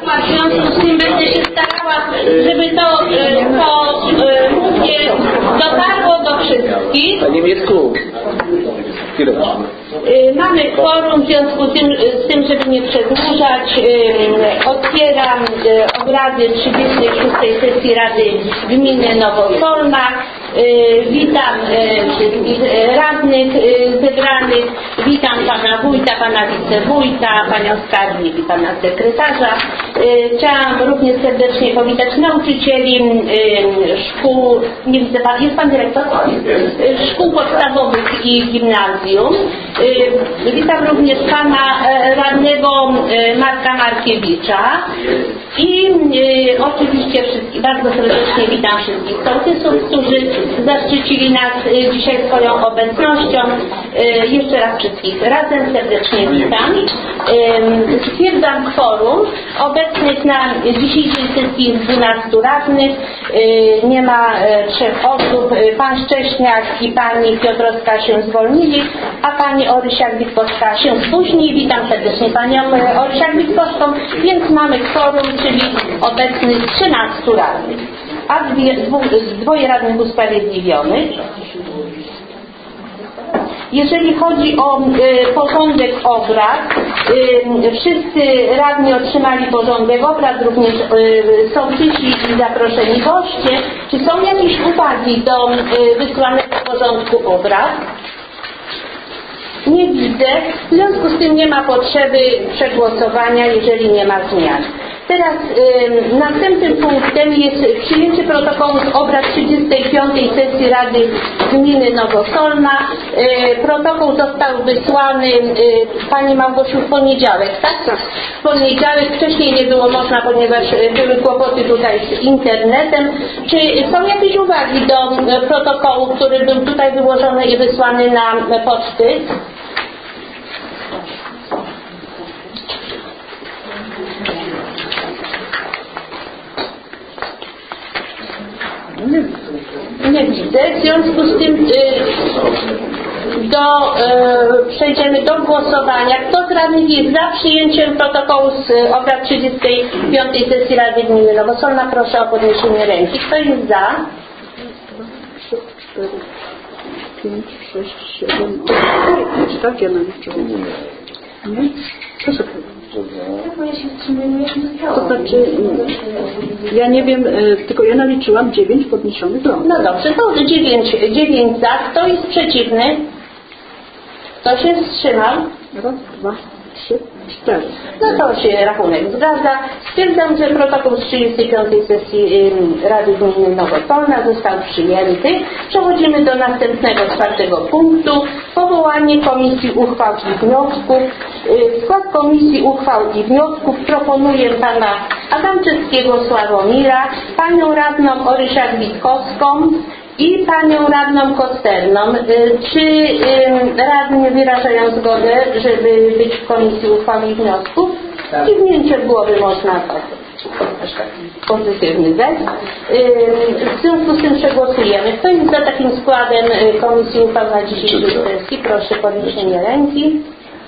W związku z tym będę się starała, żeby to mówię dotarło do wszystkich. Panie Mirku, mamy kworum, w związku z tym, żeby nie przedłużać, otwieram obrady 36. sesji Rady Gminy Nowosolna. Witam wszystkich radnych zebranych, witam pana wójta, pana wicewójta, panią skarbnik i pana sekretarza. Chciałam również serdecznie powitać nauczycieli szkół, nie widzę pan, jest pan dyrektor? Szkół podstawowych i gimnazjum. Witam również pana radnego Marka Markiewicza i oczywiście wszystkich, bardzo serdecznie witam wszystkich sołtysów, którzy zaszczycili nas dzisiaj swoją obecnością. Jeszcze raz wszystkich razem serdecznie witam. Stwierdzam kworum. Obecnych na dzisiejszej sesji jest 12 radnych. Nie ma 3 osób. Pan Szcześniak i pani Piotrowska się zwolnili, a pani Orysiak-Witkowska się spóźni. Witam serdecznie panią Orysiak-Witkowską, więc mamy kworum, czyli obecnych 13 radnych, a dwoje radnych usprawiedliwionych. Jeżeli chodzi o porządek obrad, wszyscy radni otrzymali porządek obrad, również sołtysi i zaproszeni goście. Czy są jakieś uwagi do wysłanego porządku obrad? Nie widzę. W związku z tym nie ma potrzeby przegłosowania, jeżeli nie ma zmian. Teraz następnym punktem jest przyjęcie protokołu z obrad 35. sesji Rady Gminy Nowosolna. Protokół został wysłany pani Małgosiu w poniedziałek, tak? W poniedziałek, wcześniej nie było można, ponieważ były kłopoty tutaj z internetem. Czy są jakieś uwagi do protokołu, który był tutaj wyłożony i wysłany na poczty? Nie widzę. W związku z tym przejdziemy do głosowania. Kto z radnych jest za przyjęciem protokołu z obrad 35. sesji Rady Gminy Nowosolna? Proszę o podniesienie ręki. Kto jest za? 3, 4, 5, 6, 7, 8, tak? Ja naliczyłam. Nie? Proszę powiedzieć. To znaczy, ja nie wiem, tylko ja naliczyłam 9 podniesionych rąk. No dobrze, to 9 za. Kto jest przeciwny? Kto się wstrzymał? Raz, 2, 3, 4. No to się rachunek zgadza. Stwierdzam, że protokół z 35. sesji Rady Gminy Nowosolna został przyjęty. Przechodzimy do następnego 4. punktu. Powołanie Komisji Uchwał i Wniosków. W skład Komisji Uchwał i Wniosków proponuję pana Adamczewskiego Sławomira, panią radną Orysiak-Witkowską i panią radną Kosterną. Czy radni wyrażają zgodę, żeby być w Komisji Uchwał i Wniosków? Kiwnięcie głowy można tak. Pozytywny gest. W związku z tym przegłosujemy. Kto jest za takim składem Komisji Uchwał na dzisiejszej sesji? Proszę podniesienie ręki.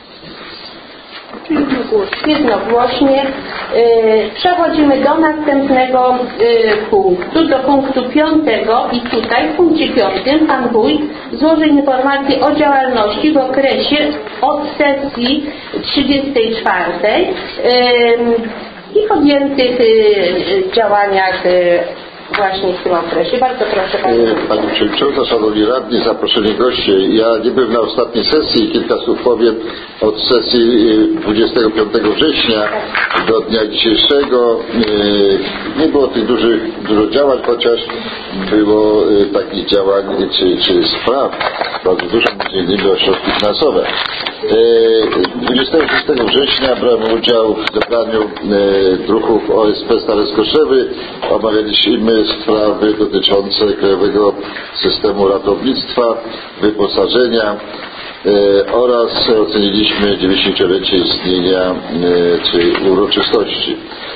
Jednogłośnie. Przechodzimy do następnego punktu, do punktu 5 i tutaj w punkcie 5 pan wójt złoży informację o działalności w okresie od sesji 34 i podjętych działaniach właśnie w tym okresie. Bardzo proszę Pani. Pani Przewodnicząca, Szanowni Radni, zaproszeni goście. Ja nie byłem na ostatniej sesji, kilka słów powiem od sesji 25 września do dnia dzisiejszego. Nie było tych dużo działań, chociaż było takich działań czy spraw bardzo dużo, między innymi o środki finansowe. 26 września brałem udział w zebraniu druhów OSP Stare Skoszewy. Omawialiśmy sprawy dotyczące krajowego systemu ratownictwa, wyposażenia oraz oceniliśmy 90-lecie istnienia czy uroczystości.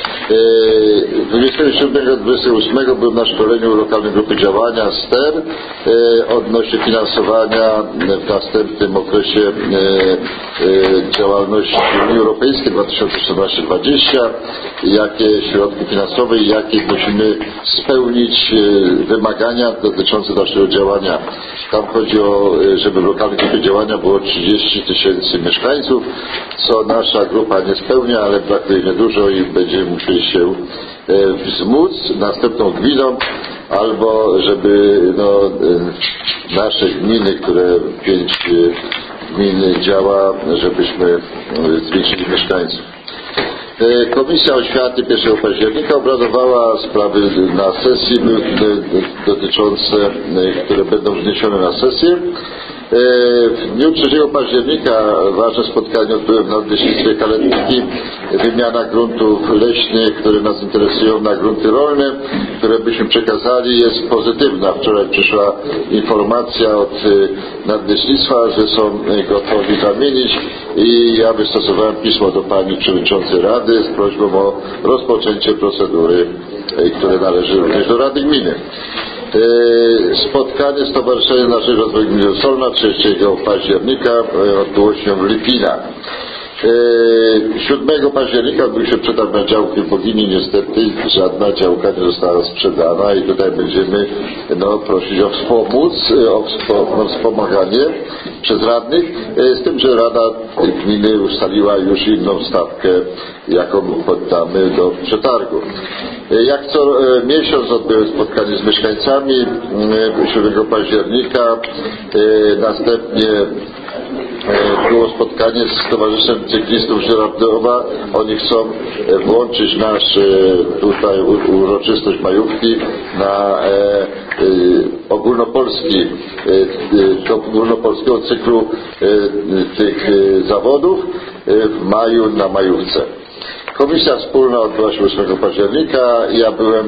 27-28 byłem na szkoleniu lokalnej grupy działania STER odnośnie finansowania w następnym okresie działalności Unii Europejskiej 2014-2020, jakie środki finansowe i jakie musimy spełnić wymagania dotyczące naszego działania. Tam chodzi o, żeby w lokalnej grupie działania było 30 000 mieszkańców, co nasza grupa nie spełnia, ale brakuje niedużo i będziemy musieli się wzmóc następną gminą, albo żeby nasze gminy, które 5 gmin działa, żebyśmy zwiększyli mieszkańców. Komisja Oświaty 1 października obradowała sprawy na sesji dotyczące, które będą wniesione na sesję. W dniu 3 października ważne spotkanie odbyłem na Nadleśnictwie Kaletniki, wymiana gruntów leśnych, które nas interesują, na grunty rolne, które byśmy przekazali, jest pozytywna. Wczoraj przyszła informacja od Nadleśnictwa, że są gotowi zamienić i ja wystosowałem pismo do pani przewodniczącej Rady z prośbą o rozpoczęcie procedury, które należy również do Rady Gminy. Spotkanie Stowarzyszenia na rzecz Rozwoju Gminy Solna 3 października odbyło się w Lipinach. 7 października odbył się przetarg na działki w Bogini. Niestety żadna działka nie została sprzedana i tutaj będziemy prosić o wspomaganie przez radnych, z tym, że Rada Gminy ustaliła już inną stawkę, jaką poddamy do przetargu. Jak co miesiąc odbyłem spotkanie z mieszkańcami 7 października, następnie było spotkanie z Stowarzyszem Cyklistów Żyrardowa. Oni chcą włączyć nasz tutaj uroczystość majówki na do ogólnopolskiego cyklu tych zawodów w maju na majówce. Komisja wspólna odbyła się 8 października. Ja byłem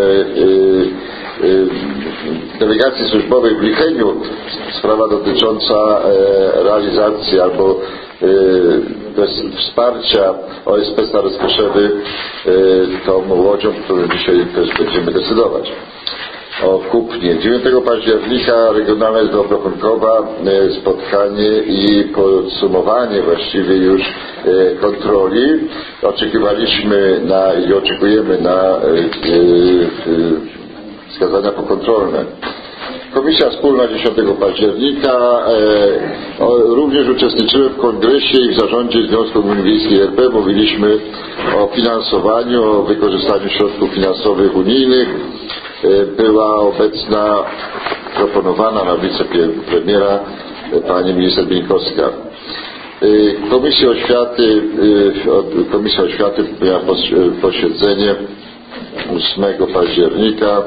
w delegacji służbowej w Licheniu. Sprawa dotycząca realizacji albo bez wsparcia OSP Stare Skoszewy tą łodzią, którą dzisiaj też będziemy decydować o kupnie. 9 października Regionalna Izba Obrachunkowa, spotkanie i podsumowanie właściwie już kontroli. Oczekiwaliśmy i oczekujemy na wskazania pokontrolne. Komisja Wspólna 10 października. Również uczestniczyłem w kongresie i w zarządzie Związku Gmin Wiejskich RP. Mówiliśmy o finansowaniu, o wykorzystaniu środków finansowych unijnych. Była obecna, proponowana na wicepremiera pani minister Bieńkowska. Komisja Oświaty miała posiedzenie 8 października.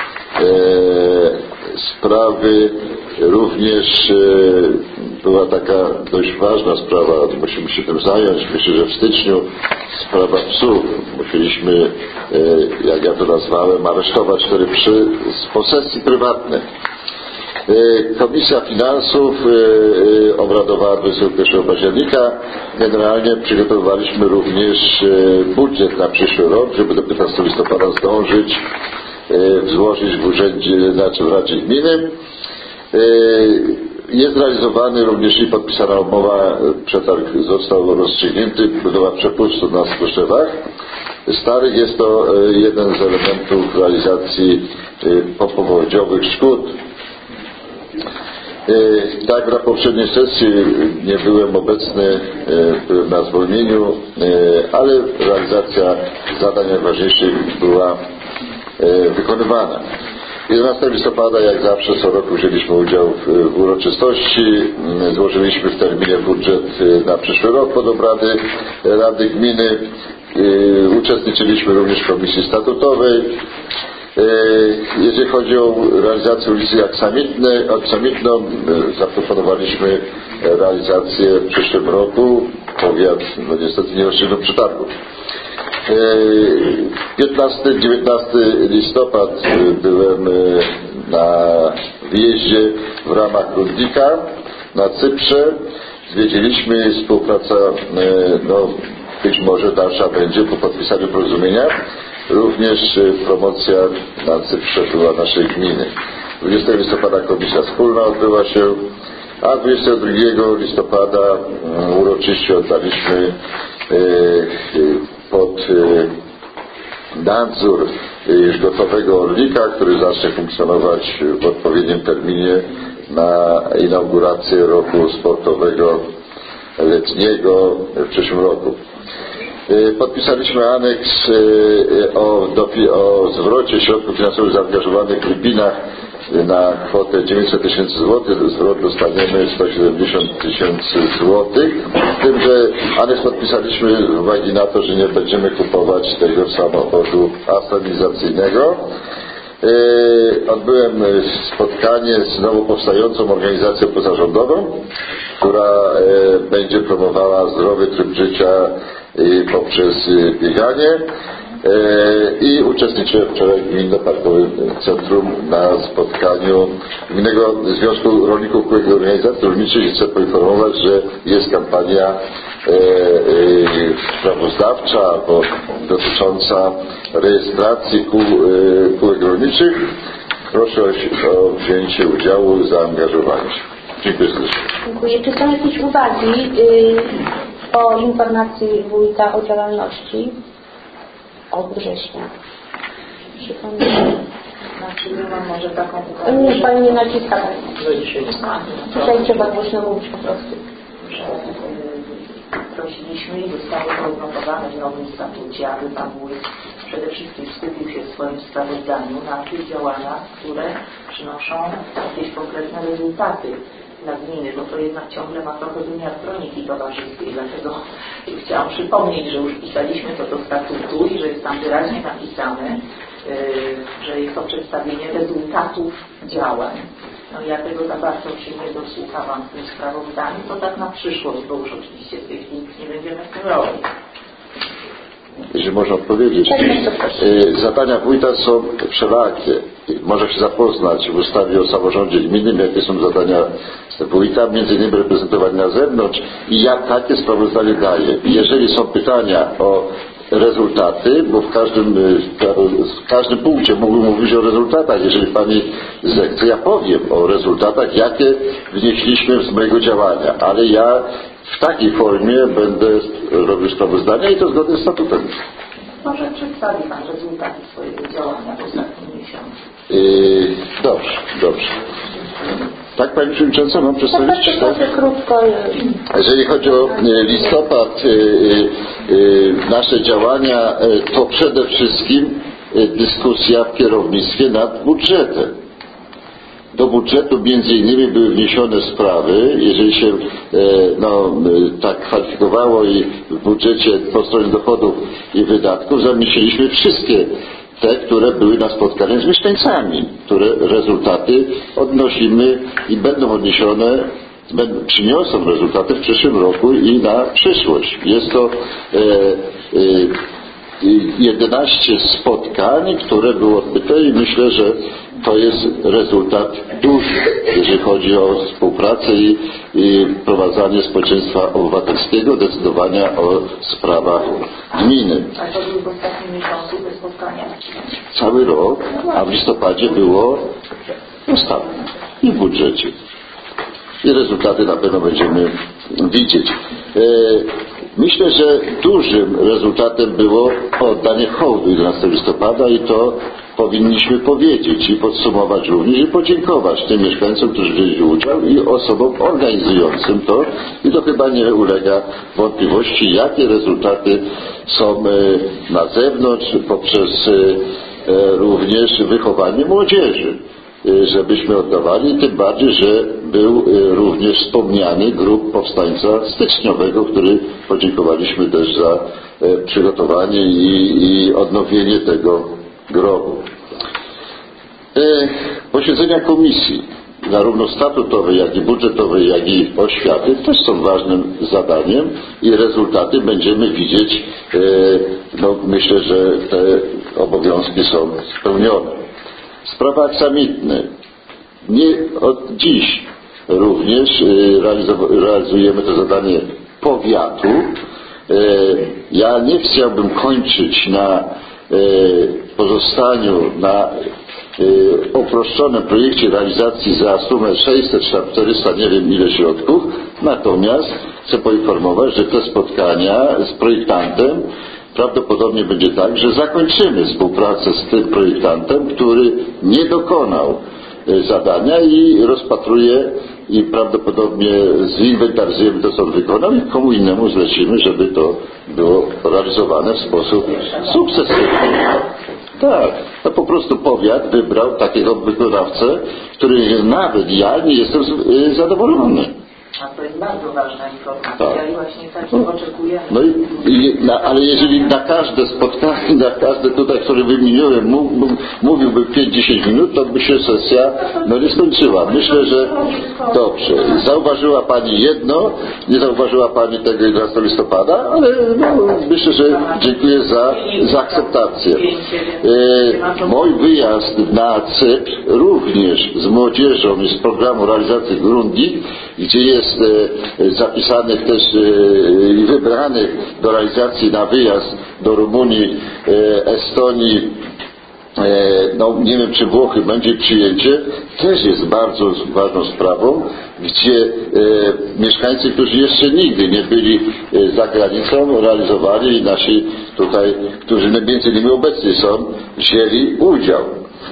Sprawy również była taka dość ważna sprawa, musimy się tym zająć. Myślę, że w styczniu sprawa psów. Musieliśmy, jak ja to nazwałem, aresztować 4 psy z posesji prywatnej. Komisja Finansów obradowała 21 października. Generalnie przygotowywaliśmy również budżet na przyszły rok, żeby do 15 listopada zdążyć złożyć w urzędzie, w Radzie Gminy. Jest realizowany również i podpisana umowa, przetarg został rozstrzygnięty, budowa przepustu na Skoszewach Starych. Jest to jeden z elementów realizacji popowodziowych szkód. Tak, na poprzedniej sesji nie byłem obecny, byłem na zwolnieniu, ale realizacja zadań najważniejszych była wykonywana. 11 listopada, jak zawsze co roku, wzięliśmy udział w uroczystości. Złożyliśmy w terminie budżet na przyszły rok pod obrady Rady Gminy. Uczestniczyliśmy również w komisji statutowej. Jeżeli chodzi o realizację ulicy Aksamitną, zaproponowaliśmy realizację w przyszłym roku. Powiat niestety nie rozstrzygnął przetargu. 15-19 listopad byłem na wyjeździe w ramach Rundika. na Cyprze. Zwiedziliśmy, współpraca być może dalsza będzie po podpisaniu porozumienia. Również promocja na Cyprze była naszej gminy. 20 listopada komisja wspólna odbyła się, a 22 listopada uroczyście oddaliśmy pod nadzór już gotowego Orlika, który zacznie funkcjonować w odpowiednim terminie na inaugurację roku sportowego letniego w przyszłym roku. Podpisaliśmy aneks o zwrocie środków finansowych zaangażowanych w Lipinach na kwotę 900 000 złotych. Zwrot dostaniemy 170 000 złotych. Z tym, że aneks podpisaliśmy z uwagi na to, że nie będziemy kupować tego samochodu asenizacyjnego. Odbyłem spotkanie z nowo powstającą organizacją pozarządową, która będzie promowała zdrowy tryb życia poprzez bieganie i uczestniczyłem wczoraj w Gminno-Parkowym Centrum na spotkaniu Gminnego Związku Rolników Kółek i Organizacji Rolniczych. Chcę poinformować, że jest kampania sprawozdawcza albo dotycząca rejestracji kółek rolniczych. Proszę o wzięcie udziału, zaangażowanie się. Dziękuję serdecznie. Dziękuję. Czy są jakieś uwagi o informacji wójta o działalności od września? Mam może taką uwagę. Nie, Pani nie naciska. Dzisiaj trzeba głośno mówić po prostu. Prosiliśmy i zostały porównane w nowym statucie, aby Pan Wójt przede wszystkim skupił się w swoim sprawozdaniu na tych działaniach, które przynoszą jakieś konkretne rezultaty dla gminy, bo to jednak ciągle ma trochę wymiar kroniki towarzyskiej, dlatego chciałam przypomnieć, że już pisaliśmy to do statutu i że jest tam wyraźnie napisane, że jest to przedstawienie rezultatów działań. No ja tego za bardzo się nie dosłuchałam w tym sprawozdaniu, to tak na przyszłość, bo już oczywiście w tej chwili nie będziemy w tym robić. Jeśli można odpowiedzieć, zadania wójta są wszelakie. Może się zapoznać w ustawie o samorządzie gminnym, jakie są zadania wójta, między innymi reprezentowanie na zewnątrz i ja takie sprawozdanie daję. Jeżeli są pytania o rezultaty, bo w każdym punkcie mógłbym mówić o rezultatach. Jeżeli Pani zechce, ja powiem o rezultatach, jakie wnieśliśmy z mojego działania, ale ja w takiej formie będę robił sprawozdania i to zgodnie z statutem. Może przedstawi Pan rezultaty swojego działania w ostatnim miesiącu. Dobrze. Tak, Pani Przewodnicząca, mam przedstawić? Tak, krótko. Jeżeli chodzi o listopad, nasze działania, to przede wszystkim dyskusja w kierownictwie nad budżetem. Do budżetu między innymi były wniesione sprawy, jeżeli się tak kwalifikowało i w budżecie po stronie dochodów i wydatków zamieściliśmy wszystkie te, które były na spotkaniach z mieszkańcami, które rezultaty odnosimy i będą odniesione, przyniosą rezultaty w przyszłym roku i na przyszłość. Jest to 11 spotkań, które były odbyte i myślę, że to jest rezultat duży, jeżeli chodzi o współpracę i prowadzenie społeczeństwa obywatelskiego, decydowania o sprawach gminy. A to były w ostatnim miesiącu te spotkania? Cały rok, a w listopadzie było ostatnie i w budżecie. I rezultaty na pewno będziemy widzieć. Myślę, że dużym rezultatem było oddanie hołdu 11 listopada i to powinniśmy powiedzieć i podsumować również i podziękować tym mieszkańcom, którzy wzięli udział i osobom organizującym to i to chyba nie ulega wątpliwości, jakie rezultaty są na zewnątrz poprzez również wychowanie młodzieży, żebyśmy oddawali, tym bardziej, że był również wspomniany grup powstańca styczniowego, który podziękowaliśmy też za przygotowanie i odnowienie tego grobu. Posiedzenia komisji, zarówno statutowej, jak i budżetowej, jak i oświaty, też są ważnym zadaniem i rezultaty będziemy widzieć, myślę, że te obowiązki są spełnione. Sprawa aksamitny. Nie od dziś również realizujemy to zadanie powiatu. Ja nie chciałbym kończyć na pozostaniu na uproszczonym projekcie realizacji za sumę 600 czy 400, nie wiem ile środków, natomiast chcę poinformować, że te spotkania z projektantem prawdopodobnie będzie tak, że zakończymy współpracę z tym projektantem, który nie dokonał zadania i rozpatruje i prawdopodobnie zinwentaryzujemy to, co on wykonał i komu innemu zlecimy, żeby to było realizowane w sposób sukcesywny. Tak, no po prostu powiat wybrał takiego wykonawcę, który nawet ja nie jestem zadowolony. A to jest bardzo ważna informacja Tak. i właśnie tak oczekujemy. No ale jeżeli na każde spotkanie, na każde tutaj, które wymieniłem, mówiłby 5-10 minut, to by się sesja nie skończyła. Myślę, że dobrze. Zauważyła Pani jedno, nie zauważyła Pani tego 11 listopada, ale myślę, że dziękuję za akceptację. Mój wyjazd na Cypr również z młodzieżą i z programu realizacji Grundig, gdzie jest zapisanych też i wybranych do realizacji na wyjazd do Rumunii, Estonii, nie wiem czy Włochy będzie przyjęcie, też jest bardzo ważną sprawą, gdzie mieszkańcy, którzy jeszcze nigdy nie byli za granicą, realizowali i nasi tutaj, którzy między innymi obecni są, wzięli udział.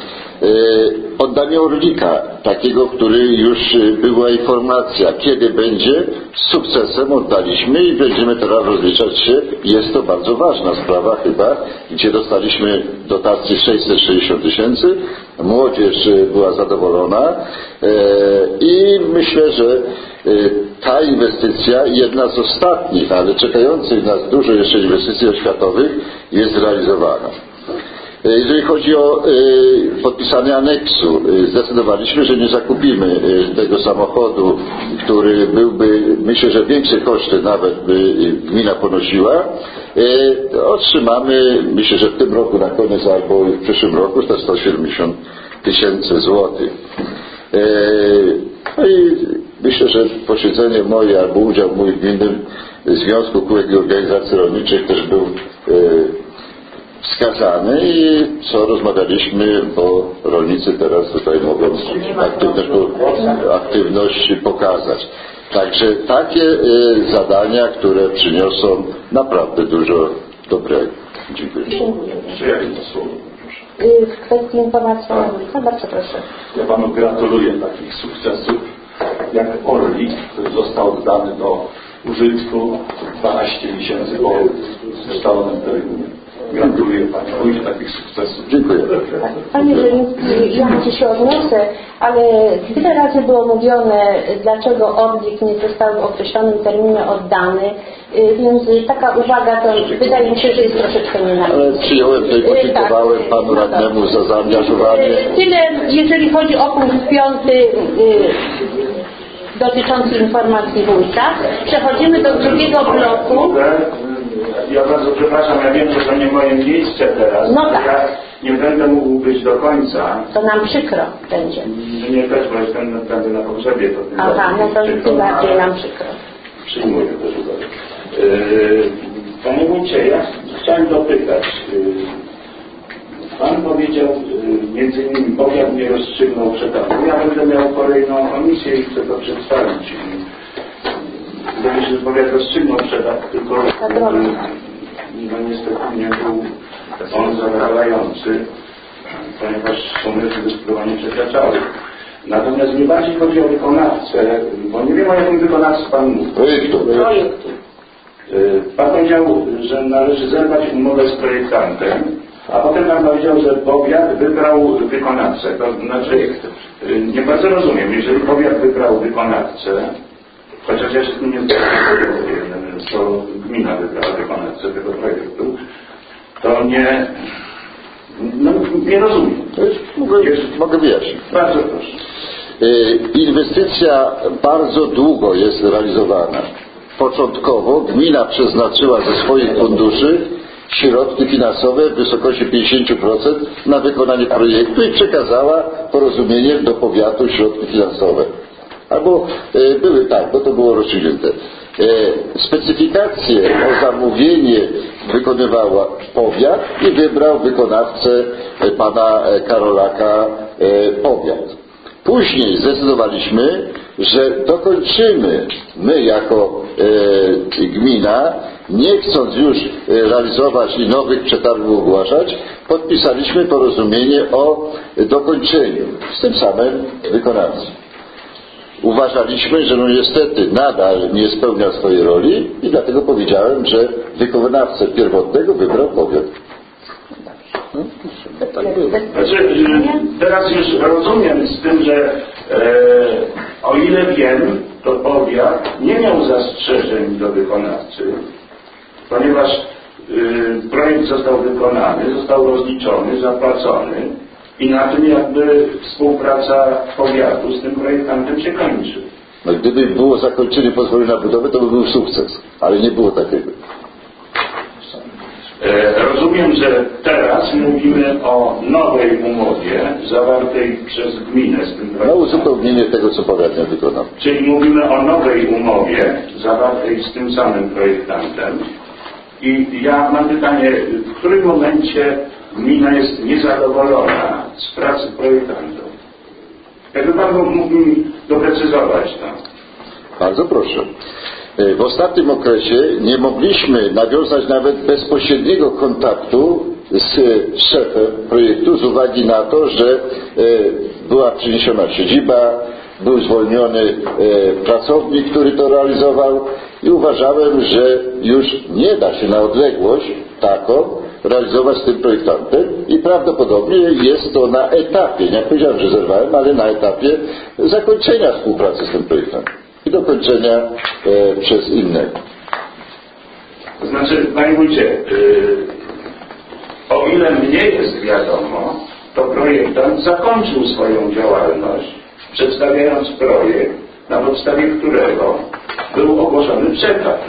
Oddanie Orlika, takiego, który już była informacja, kiedy będzie, z sukcesem oddaliśmy i będziemy teraz rozliczać się. Jest to bardzo ważna sprawa chyba, gdzie dostaliśmy dotację 660 000, młodzież była zadowolona i myślę, że ta inwestycja, jedna z ostatnich, ale czekających nas dużo jeszcze inwestycji oświatowych, jest realizowana. Jeżeli chodzi o podpisanie aneksu, zdecydowaliśmy, że nie zakupimy tego samochodu, który byłby, myślę, że większe koszty nawet by gmina ponosiła. Otrzymamy, myślę, że w tym roku na koniec albo w przyszłym roku te 170 000 złotych. No i myślę, że posiedzenie moje albo udział mój w Gminnym Związku Kółek i Organizacji Rolniczych też był wskazany i co rozmawialiśmy, bo rolnicy teraz tutaj mogą aktywność pokazać. Także takie zadania, które przyniosą naprawdę dużo dobrego. Dziękuję. W kwestii informacji bardzo proszę. Ja Panu gratuluję takich sukcesów jak Orlik, który został oddany do użytku 12 miesięcy po ustalonym terminie. Gratuluję Panie Wójcie takich sukcesów. Dziękuję. Panie Żeliński, ja Ci się odniosę, ale tyle razy było mówione, dlaczego Orlik nie został w określonym terminie oddany, więc taka uwaga to wydaje mi się, że jest troszeczkę nie na miejscu. Ale przyjąłem to i podziękowałem Panu radnemu za zaangażowanie. Tyle, jeżeli chodzi o punkt 5 dotyczący informacji wójta. Przechodzimy do drugiego bloku. Ja bardzo przepraszam, ja wiem, że to nie moje miejsce teraz. No tak. Ja nie będę mógł być do końca. To nam przykro będzie. Nie też, bo jestem będę na pogrzebie. To aha, no to tym bardziej nam przykro. Przyjmuję też uwagę. Panie Wójcie, ja chciałem dopytać. Pan powiedział, między innymi powiat nie rozstrzygnął przetargu. Ja będę miał kolejną komisję i chcę to przedstawić. Wydaje się, że powiat rozstrzygnął przetarg, tylko no niestety nie był on zadowalający, ponieważ sumy zdecydowanie przekraczały. Natomiast mnie bardziej chodzi o wykonawcę, bo nie wiem, o jakim wykonawcy Pan mówi. Projektu. Pan powiedział, że należy zerwać umowę z projektantem, a potem Pan powiedział, że powiat wybrał wykonawcę. To znaczy, nie bardzo rozumiem, jeżeli powiat wybrał wykonawcę, chociaż ja się z tym nie zgadzam, to gmina wybrała wykonawcę tego projektu, to nie rozumiem. Mogę wyjaśnić. Bardzo proszę. Inwestycja bardzo długo jest realizowana. Początkowo gmina przeznaczyła ze swoich funduszy środki finansowe w wysokości 50% na wykonanie projektu i przekazała porozumienie do powiatu środki finansowe. Albo były tak, bo to było rozstrzygnięte. Specyfikację o zamówienie wykonywała powiat i wybrał wykonawcę pana Karolaka powiat. Później zdecydowaliśmy, że dokończymy my jako gmina, nie chcąc już realizować i nowych przetargów ogłaszać, podpisaliśmy porozumienie o dokończeniu z tym samym wykonawcą. Uważaliśmy, że no niestety nadal nie spełnia swojej roli i dlatego powiedziałem, że wykonawcę pierwotnego wybrał powiat. Tak było. Znaczy, teraz już rozumiem z tym, że o ile wiem, to powiat nie miał zastrzeżeń do wykonawcy, ponieważ projekt został wykonany, został rozliczony, zapłacony i na tym jakby współpraca powiatu z tym projektantem się kończy. No, gdyby było zakończenie pozwolenia na budowę, to by był sukces, ale nie było takiego. Rozumiem, że teraz mówimy o nowej umowie zawartej przez gminę z tym projektem. No uzupełnienie tego, co powiat nie wykonał. Czyli mówimy o nowej umowie zawartej z tym samym projektantem. I ja mam pytanie, w którym momencie gmina jest niezadowolona z pracy projektantów? Jakby Pan mógł mi doprecyzować to? Bardzo proszę. W ostatnim okresie nie mogliśmy nawiązać nawet bezpośredniego kontaktu z szefem projektu z uwagi na to, że była przeniesiona siedziba, był zwolniony pracownik, który to realizował i uważałem, że już nie da się na odległość taką realizować z tym projektantem i prawdopodobnie jest to na etapie, nie powiedziałem, że zerwałem, ale na etapie zakończenia współpracy z tym projektantem i dokończenia przez innego. To znaczy, Panie Wójcie, o ile mnie jest wiadomo, to projektant zakończył swoją działalność, przedstawiając projekt, na podstawie którego był ogłoszony przetarg.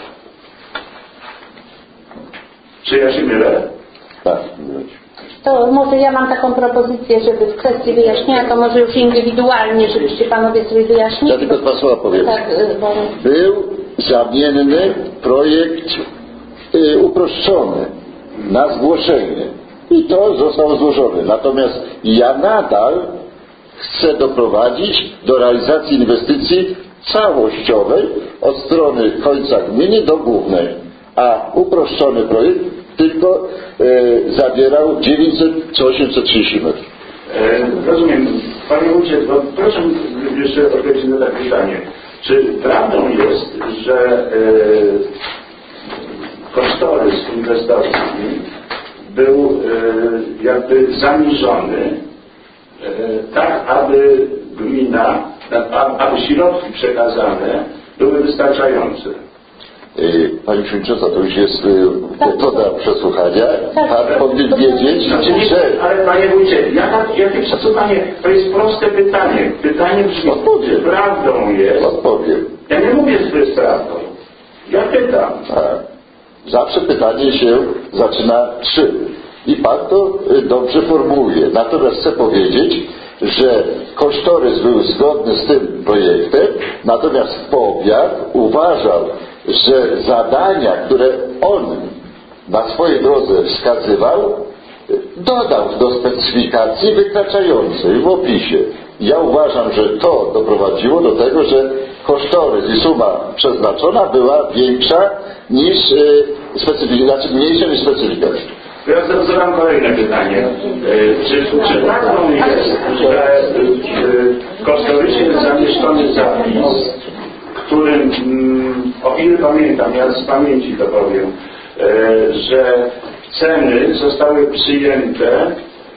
Czy ja się mylę? Tak, To może ja mam taką propozycję, żeby w kwestii wyjaśnienia, to może już indywidualnie, żebyście panowie sobie wyjaśnili. ja tylko dwa słowa powiem. Tak, bo... Był zamienny projekt uproszczony na zgłoszenie i to zostało złożone. Natomiast ja nadal chcę doprowadzić do realizacji inwestycji całościowej od strony końca gminy do głównej, a uproszczony projekt tylko zawierał 900 czy 830 metrów. Rozumiem. Panie Wójcie, proszę jeszcze odpowiedzieć na takie pytanie. Czy prawdą jest, że kosztorys inwestacji był jakby zaniżony tak, aby gmina, aby środki przekazane były wystarczające? Pani Przewodnicząca, to już jest metoda przesłuchania. Pan powinien wiedzieć, że... Ale Panie Wójcie, jakie przesłuchanie? To jest proste pytanie. Pytanie brzmi, czy prawdą jest? Odpowiem. Ja nie mówię, że to jest prawdą. Ja pytam. Tak. Zawsze pytanie się zaczyna czym. I Pan to dobrze formułuje. Natomiast chcę powiedzieć, że kosztorys był zgodny z tym projektem, natomiast powiat uważał, że zadania, które on na swojej drodze wskazywał, dodał do specyfikacji wykraczającej w opisie. Ja uważam, że to doprowadziło do tego, że kosztorys i suma przeznaczona była większa niż znaczy mniejsza niż specyfikacja. Ja zadam kolejne pytanie. Czy prawdą jest, że w kosztorysie jest zamieszczony zapis, którym, o ile pamiętam, ja z pamięci to powiem, że ceny zostały przyjęte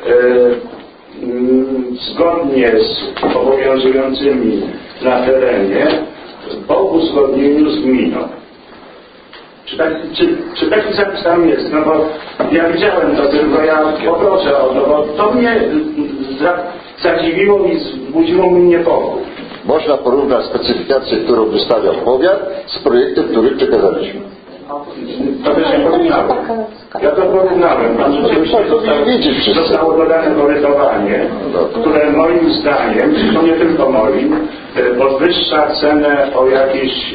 zgodnie z obowiązującymi na terenie po uzgodnieniu z gminą. Czy taki zapis tam jest? No bo ja widziałem to, tylko ja poproszę o to, bo to mnie zadziwiło i wzbudziło mi niepokój. Można porównać specyfikację, którą wystawiał powiat, z projektem, który przekazaliśmy. To też ja porównałem. Ja to porównałem. Tam rzeczywiście zostało dodane korytowanie, które moim zdaniem, to nie tylko moim, podwyższa cenę o jakieś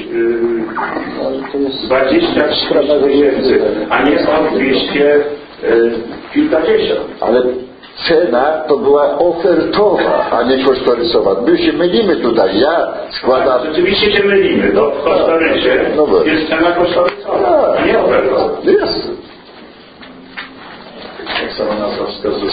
23 tysięcy, a nie o 200 kilkadziesiąt. Ale cena to była ofertowa, a nie kosztorysowa. My się mylimy tutaj. Ja składam... Tak, rzeczywiście się mylimy. To w kosztorysie jest cena kosztorysowa, a nie ofertowa. Jest. Jak sama nazwa wskazuje.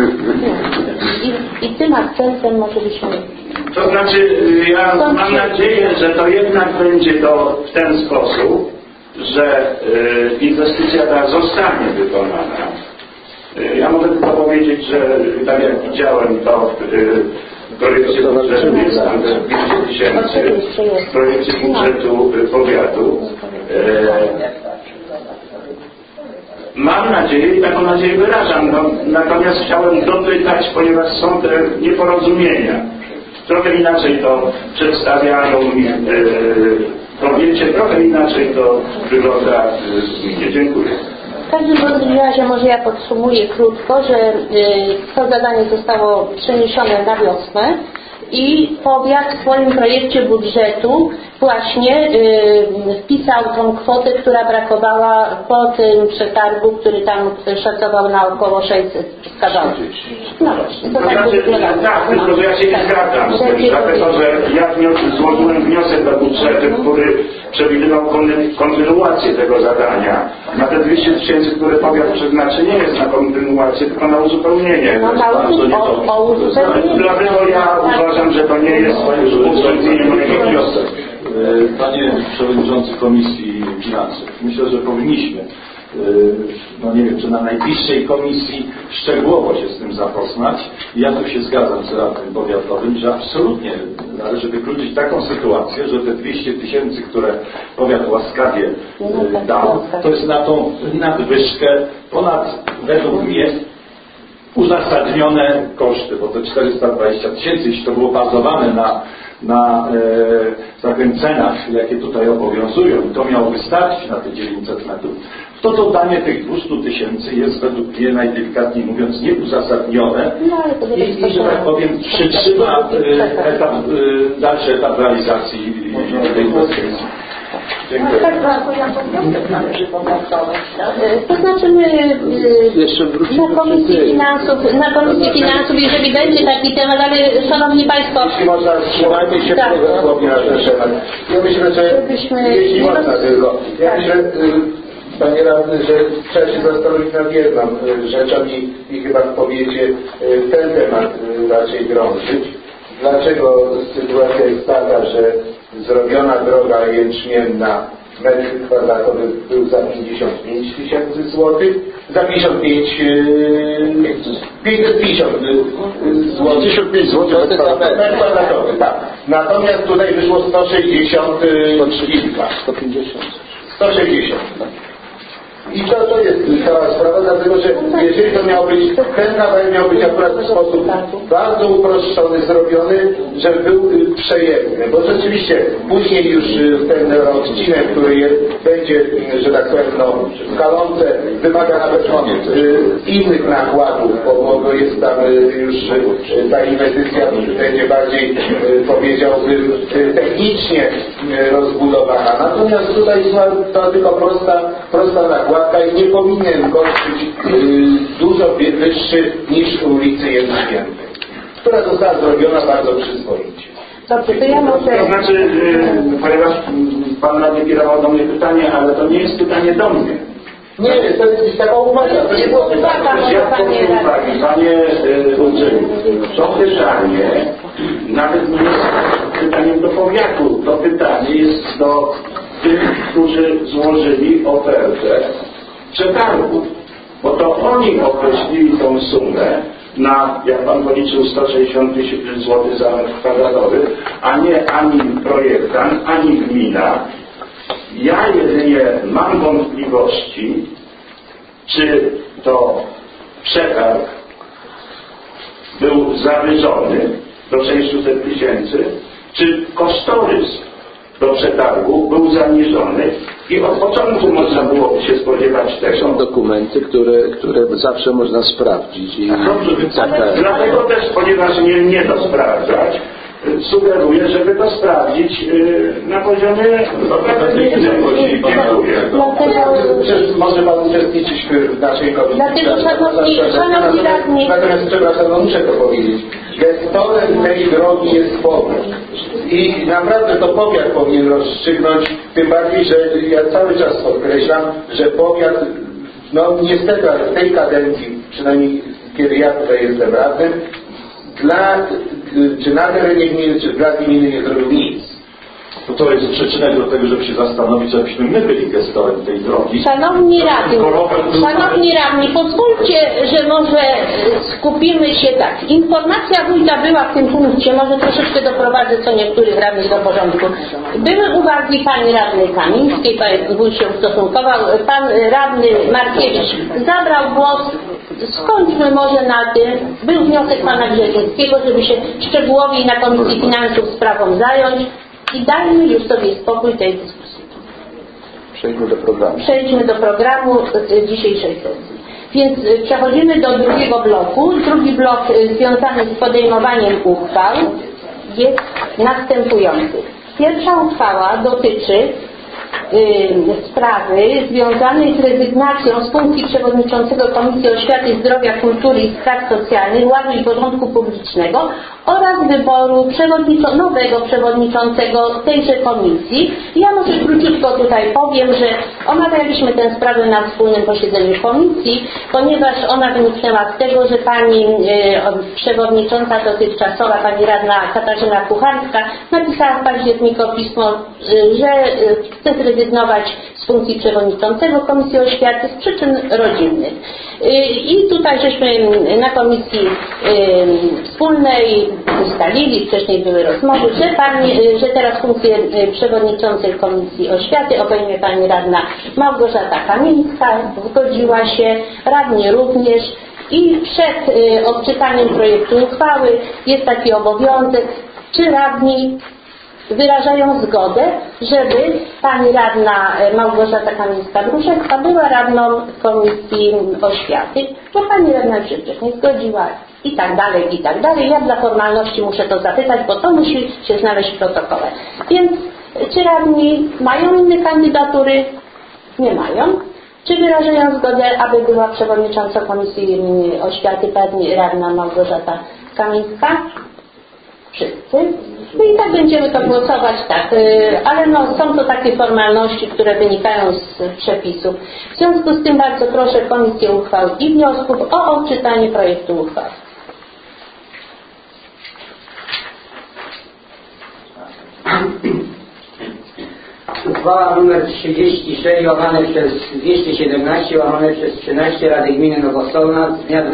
I tym akcentem może byśmy... To znaczy, ja mam nadzieję, że to jednak będzie to w ten sposób, że inwestycja ta zostanie wykonana. Ja mogę tylko powiedzieć, że tak jak widziałem to w projekcie budżetu jest tam 200 tysięcy, w projekcie budżetu powiatu. Mam nadzieję i taką nadzieję wyrażam, natomiast chciałem dopytać, ponieważ są te nieporozumienia. Trochę inaczej to przedstawiają mi kobiecie, trochę inaczej to wygląda w gminie. Dziękuję. W każdym razie może ja podsumuję krótko, że to zadanie zostało przeniesione na wiosnę i powiat w swoim projekcie budżetu właśnie wpisał tą kwotę, która brakowała po tym przetargu, który tam szacował na około 600 skazanów. No właśnie, to tak by wyglądało. Tak, tylko że ja się nie zgadzam, dlatego że ja złożyłem wniosek do budżetu, który przewidywał kontynuację tego zadania. Na te 200 tysięcy, które powiat przeznaczy, nie jest na kontynuację, tylko na uzupełnienie. No na uzupełnienie. Dlatego ja uważam, że to nie jest uwzględnienie mojego wniosku. Panie Przewodniczący Komisji Finansów, myślę, że powinniśmy, no nie wiem, czy na najbliższej komisji szczegółowo się z tym zapoznać. Ja tu się zgadzam z radnym powiatowym, że absolutnie należy wykluczyć taką sytuację, że te 200 tysięcy, które powiat łaskawie dał, to jest na tą nadwyżkę ponad, według mnie, uzasadnione koszty, bo te 420 tysięcy, jeśli to było bazowane na tak powiem, cenach, jakie tutaj obowiązują, i to miało wystarczyć na te 900 metrów, to dodanie tych 200 tysięcy jest według mnie najdelikatniej mówiąc nieuzasadnione i że tak powiem przytrzyma dalszy etap realizacji tej inwestycji. Dziękuję. To znaczy my na Komisji Finansów, jeżeli będzie taki temat, ale Szanowni Państwo... Jeśli można, trzymajmy się dosłownie na ten temat. Ja myślę, że jeśli można tylko, ja myślę, Panie Radny, że trzeba się zastanowić nad jedną rzeczą i chyba w powiecie ten temat raczej drążyć. Dlaczego sytuacja jest taka, że zrobiona droga jęczmienna metr kwadratowy był za 55 tysięcy złotych, za 55 550 zł. 55 zł metr kwadratowy, tak. Natomiast tutaj wyszło 160 kilka. 160. I to jest cała sprawa, dlatego że jeżeli to miał być, ten kawałek miał być akurat w sposób bardzo uproszczony, zrobiony, żeby był przejemny, bo rzeczywiście później już ten odcinek, który będzie, że tak powiem, w kalonce, wymaga nawet innych nakładów, bo jest tam już ta inwestycja będzie bardziej, powiedziałbym, technicznie rozbudowana. Natomiast tutaj to tylko prosta nakładka i nie powinien kosztować dużo wyższy niż ulicy Jędrzmiennej, która została zrobiona bardzo przyzwoicie. Dobrze, to ja może... To znaczy, ponieważ Pan radny kierował do mnie pytanie, ale to nie jest pytanie do mnie. Nie, to jest taka uwaga, to nie było pytanie. Panie urzędniku, to pytanie nawet nie jest pytaniem do powiatu, to pytanie jest do tych, którzy złożyli ofertę przetargu, bo to oni określili tą sumę na, jak Pan policzył, 160 tysięcy złotych za metr kwadratowy, a nie ani projektant, ani gmina. Ja jedynie mam wątpliwości, czy to przetarg był zawyżony do 600 tysięcy, czy kosztorys do przetargu był zaniżony, I od początku można było się spodziewać tego. Są dokumenty, które zawsze można sprawdzić. I Dlatego też, ponieważ nie to sprawdzać, sugeruję, żeby to sprawdzić na poziomie operacyjnym. Może Pan uczestniczyć w naszej komisji. Dlatego, szanowni radni... Natomiast przepraszam, muszę to powiedzieć. Gestorem tej drogi jest powiat. I naprawdę to powiat powinien rozstrzygnąć, tym bardziej, że ja cały czas podkreślam, że powiat, niestety, ale w tej kadencji, przynajmniej kiedy ja tutaj jestem radnym, czy na terenie gminy, czy dla gminy nie zrobił nic. To jest przyczynek do tego, żeby się zastanowić, żebyśmy my byli gestorem tej drogi. Szanowni radni, pozwólcie, że może skupimy się tak. Informacja wójta była w tym punkcie, może troszeczkę doprowadzę co niektórych radnych do porządku. Były uwagi pani radnej Kamińskiej, pan wójt się ustosunkował, pan radny Markiewicz zabrał głos. Skończmy może na tym. Był wniosek pana Grzezińskiego, żeby się szczegółowiej na Komisji Finansów sprawą zająć. I dajmy już sobie spokój tej dyskusji. Przejdźmy do programu dzisiejszej sesji. Więc przechodzimy do drugiego bloku. Drugi blok związany z podejmowaniem uchwał jest następujący. Pierwsza uchwała dotyczy sprawy związanej z rezygnacją z funkcji przewodniczącego Komisji Oświaty, Zdrowia, Kultury i Spraw Socjalnych, Ładu i Porządku Publicznego oraz wyboru nowego przewodniczącego tejże komisji. Ja może króciutko tutaj powiem, że omawialiśmy tę sprawę na wspólnym posiedzeniu komisji, ponieważ ona wyniknęła z tego, że pani przewodnicząca dotychczasowa, pani radna Katarzyna Kucharska napisała w październiku pismo, że chce zrezygnować z funkcji przewodniczącego Komisji Oświaty z przyczyn rodzinnych. I tutaj żeśmy na komisji wspólnej ustalili, wcześniej były rozmowy, że teraz funkcję przewodniczącej Komisji Oświaty obejmie pani radna Małgorzata Kamińska, zgodziła się, radni również. I przed odczytaniem projektu uchwały jest taki obowiązek, czy radni wyrażają zgodę, żeby pani radna Małgorzata Kamińska-Gruszewska była radną Komisji Oświaty, bo pani radna Grzybrek nie zgodziła i tak dalej, i tak dalej. Ja dla formalności muszę to zapytać, bo to musi się znaleźć w protokole. Więc czy radni mają inne kandydatury? Nie mają. Czy wyrażają zgodę, aby była przewodniczącą Komisji Oświaty pani radna Małgorzata Kamińska? Wszyscy. No i tak będziemy to głosować, tak. Ale są to takie formalności, które wynikają z przepisów. W związku z tym bardzo proszę Komisję Uchwał i Wniosków o odczytanie projektu uchwały. Uchwała nr 36 łamane przez 217 łamane przez 13 Rady Gminy Nowosolna z dnia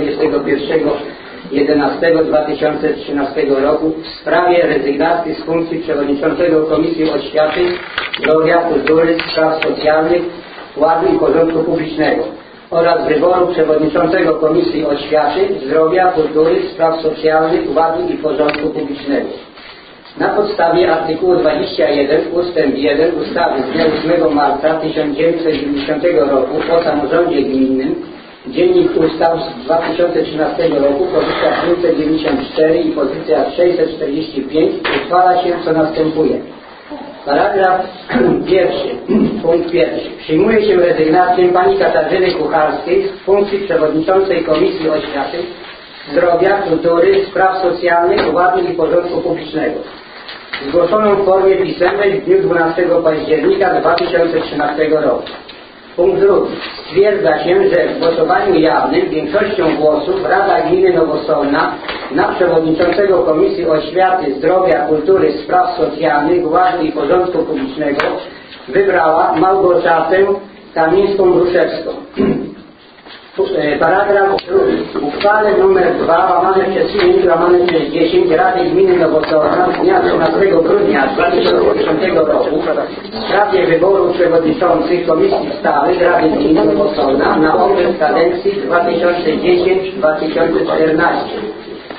21.11.2013 roku w sprawie rezygnacji z funkcji przewodniczącego Komisji Oświaty, Zdrowia, Kultury, Spraw Socjalnych, Ładu i Porządku Publicznego oraz wyboru przewodniczącego Komisji Oświaty, Zdrowia, Kultury, Spraw Socjalnych, Ładu i Porządku Publicznego. Na podstawie artykułu 21 ustęp 1 ustawy z dnia 8 marca 1990 roku o samorządzie gminnym, Dziennik Ustaw z 2013 roku, pozycja 594 i pozycja 645 uchwala się, co następuje. Paragraf pierwszy, punkt pierwszy. Przyjmuje się rezygnację pani Katarzyny Kucharskiej z funkcji przewodniczącej Komisji Oświaty, Zdrowia, Kultury, Spraw Socjalnych, Ładu i Porządku Publicznego. Zgłoszoną w formie pisemnej w dniu 12 października 2013 roku. Punkt drugi. Stwierdza się, że w głosowaniu jawnym większością głosów Rada Gminy Nowosolna na przewodniczącego Komisji Oświaty, Zdrowia, Kultury, Spraw Socjalnych, Ładu i Porządku Publicznego wybrała Małgorzatę Kamińską-Gruszewską. Paragraf drugi. W uchwale nr 2 łamane przez 5 łamane przez 10 Rady Gminy Nowosolna z dnia 13 grudnia 2010 roku w sprawie wyboru przewodniczących Komisji Stałych Rady Gminy Nowosolna na okres kadencji 2010-2014.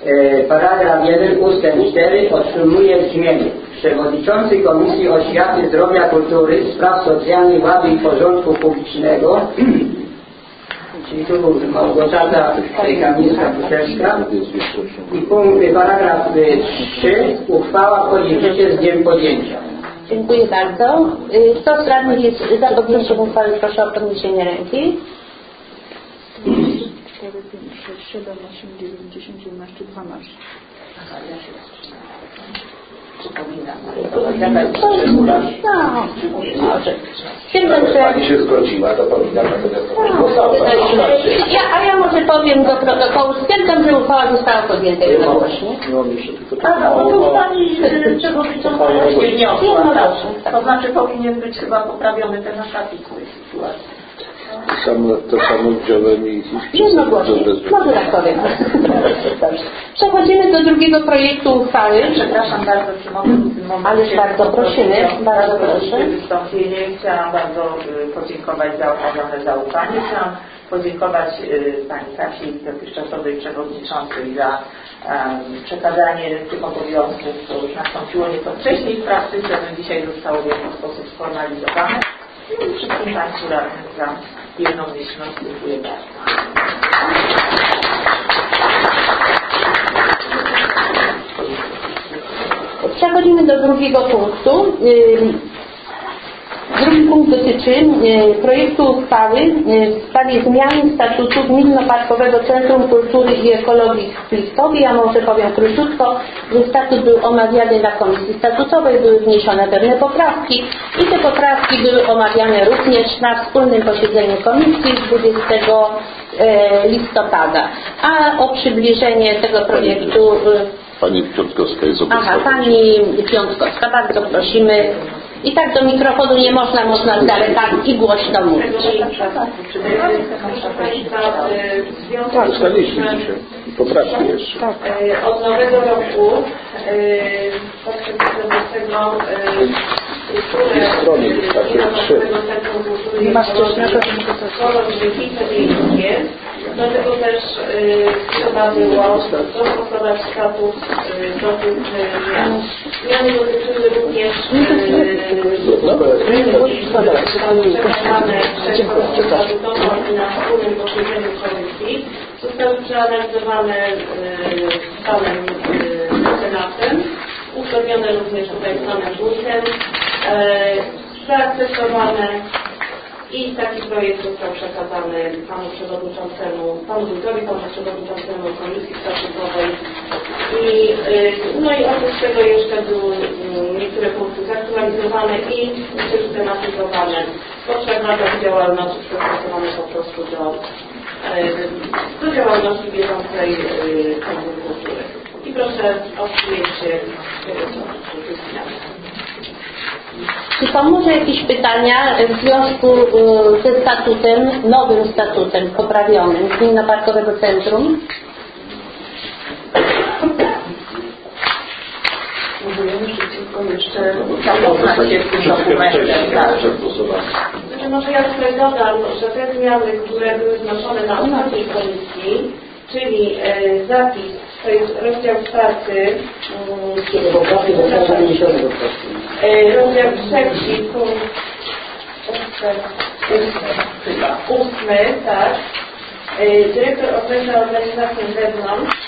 Paragraf 1 ustęp 4 otrzymuje brzmienie: Przewodniczący Komisji Oświaty, Zdrowia, Kultury, Spraw Socjalnych, Ładu i Porządku Publicznego, czyli tu Małgorzata Kamińska-Puszewska, i paragraf 3, uchwała wchodzi w życie z dniem podjęcia. Dziękuję bardzo. Kto z radnych jest za podjęciem uchwały? Proszę o podniesienie ręki. 4, 5, 6, 7, 8, 9, 10, 11, 12. Pani się zgodziła, to powinna Pani głosować. A ja może powiem do protokołu. Stwierdzam, że uchwała została podjęta jednogłośnie. No to Pani przewodnicząca się wniosła. To znaczy powinien być chyba poprawiony ten akapit w tej sytuacji. To samo wziąłem i jednogłośnie. Może tak powiem. Dobrze. Przechodzimy do drugiego projektu uchwały. Przepraszam bardzo, czy mogę w tym momencie... Ależ bardzo prosimy. Bardzo proszę. Wystąpienie. Chciałam bardzo podziękować za okazane zaufanie. Chciałam podziękować Pani Kasi, dotychczasowej przewodniczącej, za przekazanie tych obowiązków. To już nastąpiło nieco wcześniej w praktyce, no dzisiaj zostało w jakiś sposób sformalizowane. I wszystkim Państwu radnym za jednomyślność. Dziękuję bardzo. Przechodzimy do drugiego punktu. Drugi punkt dotyczy projektu uchwały w sprawie zmiany statutu Gminno-Parkowego Centrum Kultury i Ekologii w Kliskowie. Ja może powiem króciutko, że statut był omawiany na komisji statutowej, były wniesione pewne poprawki i te poprawki były omawiane również na wspólnym posiedzeniu komisji 20 listopada. A o przybliżenie tego projektu... Pani Piątkowska jest obecna. Aha, Pani Piątkowska, bardzo prosimy. I tak do mikrofonu nie można z daleka i głośno mówić. Dostaliśmy dzisiaj poprawki jeszcze. Od nowego roku Nie ma wcześniejszego. Dlatego też trzeba było dostosować status do tych zmian. Zmiany dotyczyły również przekazane przez Komisję Statutową i na wspólnym posiedzeniu komisji. Zostały przeanalizowane panem Senatem, uzgodnione również tutaj z panem Wójtem, zaakceptowane. I taki projekt został przekazany panu przewodniczącemu, panu wójtowi, panu przewodniczącemu Komisji Statutowej. I oprócz tego jeszcze były niektóre punkty zaktualizowane i systematyzowane. Potrzebna do działalności przystosowane po prostu do działalności bieżącej Centrum Kultury. I proszę o przyjęcie tych zmian. Czy są może jakieś pytania w związku ze statutem, nowym statutem poprawionym Gminno-Parkowego Centrum? Próbujemy szybciutko jeszcze zapoznać się w tym dokumencie. Znaczy może ja tutaj dodam, że te zmiany, które były znoszone na ostatniej komisji, czyli zapis, to jest rozdział 4, rozdział 3, punkt 8, tak. Dyrektor określa organizację zewnątrz.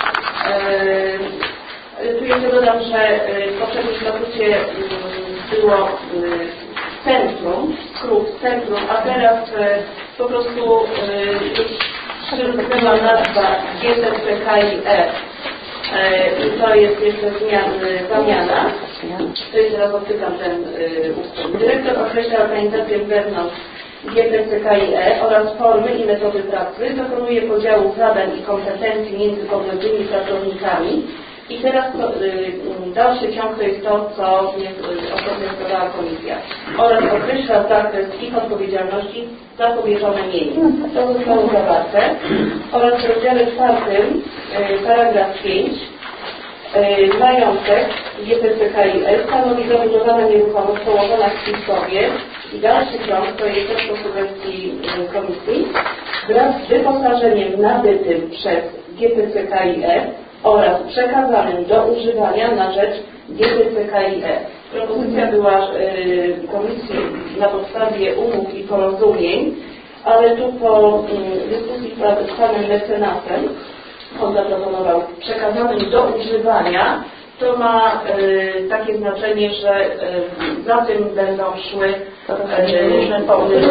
Tu jeszcze dodam, że w poprzednim statucie było centrum, skrót centrum, a teraz po prostu przywróciła nazwa GTCKiE. I to jest jeszcze zamiana. To jest teraz odczytam ten ustęp. Dyrektor określa organizację wewnątrz GTCKiE oraz formy i metody pracy, dokonuje podziału zadań i kompetencji między poszczególnymi pracownikami. I teraz dalszy ciąg to jest to, co wnioskowała komisja. Oraz określa zakres ich odpowiedzialności za powierzone mienie. To zostało zawarte. Oraz w rozdziale 4, paragraf 5, majątek GTCKiE stanowi zabudowana nieruchomość położona w Kliskowie i dalszy ciąg to jest też po sugestii komisji wraz z wyposażeniem nabytym przez GTCKiE oraz przekazanym do używania na rzecz GDCKiE. Propozycja była komisji na podstawie umów i porozumień, ale tu po dyskusji z panem mecenasem on zaproponował przekazanym do używania. To ma takie znaczenie, że za tym będą szły różne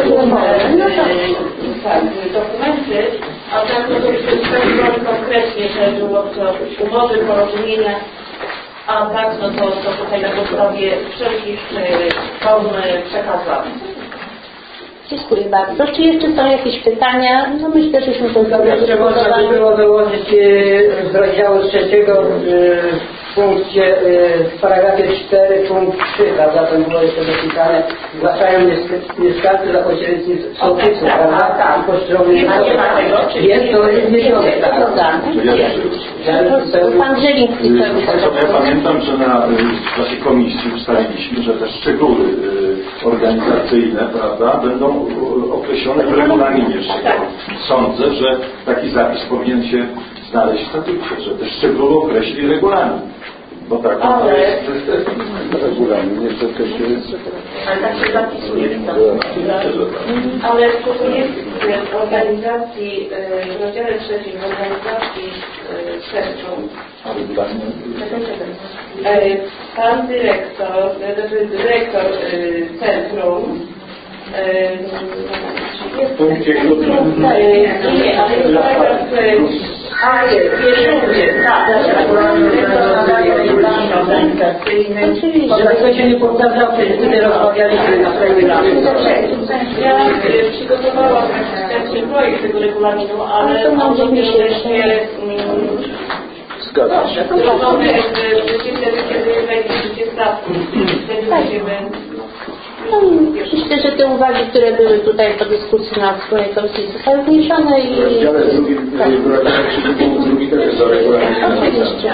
dokumenty, a tak to już przedstawione konkretnie, że było to umowy, porozumienia, a tak no to tutaj na podstawie wszelkich form przekazane. Dziękuję bardzo. Czy jeszcze są jakieś pytania? No myślę, żeśmy to jeszcze można by było dołożyć z rozdziału 3 w punkcie w paragrafie 4 punkt 3, prawda? Tam było jeszcze dopisane, zgłaszają mieszkańcy za pośrednictwem sołtysu, prawda? I poszczególnych jest to zniesione, tak? Pan Żeliński. Ja pamiętam, że w czasie komisji ustaliliśmy, że te szczegóły organizacyjne, prawda, będą określone w regulaminie. Sądzę, że taki zapis powinien się znaleźć w statucie, że te szczegóły określi regulamin. Bo tak, ale regulamin niestety się... Ale tak się zapisuje w ale to jest w organizacji, w rozdziale 3 w organizacji centrum. Pan dyrektor centrum w punkcie nie, ale żeby się nie powtarzał, wtedy rozmawialiśmy na swoim ramię. Ja przygotowałam ten projekt tego regulaminu, ale on dopiero się Zgadza się. kiedy wejdzie w życie stawki. No, myślę, że te uwagi, które były tutaj po dyskusji na wspólnej komisji zostały wniesione i... W rozdziale drugim drugi też jest o regulaminie. Oczywiście.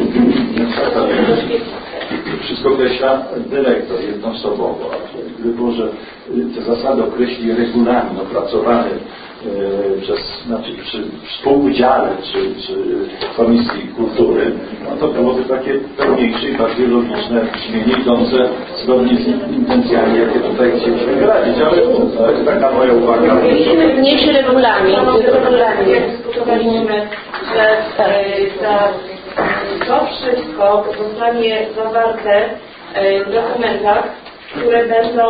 Wszystko określa dyrektor jednoosobowo. Gdyby było, że te zasady określi regulamin opracowany przy współudziale czy Komisji Kultury, no to byłoby takie pełniejsze i bardziej logiczne brzmienie idące zgodnie z intencjami, jakie tutaj chcieliśmy wyrazić, ale to jest taka moja uwaga. Musimy wnieść regulamin. Dyskutowaliśmy, że to wszystko zostanie zawarte w dokumentach, które będą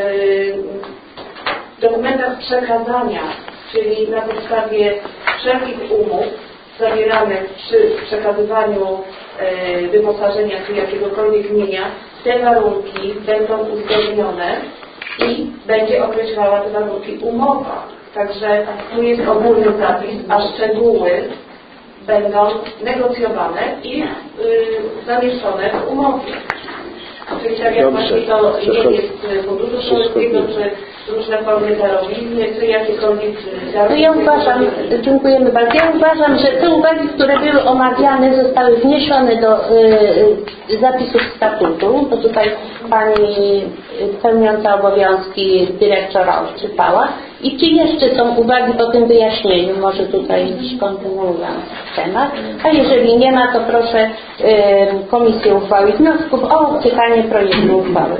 w dokumentach przekazania, czyli na podstawie wszelkich umów zawieranych przy przekazywaniu wyposażenia czy jakiegokolwiek mienia, te warunki będą uzgodnione i będzie określała te warunki umowa. Także tu jest ogólny zapis, a szczegóły będą negocjowane i zamieszczone w umowie. Czyli tak jak właśnie to nie jest funduszu polskiego, czy różne formy darowizny, czy jakiekolwiek darowizny. Ja uważam, dziękujemy bardzo. Ja uważam, że te uwagi, które były omawiane, zostały wniesione do zapisów statutu, bo tutaj pani pełniąca obowiązki dyrektora odczytała. I czy jeszcze są uwagi po tym wyjaśnieniu? Może tutaj kontynuując temat. A jeżeli nie ma, to proszę Komisję Uchwały i Wniosków o odczytanie projektu uchwały.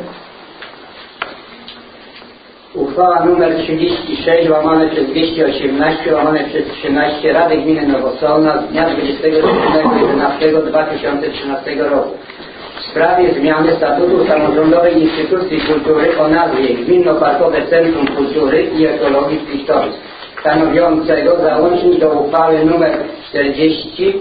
Uchwała nr 36 łamane przez 218 łamane przez 13 Rady Gminy Nowosolna z dnia 27.11.2013 roku w sprawie zmiany statutu samorządowej instytucji kultury o nazwie Gminno-Parkowe Centrum Kultury i Ekologii w Pisztowie, stanowiącego załącznik do uchwały nr 40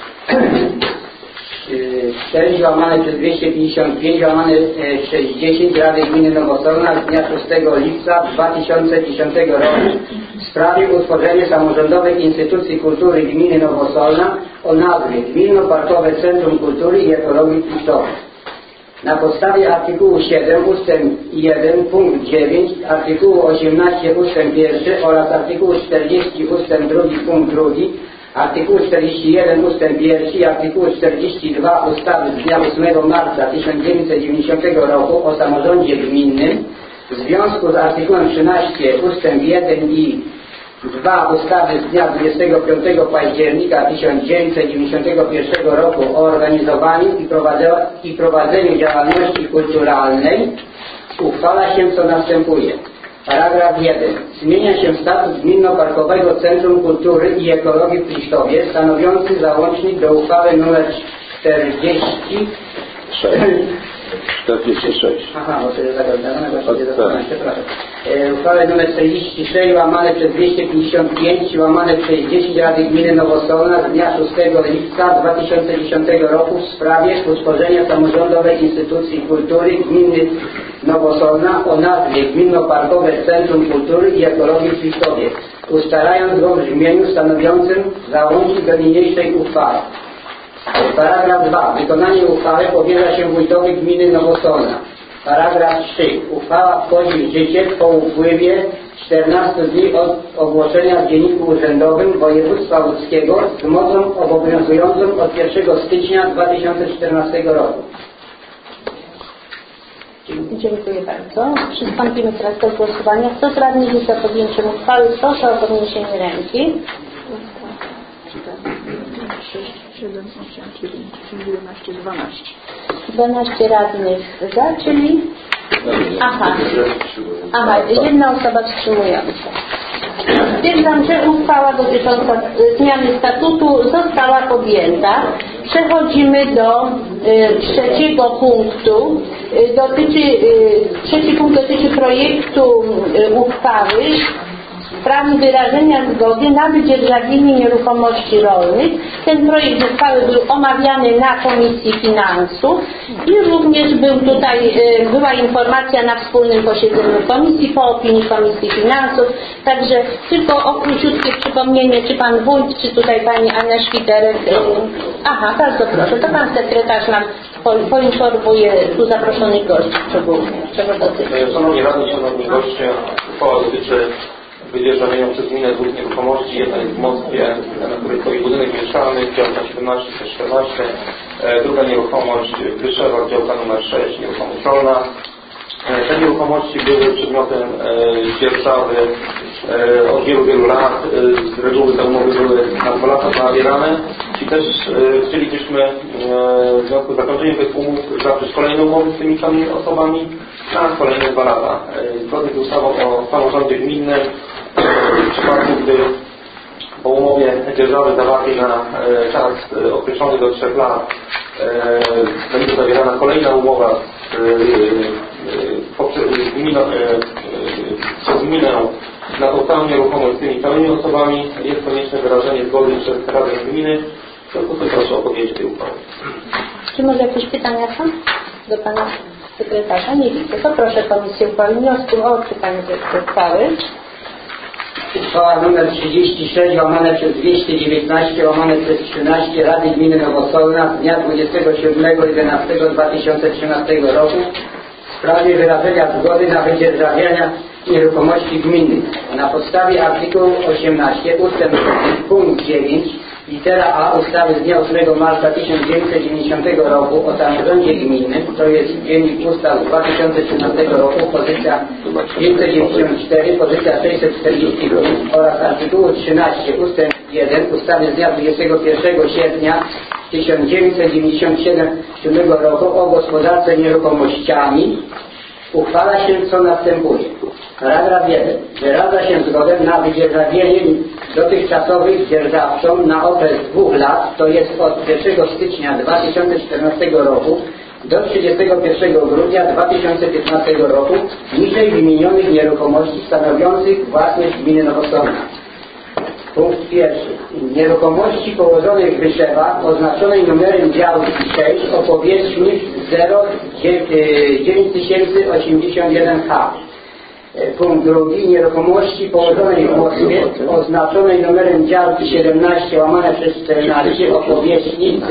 łamane przez 255 łamane przez 10 Rady Gminy Nowosolna z dnia 6 lipca 2010 roku w sprawie utworzenia samorządowej instytucji kultury Gminy Nowosolna o nazwie Gminno-Parkowe Centrum Kultury i Ekologii w Pisztowie. Na podstawie artykułu 7 ustęp 1 punkt 9, artykułu 18 ustęp 1 oraz artykułu 40 ustęp 2 punkt 2, artykułu 41 ustęp 1 i artykułu 42 ustawy z dnia 8 marca 1990 roku o samorządzie gminnym w związku z artykułem 13 ustęp 1 i 2 ustawy z dnia 25 października 1991 roku o organizowaniu i prowadzeniu działalności kulturalnej uchwala się, co następuje. Paragraf 1. Zmienia się status Gminno-Parkowego Centrum Kultury i Ekologii w Pisztowie, stanowiący załącznik do uchwały nr 46. Aha, bo to jest zagadane, właściwie zapomniałem, przepraszam. Uchwałę nr 46 łamane przez 255 łamane przez 10 Rady Gminy Nowosolna z dnia 6 lipca 2010 roku w sprawie utworzenia samorządowej instytucji kultury gminy Nowosolna o nazwie Gminno-Parkowe Centrum Kultury i Ekologii w Pisztowie, ustalając go w brzmieniu stanowiącym załącznik do niniejszej uchwały. Paragraf 2. Wykonanie uchwały powierza się wójtowi gminy Nowosolna. Paragraf 3. Uchwała wchodzi w życie po upływie 14 dni od ogłoszenia w Dzienniku Urzędowym Województwa Łódzkiego z mocą obowiązującą od 1 stycznia 2014 roku. Dziękuję bardzo. Przystąpimy teraz do głosowania. Kto z radnych jest za podjęciem uchwały? Proszę o podniesienie ręki. 6, 7, 8, 9, 10, 11, 12. 12 radnych za, czyli... Aha, jedna osoba wstrzymująca. Stwierdzam, że uchwała dotycząca zmiany statutu została podjęta. Przechodzimy do trzeciego punktu. Trzeci punkt dotyczy projektu uchwały w sprawie wyrażenia zgody na wydzierżawienie nieruchomości rolnych. Ten projekt uchwały był omawiany na Komisji Finansów i również była informacja na wspólnym posiedzeniu Komisji po opinii Komisji Finansów. Także tylko o króciutkie przypomnienie, czy Pan Wójt, czy tutaj Pani Anna Szwiterek. Aha, bardzo proszę. To Pan Sekretarz nam poinformuje tu zaproszonych gości szczególnie. Czego dotyczy? Szanowni Radni, Szanowni Goście, uchwała dotyczy wydzierżawienia przez gminę dwóch nieruchomości. Jedna jest w Moskwie, na której stoi budynek mieszkalny, działka 17-14. Druga nieruchomość w Wyszewach, działka numer 6, nieruchomość rolna. Te nieruchomości były przedmiotem dzierżawy od wielu lat. Z reguły te umowy były na 2 lata zawierane i też chcielibyśmy w związku z zakończeniem tych umów zawrzeć kolejne umowy z tymi samymi osobami na kolejne 2 lata. Zgodnie z ustawą o samorządzie gminnym w przypadku, gdy po umowie dzierżawy zawartej na czas określony do 3 lat będzie zawierana kolejna umowa przez gminę na tą samą nieruchomość z tymi samymi osobami, jest konieczne wyrażenie zgody przez Radę Gminy. W związku z tym proszę o podjęcie tej uchwały. Czy może jakieś pytania są do Pana Sekretarza? Nie widzę. To proszę Komisję uchwały wniosku o odczytanie tej uchwały. Uchwała nr 36 łamane przez 219 łamane przez 13 Rady Gminy Nowosolna z dnia 27.11.2013 roku w sprawie wyrażenia zgody na wydzierżawianie nieruchomości gminnych. Na podstawie artykułu 18 ustęp punkt 9 litera A ustawy z dnia 8 marca 1990 roku o samorządzie gminnym, to jest Dziennik Ustaw z 2013 roku, pozycja 594, pozycja 640 oraz artykułu 13 ustęp 1 ustawy z dnia 21 sierpnia 1997 roku o gospodarce nieruchomościami uchwala się, co następuje. Paragraf 1. Wyraża się zgodę na wydzierżawienie dotychczasowych dzierżawcom na okres 2 lat, to jest od 1 stycznia 2014 roku do 31 grudnia 2015 roku niżej wymienionych nieruchomości stanowiących własność gminy Nowosolna. Punkt 1. Nieruchomości położonych w Wyszewach oznaczonej numerem działki 6 o powierzchni 9081 ha. Punkt 2. Nieruchomości położonej w Moskwie oznaczonej numerem działki 17 łamane przez 14 o powierzchni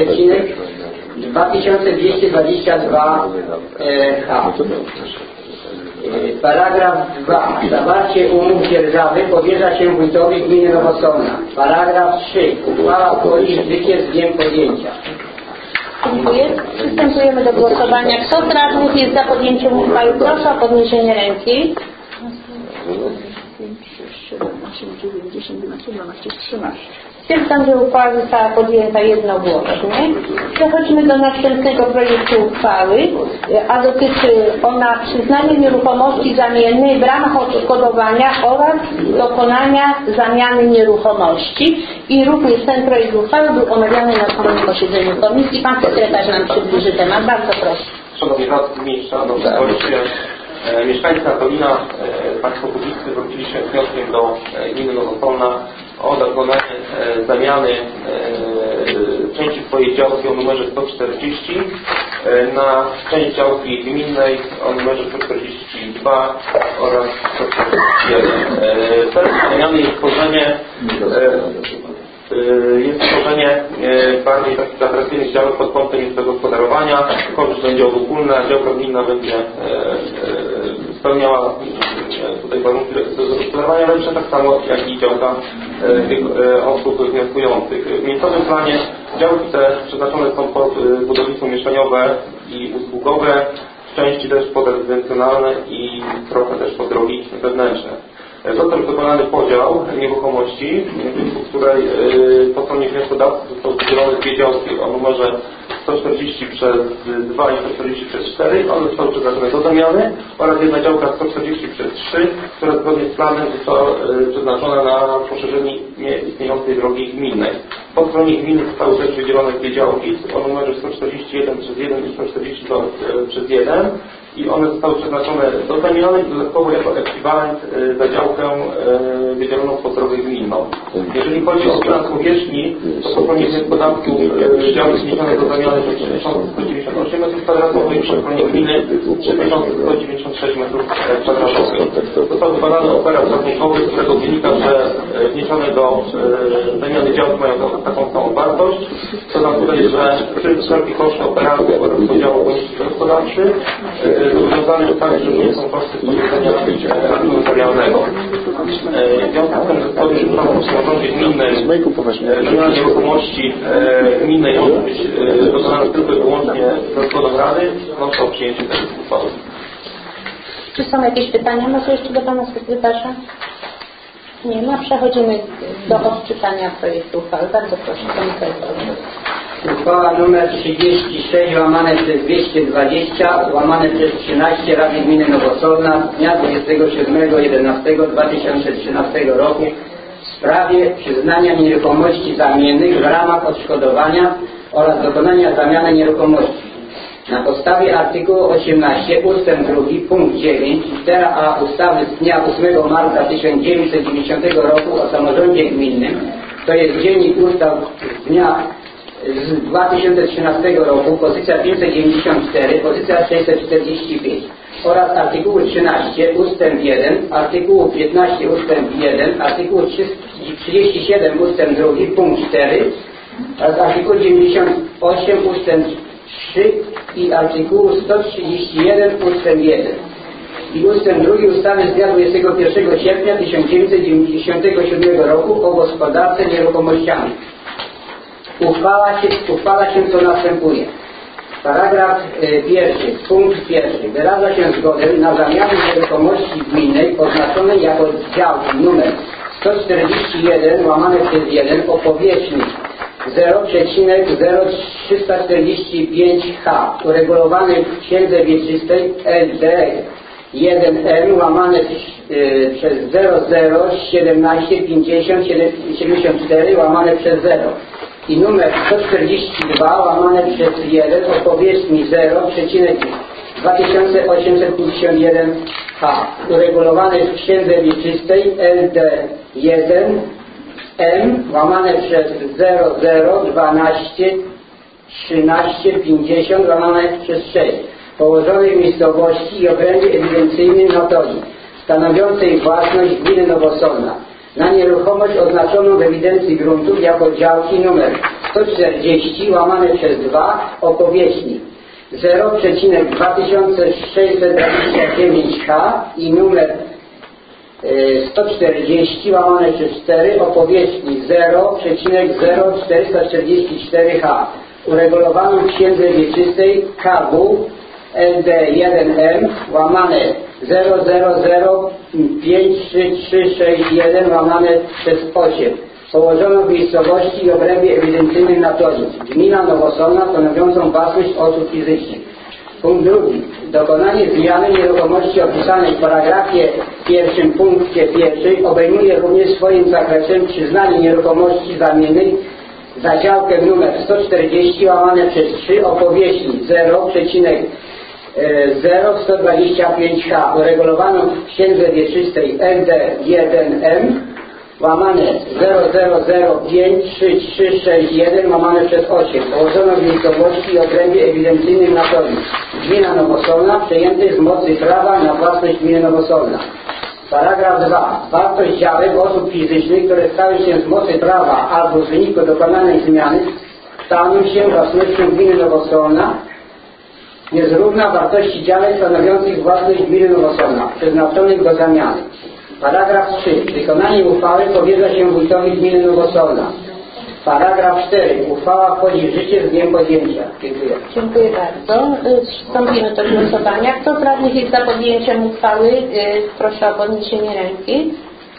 0,2222 ha. Paragraf 2. Zawarcie umów dzierżawy powierza się wójtowi gminy Nowosolna. Paragraf 3. Uchwała wchodzi w życie z dniem podjęcia. Dziękuję. Przystępujemy do głosowania. Kto z radnych jest za podjęciem uchwały? Proszę o podniesienie ręki. 5, 6, 7, 90, 11, 12, 13. Stwierdzam, że uchwała została podjęta jednogłośnie. Przechodzimy do następnego projektu uchwały, a dotyczy ona przyznania nieruchomości zamiennej w ramach odszkodowania oraz dokonania zamiany nieruchomości. I również ten projekt uchwały był omawiany na samym posiedzeniu komisji. Pan sekretarz nam przybliży temat. Bardzo proszę. Szanowni Radni Miejsca, goście, mieszkańcy Antolina, Państwo publiczny zwrócili się z wnioskiem do gminy Nowopolna o dokonanie zamiany części swojej działki o numerze 140 na część działki gminnej o numerze 142 oraz 141. Celem zamiany jest tworzenie bardziej takich atrakcyjnych działek pod kątem ich zagospodarowania. Korzyść będzie ogólna, działka gminna będzie spełniała tutaj warunki do zagospodarowania lepsze, tak samo jak i działka osób wnioskujących. W miejscowym planie działki te przeznaczone są pod budownictwo mieszkaniowe i usługowe, w części też pod rezydencjonalne i trochę też pod drogi wewnętrzne. Został dokonany podział nieruchomości, w której po stronie wnioskodawcy zostały podzielone dwie działki o numerze 140 przez 2 i 140 przez 4. One zostały przeznaczone do zamiany oraz jedna działka 140 przez 3, która zgodnie z planem została przeznaczona na poszerzenie istniejącej drogi gminnej. Po stronie gminy zostały też wydzielone dwie działki o numerze 141 przez 1 i 142 przez 1. I one zostały przeznaczone do zamiany i dodatkowo jako ekwiwalent za działkę wydzieloną pod drogę gminną. Jeżeli chodzi o bilans powierzchni, to po stronie wnioskodawców działki zniesione do zamiany to 3198 m2 i po stronie gminy 3196 m2. Został zbadany operat rachunkowy, z którego wynika, że wniesione do zamiany działki mają taką samą wartość. Dodam tutaj, że przy wszelkich kosztach operacji oraz podziału bonifitu gospodarczy zobowiązane jest także, że nie są koszty sporządzenia aktu notarialnego. W związku z tym, że zgodnie z ustawą o samorządzie gminnym zamiana nieruchomości gminnej może być dokonana tylko i wyłącznie za zgodą Rady, wnoszę o przyjęcie tej uchwały. Czy są jakieś pytania może jeszcze do Pana Sekretarza? Nie ma. Przechodzimy do odczytania projektu uchwały. Bardzo proszę, Pan Sekretarz. Uchwała nr 36 łamane przez 220 łamane przez 13 Rady Gminy Nowosolna z dnia 27.11.2013 roku w sprawie przyznania nieruchomości zamiennych w ramach odszkodowania oraz dokonania zamiany nieruchomości. Na podstawie artykułu 18 ustęp 2 punkt 9 litera A ustawy z dnia 8 marca 1990 roku o samorządzie gminnym, to jest Dziennik Ustaw z dnia z 2013 roku, pozycja 594, pozycja 645 oraz artykułu 13 ustęp 1, artykułu 15 ustęp 1, artykułu 37 ustęp 2 punkt 4 oraz artykułu 98 ustęp 3 i artykułu 131 ustęp 1 i ustęp 2 ustawy z dnia 21 sierpnia 1997 roku o gospodarce nieruchomościami. Uchwala się co następuje. Paragraf 1, punkt 1. Wyraża się zgodę na zamianę nieruchomości gminnej oznaczonej jako działki numer 141 łamane przez 1 o powierzchni 0,0345 ha uregulowanej w księdze wieczystej LD 1M łamane przez 00175074 łamane przez 0 i numer 142 łamane przez 1 o powierzchni 0,2851 ha uregulowanej w księdze wieczystej LD 1M łamane przez 00121350 łamane przez 6 położonej w miejscowości i obrębie ewidencyjnym Notolii, stanowiącej własność gminy Nowosolna, na nieruchomość oznaczoną w ewidencji gruntów jako działki numer 140 łamane przez 2 o powierzchni 0,2629 ha i numer 140 łamane przez 4 o powierzchni 0,0444 ha uregulowaną w księdze wieczystej KW LD1M łamane 0005361 łamane przez 8 położono w miejscowości i obrębie ewidencyjnym Natolic, gmina Nowosolna, stanowiącą własność osób fizycznych. Punkt drugi. Dokonanie zmiany nieruchomości opisanej w paragrafie pierwszym punkcie pierwszym obejmuje również swoim zakresem przyznanie nieruchomości zamiennej za działkę nr 140 łamane przez 3 o powierzchni 0,0125 uregulowaną w księdze wieczystej LD1M łamane 0005361 łamane przez 8 położono w miejscowości i obrębie ewidencyjnym Natolic, gmina Nowosolna, przejętej z mocy prawa na własność gminy Nowosolna. Paragraf 2. Wartość działek osób fizycznych, które stały się z mocy prawa albo w wyniku dokonanej zmiany staną się własnością gminy Nowosolna, jest równa wartości działek stanowiących własność gminy Nowosolna, przeznaczonych do zamiany. Paragraf 3. Wykonanie uchwały powierza się wójtowi gminy Nowosolna. Paragraf 4. Uchwała wchodzi w życie z dniem podjęcia. Dziękuję. Dziękuję bardzo. Przystąpimy do głosowania. Kto z radnych jest za podjęciem uchwały? Proszę o podniesienie ręki.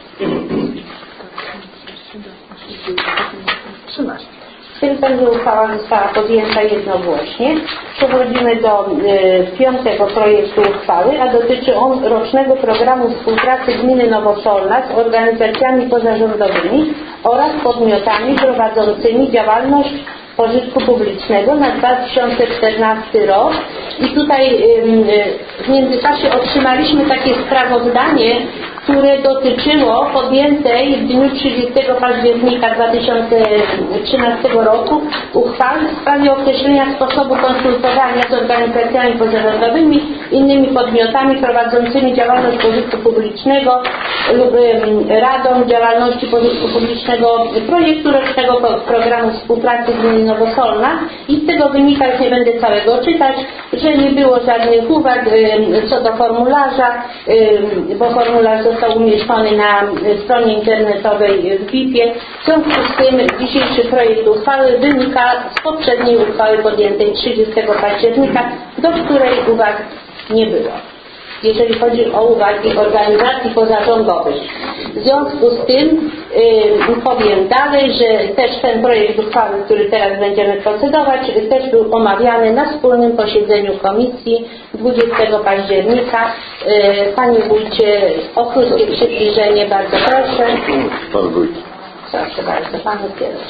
13. Stwierdzam, że uchwała została podjęta jednogłośnie. Przechodzimy do 5. projektu uchwały, a dotyczy on rocznego programu współpracy gminy Nowosolna z organizacjami pozarządowymi oraz podmiotami prowadzącymi działalność pożytku publicznego na 2014 rok. I tutaj w międzyczasie otrzymaliśmy takie sprawozdanie, które dotyczyło podjętej w dniu 30 października 2013 roku uchwały w sprawie określenia sposobu konsultowania z organizacjami pozarządowymi, innymi podmiotami prowadzącymi działalność pożytku publicznego lub Radą Działalności Pożytku Publicznego projektu rocznego programu współpracy gminy Nowosolna i z tego wynika, już nie będę całego czytać, że nie było żadnych uwag co do formularza, bo formularz został umieszczony na stronie internetowej w BIP-ie. W związku z tym dzisiejszy projekt uchwały wynika z poprzedniej uchwały podjętej 30 października, do której uwag nie było, jeżeli chodzi o uwagi organizacji pozarządowych. W związku z tym powiem dalej, że też ten projekt uchwały, który teraz będziemy procedować, też był omawiany na wspólnym posiedzeniu komisji 20 października. Panie wójcie, o krótkie przybliżenie, bardzo proszę. Pan wójt. Proszę bardzo, pan pierwszy.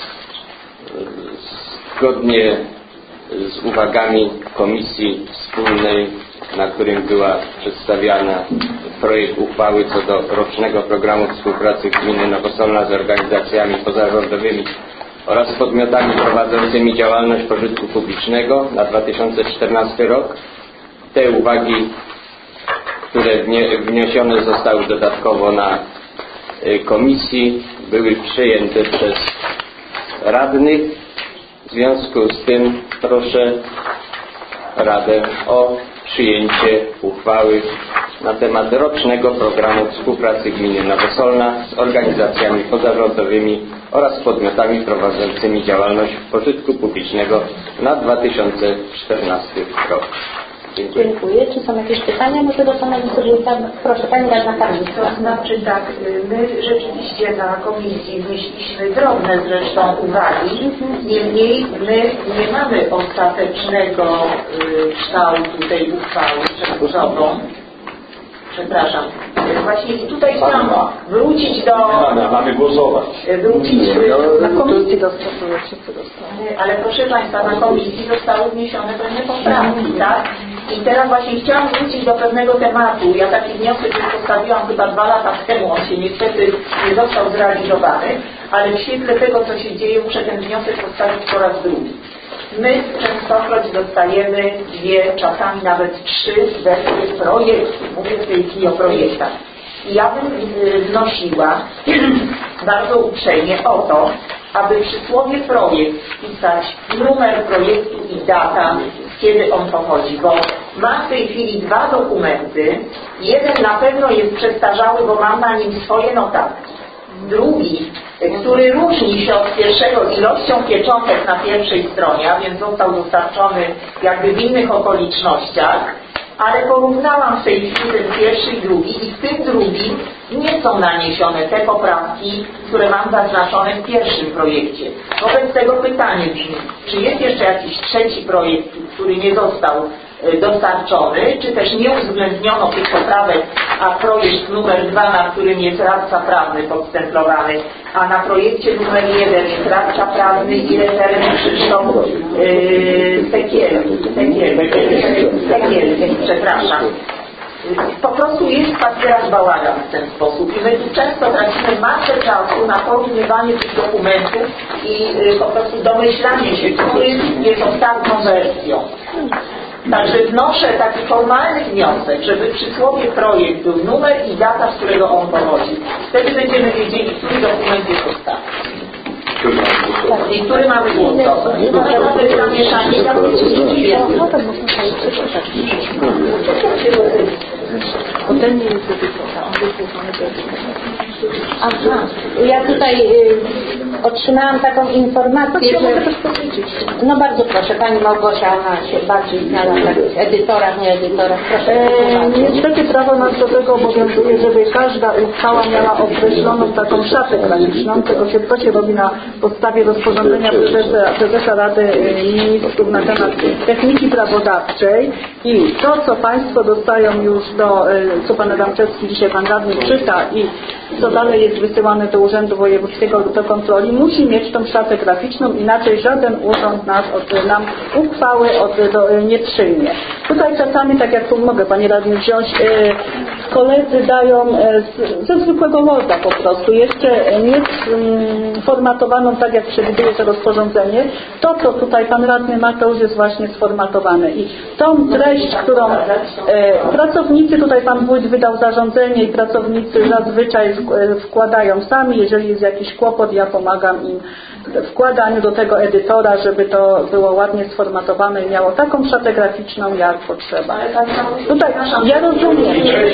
Zgodnie z uwagami komisji wspólnej, na którym była przedstawiana projekt uchwały co do rocznego programu współpracy gminy Nowosolna z organizacjami pozarządowymi oraz podmiotami prowadzącymi działalność pożytku publicznego na 2014 rok. Te uwagi, które wniesione zostały dodatkowo na komisji, były przyjęte przez radnych. W związku z tym proszę Radę o przyjęcie uchwały na temat rocznego programu współpracy gminy Nowosolna z organizacjami pozarządowymi oraz podmiotami prowadzącymi działalność pożytku publicznego na 2014 rok. Dziękuję. Dziękuję. Czy są jakieś pytania może do pana wójta? Proszę, pani radna Karnicka. To znaczy tak, my rzeczywiście na komisji wnieśliśmy drobne zresztą uwagi, niemniej my nie mamy ostatecznego kształtu tej uchwały przed sobą. Przepraszam. Właśnie tutaj chciałam wrócić do... Mamy głosować. Wrócić Na komisji dostosuje wszyscy dostaną. Ale proszę Państwa, na komisji zostały wniesione pewne poprawki, tak? I teraz właśnie chciałam wrócić do pewnego tematu. Ja taki wniosek już postawiłam chyba 2 lata temu, on się niestety nie został zrealizowany, ale w świetle tego, co się dzieje, muszę ten wniosek postawić po raz drugi. My częstokroć dostajemy 2, czasami nawet 3 wersje projektu. Mówię w tej chwili o projektach. I ja bym wnosiła bardzo uprzejmie o to, aby przy słowie projekt wpisać numer projektu i data, kiedy on pochodzi, bo mam w tej chwili 2 dokumenty. Jeden na pewno jest przestarzały, bo mam na nim swoje notatki. Drugi, który różni się od pierwszego ilością pieczątek na pierwszej stronie, a więc został dostarczony jakby w innych okolicznościach, ale porównałam w tej chwili ten pierwszy i drugi i w tym drugim nie są naniesione te poprawki, które mam zaznaczone w pierwszym projekcie. Wobec tego pytanie brzmi, czy jest jeszcze jakiś trzeci projekt, który nie został dostarczony, czy też nie uwzględniono tych poprawek, a projekt numer 2, na którym jest radca prawny podstemplowany, a na projekcie numer 1 jest radca prawny i referent Krzysztof Sekiel, przepraszam. Po prostu jest papierach bałagan w ten sposób i my tu często tracimy masę czasu na porównywanie tych dokumentów i po prostu domyślanie się, który jest ostatnią wersją. Także wnoszę taki formalny wniosek, żeby przy słowie projekt był numer i data, z którego on pochodzi. Wtedy będziemy wiedzieli, który dokument jest ostatni. I który mamy głosować. To jest zamieszanie. Bo ten nie jest edytora, on jest wysłany do edytora. Aha, ja tutaj otrzymałam taką informację, że... Mogę też powiedzieć. No bardzo proszę, Pani Małgosia, ona się bardziej znała na edytorach, nie edytorach. Proszę. Niestety prawo nas do tego obowiązuje, żeby każda uchwała miała określoną taką szatę graficzną. To się robi na podstawie rozporządzenia prezesa Rady Ministrów na temat techniki prawodawczej i to, co Państwo dostają już co Pan Adamczewski, dzisiaj Pan Radny czyta i co dalej jest wysyłane do Urzędu Wojewódzkiego do kontroli, musi mieć tą szatę graficzną, inaczej żaden urząd nam uchwały nie przyjmie. Tutaj czasami, tak jak tu mogę Panie Radny wziąć, koledzy dają ze zwykłego Worda po prostu, jeszcze nie formatowaną tak jak przewiduje to rozporządzenie. To, co tutaj Pan Radny ma, to już jest właśnie sformatowane i tą treść, którą pracownicy, tutaj Pan Wójt wydał zarządzenie i pracownicy zazwyczaj wkładają sami, jeżeli jest jakiś kłopot, ja pomagam im w wkładaniu do tego edytora, żeby to było ładnie sformatowane i miało taką szatę graficzną, jak potrzeba. Tutaj ja rozumiem.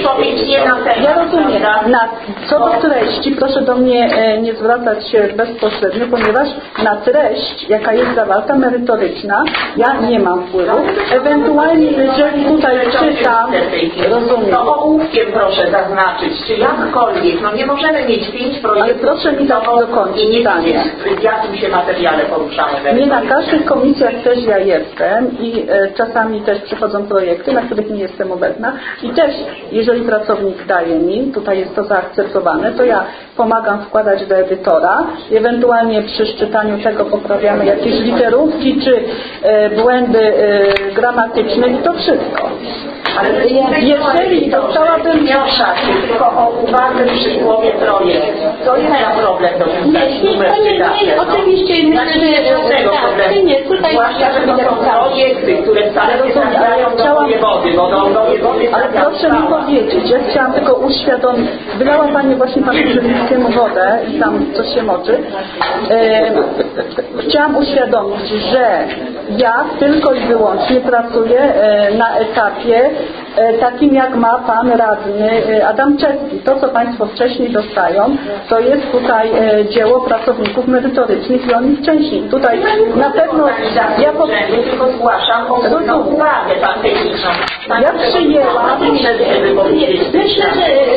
Co do treści, proszę do mnie nie zwracać się bezpośrednio, ponieważ na treść, jaka jest zawarta, merytoryczna, ja nie mam wpływu. Ewentualnie, jeżeli tutaj czytam, rozumiem. To ołówkiem proszę zaznaczyć, czy jakkolwiek, nie możemy mieć 5 projektów. Ale proszę mi dać dokończyć zdanie. W jakim się materiale poruszamy. Nie na każdych komisjach też ja jestem i czasami też przychodzą projekty, na których nie jestem obecna i też, jeżeli pracownik daje mi, tutaj jest to zaakceptowane, to ja pomagam wkładać do edytora, ewentualnie przy szczytaniu tego poprawiamy jakieś literówki czy błędy gramatyczne i to wszystko. Ale jeżeli dostałabym wniosek tylko o uwagę przy słowie projekt, to jest problem do Nie, oczywiście myślę, że nie, tutaj zwłaszcza, że to są projekty, które wcale nie trafiają do wojewody, bo do wojewody. Ale proszę mi powiedzieć, ja chciałam tylko uświadomić, wylała Pani właśnie Panu Żywickiemu wodę i tam coś się moczy. Chciałam uświadomić, że ja tylko i wyłącznie pracuję na etapie takim jak ma Pan Radny Adamczewski. To, co Państwo wcześniej dostają, to jest tutaj dzieło pracowników merytorycznych i oni wcześniej. Tutaj na pewno ja tylko zgłaszam uwagę Pan techniczną. Ja przyjęłam. Myślę,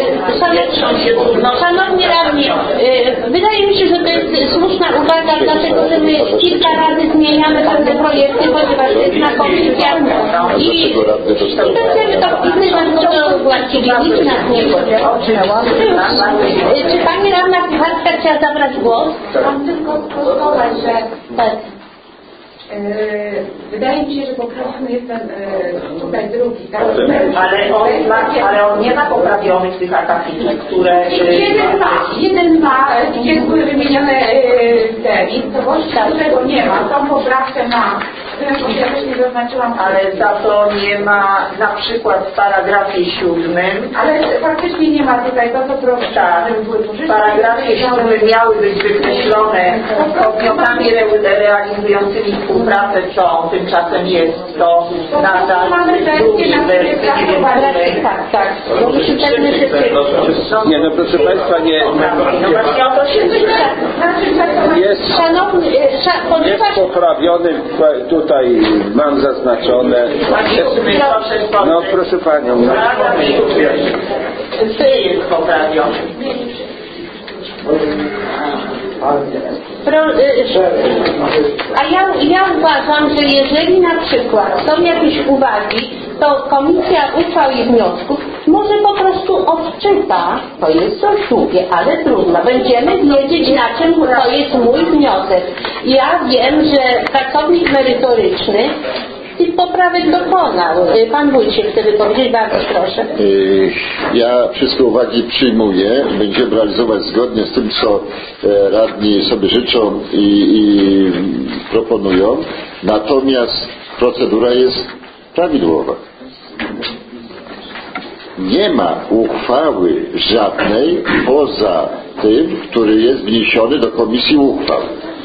że szanowni radni, wydaje mi się, że to jest słuszna uwaga, dlatego że my kilka razy zmieniamy pewne projekty, ponieważ jest na komisjach i będziemy to wpisywać, bo to właściwie nic nas nie Czy Pani Radna Kucharska chciała zabrać głos? Chciałam tylko sprostować, że wydaje mi się, że poprawiony jest ten tutaj drugi, tak? Ale on nie ma poprawionych tych akapitów, które... Jeden ma, gdzie były wymienione termin, to właśnie którego nie ma. Tą poprawkę ma Ja też nie zaznaczyłam. Ale za to nie ma na przykład w paragrafie 7. Ale faktycznie nie ma tutaj to, co proszę. Tak, w paragrafie 7 miały być wykreślone podmiotami realizującymi współpracę, co tymczasem jest to nadal drugi wersji. Tak. Nie, no proszę Państwa, nie. No właśnie o to się Jest poprawiony, tutaj mam zaznaczone. No proszę Panią. No. Jest poprawiony. A ja uważam, że jeżeli na przykład są jakieś uwagi, to komisja uchwał i wniosków może po prostu odczyta, to jest coś długie, ale trudno. Będziemy wiedzieć, na czym to jest mój wniosek. Ja wiem, że pracownik merytoryczny tych poprawek dokonał. Pan Wójcik chce wypowiedzieć, bardzo proszę. Ja wszystkie uwagi przyjmuję. Będziemy realizować zgodnie z tym, co radni sobie życzą i proponują. Natomiast procedura jest prawidłowa. Nie ma uchwały żadnej poza tym, który jest wniesiony do komisji uchwał.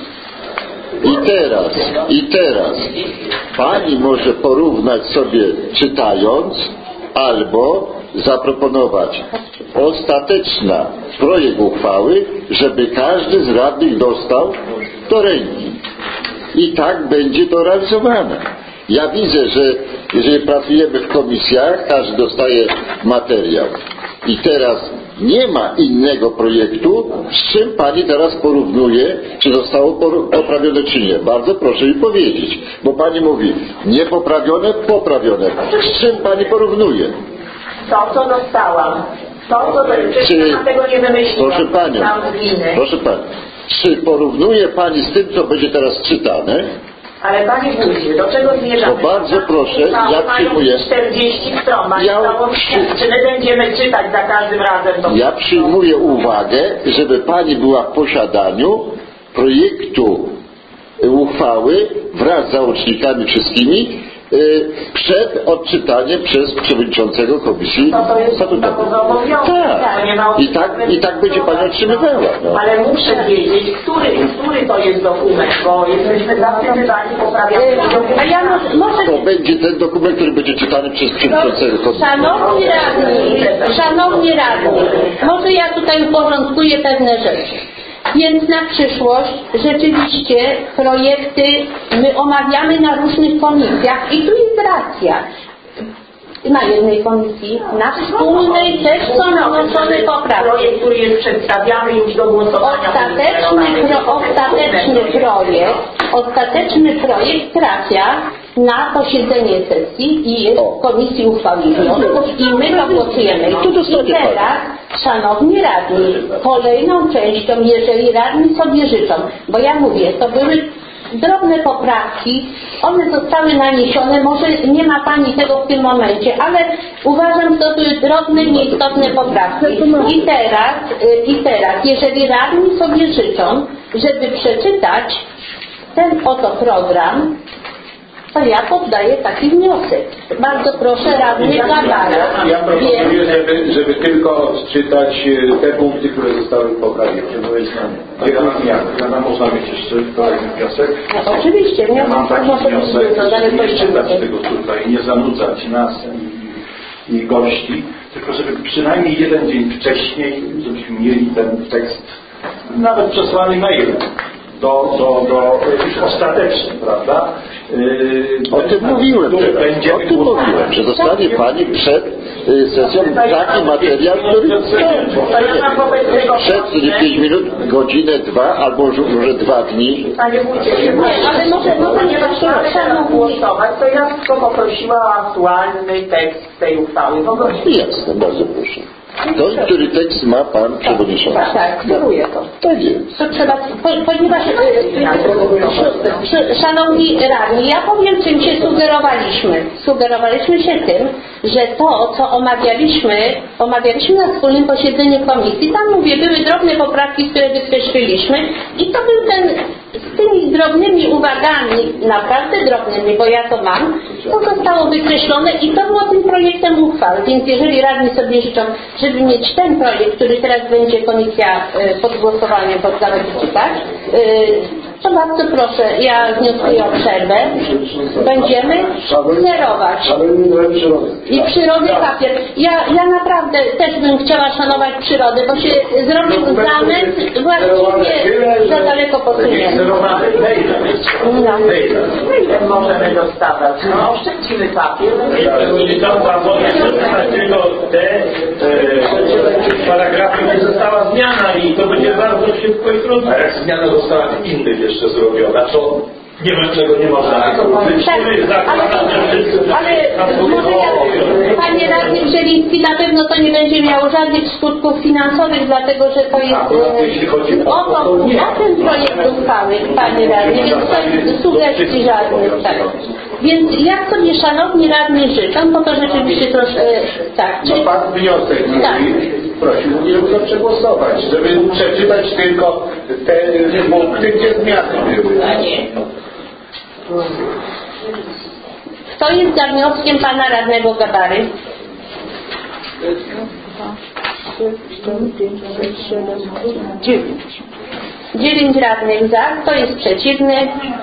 I teraz pani może porównać sobie czytając albo zaproponować ostateczny projekt uchwały, żeby każdy z radnych dostał do ręki. I tak będzie to realizowane. Ja widzę, że jeżeli pracujemy w komisjach, każdy dostaje materiał. I teraz nie ma innego projektu, z czym pani teraz porównuje, czy zostało poprawione, czy nie. Bardzo proszę mi powiedzieć, bo pani mówi niepoprawione, poprawione. Z czym pani porównuje? To, co dostałam. Czy tego nie wymyśliłam. Proszę pani, czy porównuje pani z tym, co będzie teraz czytane? Ale Panie Wójcie, do czego zmierzamy? To bardzo proszę, ja przyjmuję. 40 stron, czy my będziemy czytać za każdym razem? Ja przyjmuję uwagę, żeby Pani była w posiadaniu projektu uchwały wraz z załącznikami wszystkimi przed odczytaniem przez przewodniczącego komisji statutowej. Tak. I tak będzie Pani otrzymywała. No. Ale muszę wiedzieć, który to jest dokument, bo jesteśmy zapytywani, poprawiamy dokument. To będzie ten dokument, który będzie czytany przez przewodniczącego komisji. Szanowni radni, może ja tutaj uporządkuję pewne rzeczy. Więc na przyszłość rzeczywiście projekty my omawiamy na różnych komisjach i tu jest racja. Na jednej komisji, na wspólnej też są wnoszone poprawki. Projekt, który jest przedstawiany już do głosowania. Ostateczny projekt trafia na posiedzenie sesji i jest w komisji uchwały wniosków i my to głosujemy. I teraz, szanowni radni, kolejną częścią, jeżeli radni sobie życzą, bo ja mówię, to były drobne poprawki, one zostały naniesione, może nie ma Pani tego w tym momencie, ale uważam, że to były drobne, nieistotne poprawki. I teraz, jeżeli radni sobie życzą, żeby przeczytać ten oto program, to ja poddaję taki wniosek. Bardzo proszę radny Gabara. Ja proponuję, żeby tylko odczytać te punkty, które zostały poprawione. Ja można mieć jeszcze kolejny wniosek? No, oczywiście, ja mam taki wniosek, żeby nie czytać tego tutaj, nie zanudzać nas i gości, tylko żeby przynajmniej jeden dzień wcześniej, żebyśmy mieli ten tekst, nawet przesłany mailem. Już ostateczny, prawda? O tym mówiłem, że dostanie Pani przed sesją taki materiał, który przed nie 5 minut, godzinę, 2 albo może 2 dni. Ale może nie trzeba głosować, to ja tylko poprosiła o aktualny tekst tej uchwały. Jasne, bardzo proszę. To, który tekst ma Pan Przewodniczący. Tak, kieruję to. Tak jest. To trzeba, ponieważ szanowni radni, ja powiem, czym się sugerowaliśmy. Sugerowaliśmy się tym, że to, co omawialiśmy na wspólnym posiedzeniu komisji, tam mówię, były drobne poprawki, które wykreśliliśmy i to był ten z tymi drobnymi uwagami, naprawdę drobnymi, bo ja to mam, to zostało wykreślone i to było tym projektem uchwały. Więc jeżeli radni sobie życzą, żeby mieć ten projekt, który teraz będzie komisja pod głosowaniem poddawać czytać, to bardzo proszę, ja wnioskuję o przerwę. Będziemy zerować. I przyrodę papier. Ja naprawdę też bym chciała szanować przyrodę, bo się zrobił zamęt właściwie za daleko posunięty. No. Możemy dostawać. No, oszczędzimy papier. Dlatego te paragrafy nie została zmiana i to będzie bardzo szybko i trudno. A jak zmiana została w innych jeszcze zrobiona, to nie wiem, czego nie można. Ale może panie radny Brzeliński, na pewno to nie będzie miało żadnych skutków finansowych, dlatego że to jest o ten projekt uchwały, panie radny, więc to jest sugestii żadnych. Tak. Więc jak sobie szanowni radni życzą, bo to rzeczywiście troszkę tak. No pan wniosek prosił mnie, żeby to przegłosować, żeby przeczytać tylko te punkty, gdzie zmiany były. Kto jest za wnioskiem pana radnego Gabary? 9 radnych za. Kto jest przeciwny?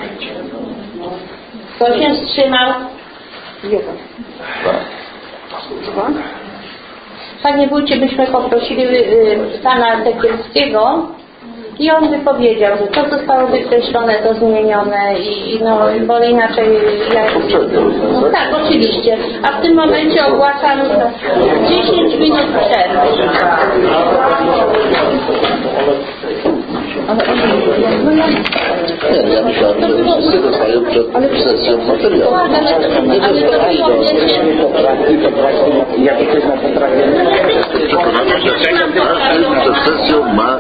Kto się wstrzymał? 1. Panie wójcie, byśmy poprosili pana Sekielskiego i on by powiedział, że to zostało wykreślone, to zmienione bo inaczej tak, oczywiście. A w tym momencie ogłaszam 10 minut przerwy. Ja myślałem, że wszyscy dostają przed sesją materiał. Przed sesją ma...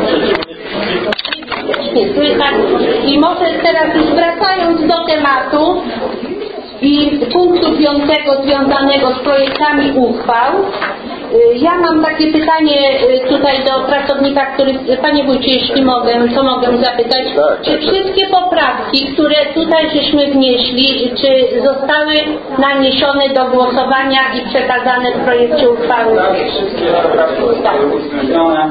I może teraz już wracając do tematu i punktu 5 związanego z projektami uchwał, ja mam takie pytanie tutaj do pracownika, który, panie wójcie, jeśli mogę, to mogę zapytać, czy wszystkie poprawki, które tutaj żeśmy wnieśli, czy zostały naniesione do głosowania i przekazane w projekcie uchwały? Wszystkie poprawki zostały uwzględnione,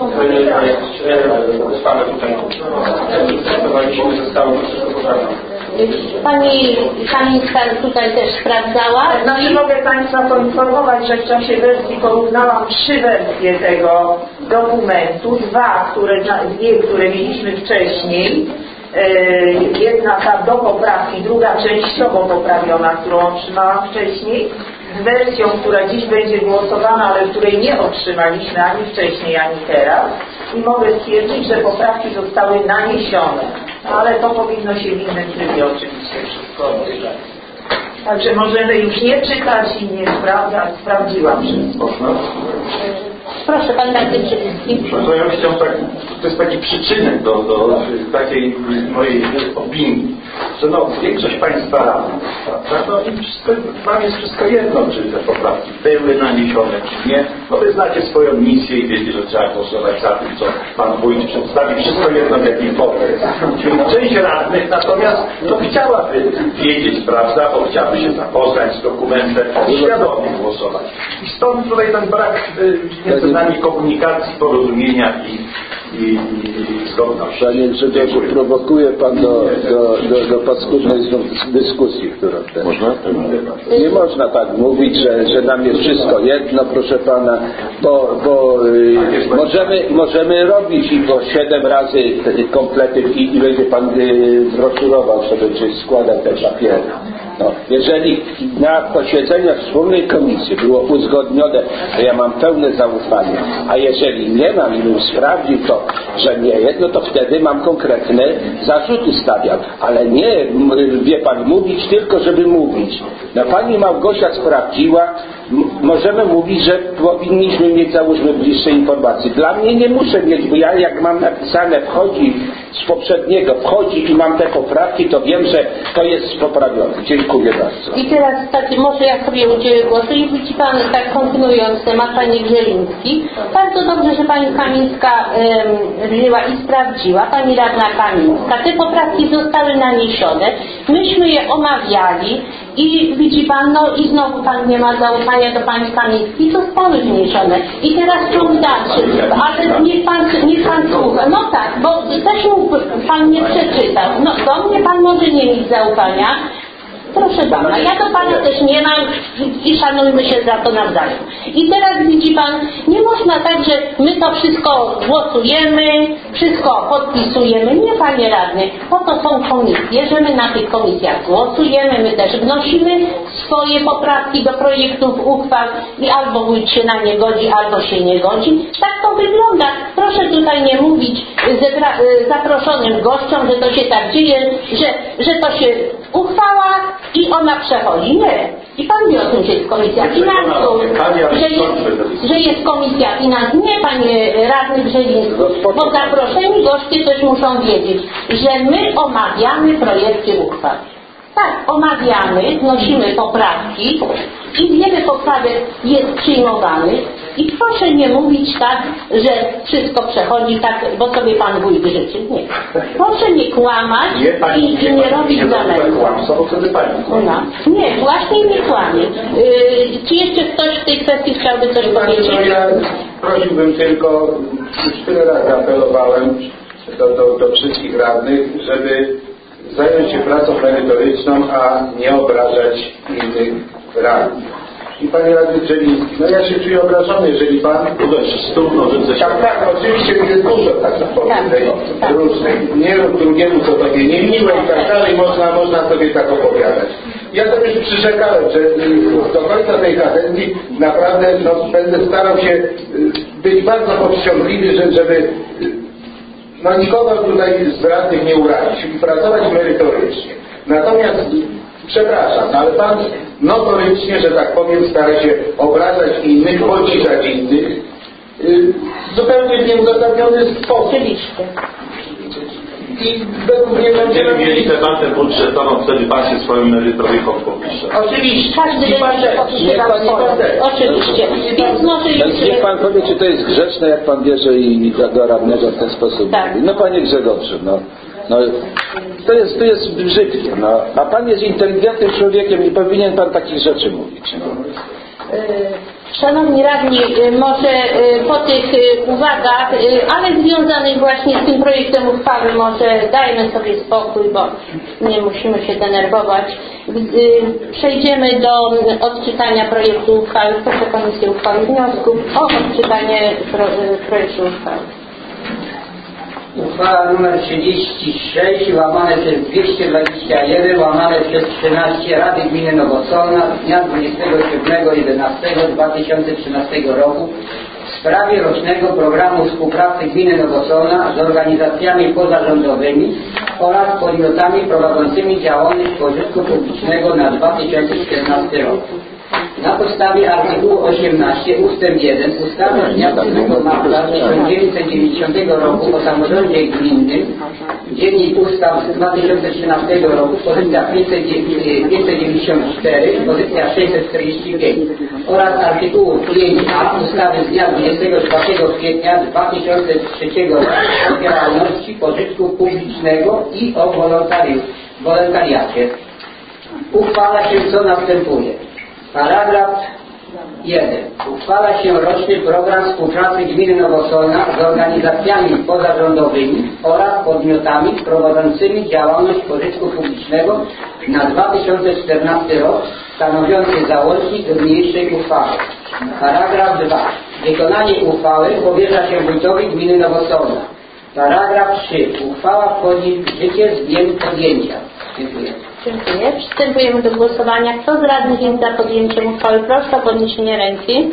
uchwałę tutaj przygotowaliśmy, zostało to wszystko poprawne. Pani Kamińska tutaj też sprawdzała. Znaczy mogę Państwa poinformować, że w czasie wersji porównałam 3 wersje tego dokumentu. Dwie, które mieliśmy wcześniej. Jedna ta do poprawki, druga częściowo poprawiona, którą otrzymałam wcześniej, z wersją, która dziś będzie głosowana, ale której nie otrzymaliśmy ani wcześniej, ani teraz. I mogę stwierdzić, że poprawki zostały naniesione. Ale to powinno się w innym trybie oczywiście wszystko odbywać. Także możemy już nie czytać i nie sprawdzać. Sprawdziłam wszystko. Proszę, pan radny Brzeliński. To ja chciałem to jest taki przyczynek do takiej mojej opinii, że większość państwa radnych, wam jest wszystko jedno, czy te poprawki były naniesione, czy nie. Wy znacie swoją misję i wiecie, że trzeba głosować za tym, co pan wójt przedstawi, wszystko jedno w jakiej formie. Część radnych natomiast chciałaby wiedzieć, prawda, bo chciałaby się zapoznać z dokumentem, świadomie głosować. I stąd tutaj ten brak między nami komunikacji, porozumienia i zgodności. Panie Grzegorzu, prowokuje pan do paskudnej dyskusji, którą też. Można? Nie można tak mówić, że nam jest wszystko jedno, proszę pana, bo możemy robić i po 7 razy komplety i będzie pan broszurował sobie, czy składał te papiery. Jeżeli na posiedzeniach wspólnej komisji było uzgodnione, to ja mam pełne zaufanie, a jeżeli nie mam i bym sprawdził to, że nie jest, no to wtedy mam konkretne zarzuty stawiam, ale nie, wie pan, mówić tylko, żeby mówić. Pani Małgosia sprawdziła, możemy mówić, że powinniśmy mieć, załóżmy, bliższe informacje. Dla mnie nie muszę mieć, bo ja jak mam napisane, wchodzi z poprzedniego wchodzi i mam te poprawki, to wiem, że to jest poprawione. Dziękuję bardzo. I teraz tak, może ja sobie udzielę głosu i widzi Pan, tak kontynuując temat, Panie Grzeliński, bardzo dobrze, że Pani Kamińska wzięła i sprawdziła, Pani Radna Kamińska, te poprawki zostały naniesione, myśmy je omawiali i widzi Pan, no i znowu Pan nie ma zaufania do Pani Kamińskiej, zostały wniesione. I teraz ciąg dalszy, ale niech Pan słucha. No tak, bo też mógł Pan nie przeczytał. No do mnie Pan może nie mieć zaufania. Proszę Pana, ja do Pana też nie mam i szanujmy się za to nawzajem. I teraz widzi Pan, nie można tak, że my to wszystko głosujemy, wszystko podpisujemy. Nie, Panie Radny, po to są komisje, że my na tych komisjach głosujemy, my też wnosimy swoje poprawki do projektów uchwał i albo wójt się na nie godzi, albo się nie godzi. Tak to wygląda. Proszę tutaj nie mówić zaproszonym gościom, że to się tak dzieje, że to się uchwała i ona przechodzi. Nie. I Pan wie o tym, że jest Komisja Finansów, że jest Komisja Finansów. Nie, Panie Radny Grzeliński, bo zaproszeni goście też muszą wiedzieć, że my omawiamy projekty uchwał. Tak, omawiamy, wnosimy poprawki i wiele poprawek jest przyjmowanych i proszę nie mówić tak, że wszystko przechodzi tak, bo sobie Pan wójt życzy. Nie. Proszę nie kłamać i nie robić zamętu. No. Nie, właśnie nie kłamie. Czy jeszcze ktoś w tej kwestii chciałby coś powiedzieć? Ja prosiłbym tylko, już tyle razy apelowałem do wszystkich radnych, żeby zająć się pracą merytoryczną, a nie obrażać innych radnych. I Panie Radny Grzeliński, no ja się czuję obrażony, jeżeli Pan... Stół nożyce się... Tak, oczywiście jest dużo tak różnych. Nie rób drugiemu, co Tobie niemiłe i tak dalej, można sobie tak opowiadać. Ja to już przyrzekałem, że do końca tej kadencji naprawdę będę starał się być bardzo powściągliwy, żeby nikogo tutaj z radnych nie urazić i pracować merytorycznie. Natomiast przepraszam, ale Pan notorycznie, że tak powiem, stara się obrażać innych, poniżać innych zupełnie w nieuzasadniony sposób. Oczywiście. I według mnie będziemy mieli debatę budżetową, wtedy Pan się swoją merytoryką popisze. Oczywiście. Każdy będzie podpisywał swoje. Oczywiście. Więc może niech Pan powie, czy to jest grzeczne, jak Pan bierze i do radnego w ten sposób tak. mówi. No Panie Grzegorzu, to jest brzydkie, a Pan jest inteligentnym człowiekiem i powinien Pan takich rzeczy mówić. Szanowni radni, może po tych uwagach, ale związanych właśnie z tym projektem uchwały, może dajmy sobie spokój, bo nie musimy się denerwować. Przejdziemy do odczytania projektu uchwały. Proszę Komisję uchwały wniosków o odczytanie projektu uchwały. Uchwała nr 36 łamane przez 221 łamane przez 13 Rady Gminy Nowosolna z dnia 27.11.2013 roku w sprawie rocznego programu współpracy Gminy Nowosolna z organizacjami pozarządowymi oraz podmiotami prowadzącymi działalność pożytku publicznego na 2014 rok. Na podstawie artykułu 18 ust. 1 ustawy z dnia 8 marca 1990 roku o samorządzie gminnym, Dziennik Ustaw z 2013 roku, pozycja 594, pozycja 645 oraz artykułu 5a ustawy z dnia 24 kwietnia 2003 roku o działalności pożytku publicznego i o wolontariacie. Uchwala się, co następuje. Paragraf 1. Uchwala się roczny program współpracy Gminy Nowosolna z organizacjami pozarządowymi oraz podmiotami prowadzącymi działalność pożytku publicznego na 2014 rok, stanowiący załącznik do niniejszej uchwały. Paragraf 2. Wykonanie uchwały powierza się wójtowi Gminy Nowosolna. Paragraf 3. Uchwała wchodzi w życie z dniem podjęcia. Dziękuję. Dziękuję. Przystępujemy do głosowania. Kto z radnych jest za podjęciem uchwały? Proszę o podniesienie ręki.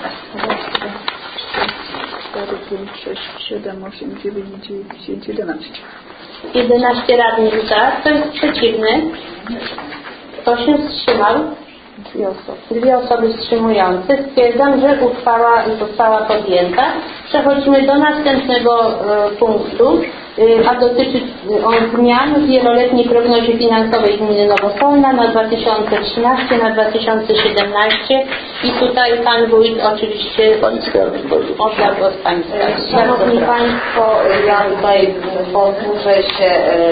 4, 5, 6, 7, 8, 9, 10, 11. 11 radnych za. Kto jest przeciwny? Kto się wstrzymał? Dwie osoby wstrzymujące. Stwierdzam, że uchwała została podjęta. Przechodzimy do następnego punktu. a dotyczyć zmian w wieloletniej prognozie finansowej gminy Nowosolna na 2013 na 2017 i tutaj pan wójt oczywiście odda głos pani skarbnik. Szanowni Państwo, ja tutaj posłużę się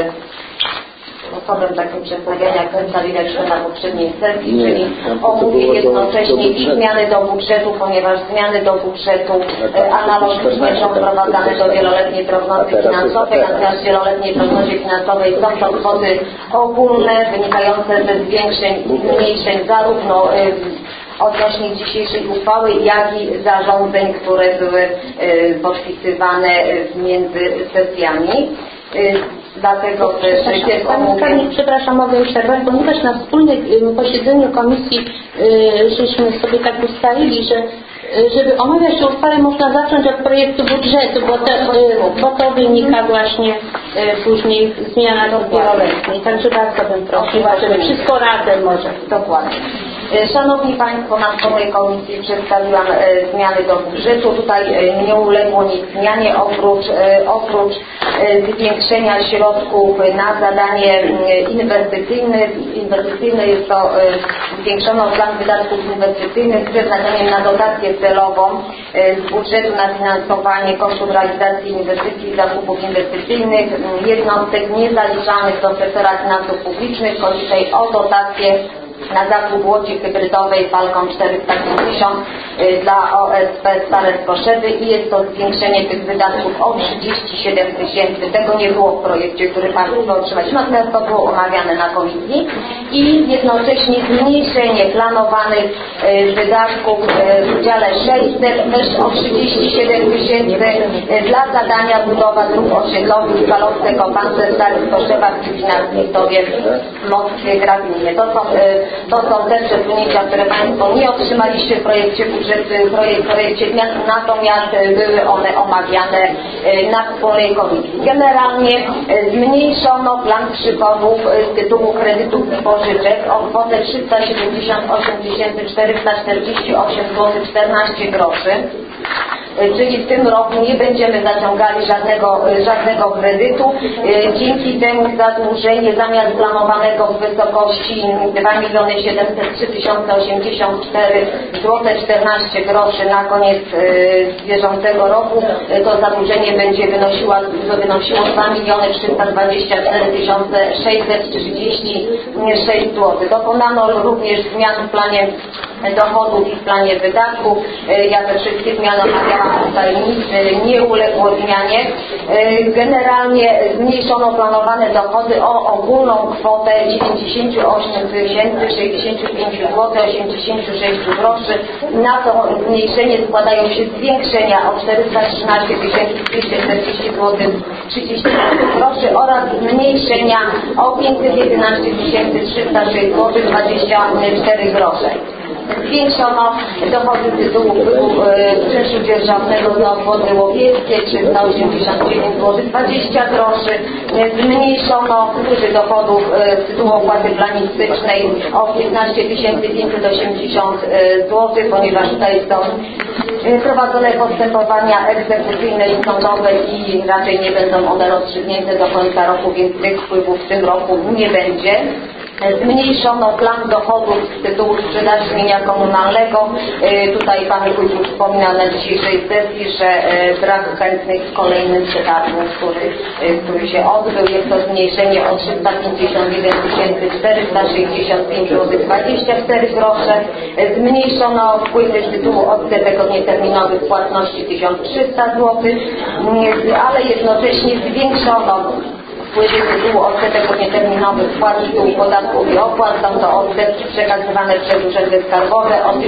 sposobem takim przedstawiania, jak przedstawiliśmy na poprzedniej sesji, czyli omówię jednocześnie i zmiany do budżetu, ponieważ zmiany do budżetu analogicznie są wprowadzane do wieloletniej prognozy finansowej, natomiast w wieloletniej prognozie finansowej są to kwoty ogólne, wynikające ze zwiększeń i zmniejszeń zarówno odnośnie dzisiejszej uchwały, jak i zarządzeń, które były podpisywane między sesjami. Dlatego też Pani skarbnik, przepraszam, mogę już przerwać, ponieważ na wspólnym posiedzeniu komisji żeśmy sobie tak ustalili, że żeby omawiać tę uchwałę można zacząć od projektu budżetu, bo to wynika właśnie później w zmianach wieloletniej. Także bardzo bym prosiła, żeby wszystko razem może. Dokładnie. Szanowni Państwo, na wspólnej komisji przedstawiłam zmiany do budżetu. Tutaj nie uległo nic zmianie oprócz zwiększenia środków na zadanie inwestycyjne. Jest to zwiększono plan wydatków inwestycyjnych z przeznaczeniem na dotację celową z budżetu na finansowanie kosztów realizacji inwestycji i zakupów inwestycyjnych jednostek niezaliczanych do sektora finansów publicznych. Chodzi tutaj o dotację na zakup łodzi hybrydowej Falcon 450 dla OSP Stare Skoszewy i jest to zwiększenie tych wydatków o 37 000. Tego nie było w projekcie, który Państwo otrzymaliśmy, natomiast to było omawiane na komisji i jednocześnie zmniejszenie planowanych wydatków w dziale 600 też o 37 000 dla zadania budowa dróg osiedlowych w Kalowce, Kopance, Starych Skoszewach, Cypinach-Listowie, Moskwie, Grabinie. To są te przesunięcia, które Państwo nie otrzymaliście w projekcie budżetu, projekcie zmian, natomiast były one omawiane na wspólnej komisji. Generalnie zmniejszono plan przychodów z tytułu kredytów i pożyczek o kwotę 378 448 zł 14 groszy. Czyli w tym roku nie będziemy zaciągali żadnego kredytu. Dzięki temu zadłużenie zamiast planowanego w wysokości 2 703 084 zł 14 groszy na koniec bieżącego roku, to zadłużenie będzie wynosiło 2 324 636 zł. Dokonano również zmian w planie dochodów i w planie wydatków. Ja te wszystkie zmiany omawiałam, tutaj nic nie uległo zmianie. Generalnie zmniejszono planowane dochody o ogólną kwotę 98 065 zł 86 groszy. Na to zmniejszenie składają się zwiększenia o 413 240 zł 30 groszy oraz zmniejszenia o 511 306 zł 24 grosze. Zwiększono dochody z tytułu czynszu dzierżawnego za obwody łowieckie 389 zł 20 groszy. Zmniejszono wpływy dochodów z tytułu opłaty planistycznej o 15 580 zł, ponieważ tutaj są prowadzone postępowania egzekucyjne i sądowe i raczej nie będą one rozstrzygnięte do końca roku, więc tych wpływów w tym roku nie będzie. Zmniejszono plan dochodów z tytułu sprzedaży mienia komunalnego. Tutaj Pan Wójt wspomina na dzisiejszej sesji, że brak chętnych w kolejnym przetargu, który się odbył. Jest to zmniejszenie o 351 465 zł 24 grosze. Zmniejszono wpływy z tytułu odsetek od nieterminowych płatności 1300 zł, ale jednocześnie zwiększono wpływy z tytułu odsetek od nieterminowych wpłat z tytułu podatków i opłat. Są to odsetki przekazywane przez urzędy skarbowe o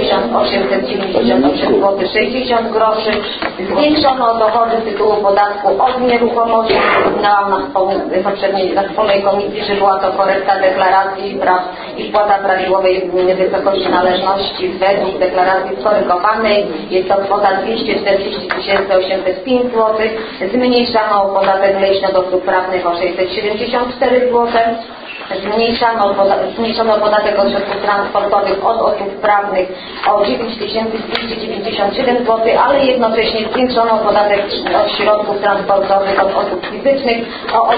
1898 zł 60 groszy. Zwiększono dochody z tytułu podatku od nieruchomości. Wspominałam na wspólnej komisji, że była to korekta deklaracji praw i wpłata prawidłowej wysokości należności według deklaracji skorygowanej. Jest to kwota 240 805 zł. Zmniejszano podatek leśno do dóbr prawnych o 674 zł. Zmniejszono podatek od środków transportowych od osób prawnych o 9297 zł, ale jednocześnie zwiększono podatek od środków transportowych od osób fizycznych o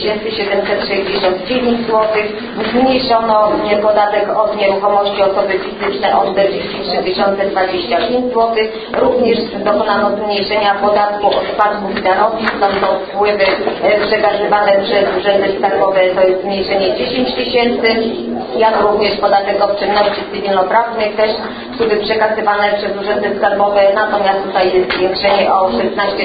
8769 zł. Zmniejszono podatek od nieruchomości osoby fizyczne o 43 025 zł. Również dokonano zmniejszenia podatku od spadków i darowizn. Są to wpływy przekazywane przez urzędy skarbowe, to jest zmniejszenie 10 000, jak również podatek od czynności cywilnoprawnych, też wpływy przekazywane przez urzędy skarbowe, natomiast tutaj jest zwiększenie o 16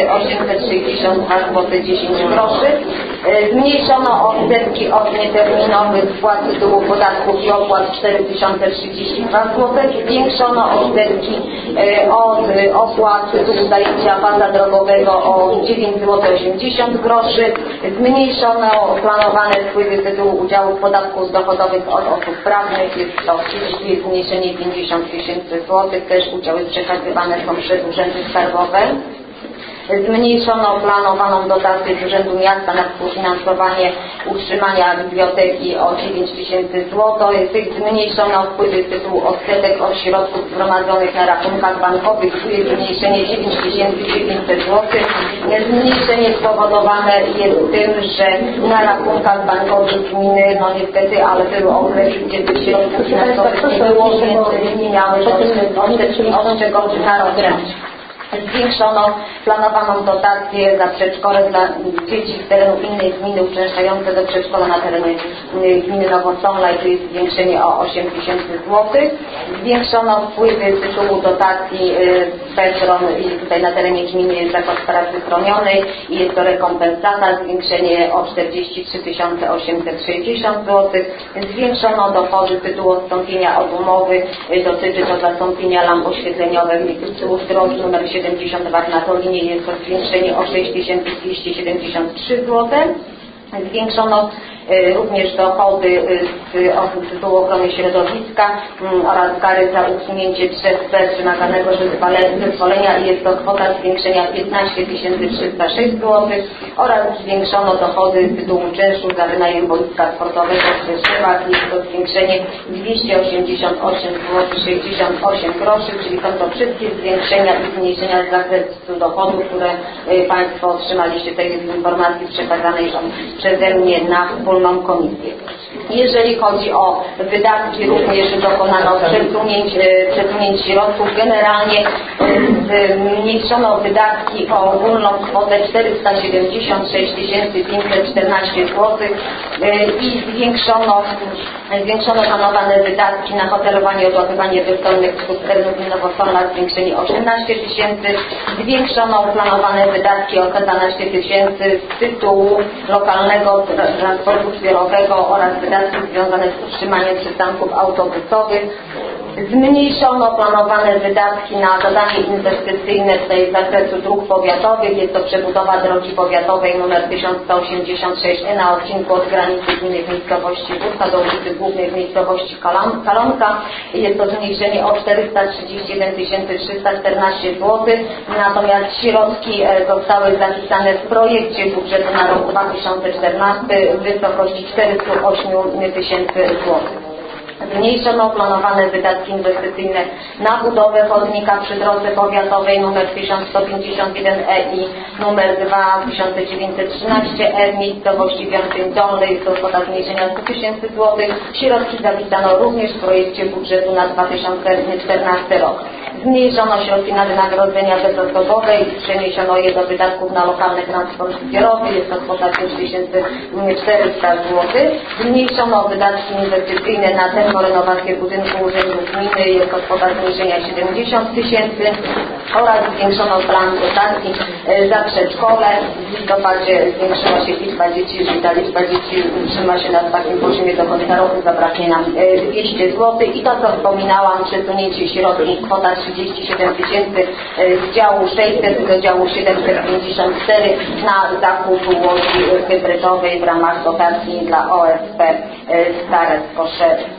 862 zł 10 groszy. Zmniejszono odsetki od niezterminowych wpłat z tytułu podatków i opłat 4032 zł. Zwiększono odsetki od opłat z tytułu zajęcia pasa drogowego o 9 zł 80 groszy. Zmniejszono planowane wpływy z tytułu udziału w podatku z dochodowych od osób prawnych. Jest to zmniejszenie 50 000 zł. Też udziały przekazywane są przez urzędy skarbowe. Zmniejszono planowaną dotację z Urzędu Miasta na współfinansowanie utrzymania biblioteki o 9 000 zł. Zmniejszono wpływy z tytułu odsetek od środków zgromadzonych na rachunkach bankowych. Tu jest zmniejszenie 9900 zł. Zmniejszenie spowodowane jest tym, że na rachunkach bankowych gminy, no niestety, ale były okresy, gdzie tych środków finansowych nie było, więc nie miały od czego narodzić. Zwiększono planowaną dotację za przedszkole dla dzieci z terenu innej gminy uczęszczające do przedszkola na terenie gminy Nowosolna i tu jest zwiększenie o 8 000 zł. Zwiększono wpływy z tytułu dotacji PETRON i tutaj na terenie gminy jest Zakład Pracy Chronionej i jest to rekompensata, zwiększenie o 43 860 zł. Zwiększono dochody z tytułu odstąpienia od umowy, dotyczy to zastąpienia lamp oświetleniowych z tytułu drogi nr 72 na Tolinie, jest to zwiększenie o 6273 zł. Zwiększono również dochody z tytułu ochrony środowiska oraz kary za usunięcie drzew bez wymaganego zezwolenia i jest to kwota zwiększenia 15 306 zł oraz zwiększono dochody z tytułu czynszu za wynajem boiska sportowego w Rzeszowach, jest to zwiększenie 288 zł 68 groszy, czyli są to wszystkie zwiększenia i zmniejszenia z zakresu dochodów, które Państwo otrzymaliście tej informacji przekazanej przeze mnie na wspólną komisję. Jeżeli chodzi o wydatki, również dokonano przesunięć środków. Generalnie zmniejszono wydatki o ogólną kwotę 476 514 zł i zwiększono planowane wydatki na hotelowanie i odładowanie dostojnych wschód terenu Nowosolna, zwiększenie o 18 000. Zwiększono planowane wydatki o 11 000 z tytułu lokalnego transportu zbiorowego oraz wydatki związane z utrzymaniem przystanków autobusowych. Zmniejszono planowane wydatki na zadanie inwestycyjne z zakresu dróg powiatowych. Jest to przebudowa drogi powiatowej nr 1186 na odcinku od granicy gminnych miejscowości Wódka do ulicy Głównej w miejscowości Kalonka. Jest to zmniejszenie o 431 314 zł. Natomiast środki zostały zapisane w projekcie budżetu na rok 2014 w wysokości 408 000 zł. Zmniejszono planowane wydatki inwestycyjne na budowę chodnika przy drodze powiatowej nr 1151E i nr 2913E w miejscowości Wiątyn Dolnej. Jest to kwota zmniejszenia 100 000 zł. Środki zapisano również w projekcie budżetu na 2014 rok. Zmniejszono środki na wynagrodzenia bezosobowe i przeniesiono je do wydatków na lokalny transport zbiorowy. Jest to kwota 5400 zł. Zmniejszono wydatki inwestycyjne na termorenowację budynku urzędu gminy. Jest to kwota zmniejszenia 70 000 oraz zwiększono plan dotacji za przedszkole. W listopadzie zwiększyła się liczba dzieci, czyli ta liczba dzieci utrzyma się na takim poziomie do końca roku, zabraknie nam 200 zł. I to, co wspominałam, przesunięcie środków, kwota 37 000 z działu 600 do działu 754 na zakup łodzi hybrydowej w ramach dotacji dla OSP Stare Skoszewy.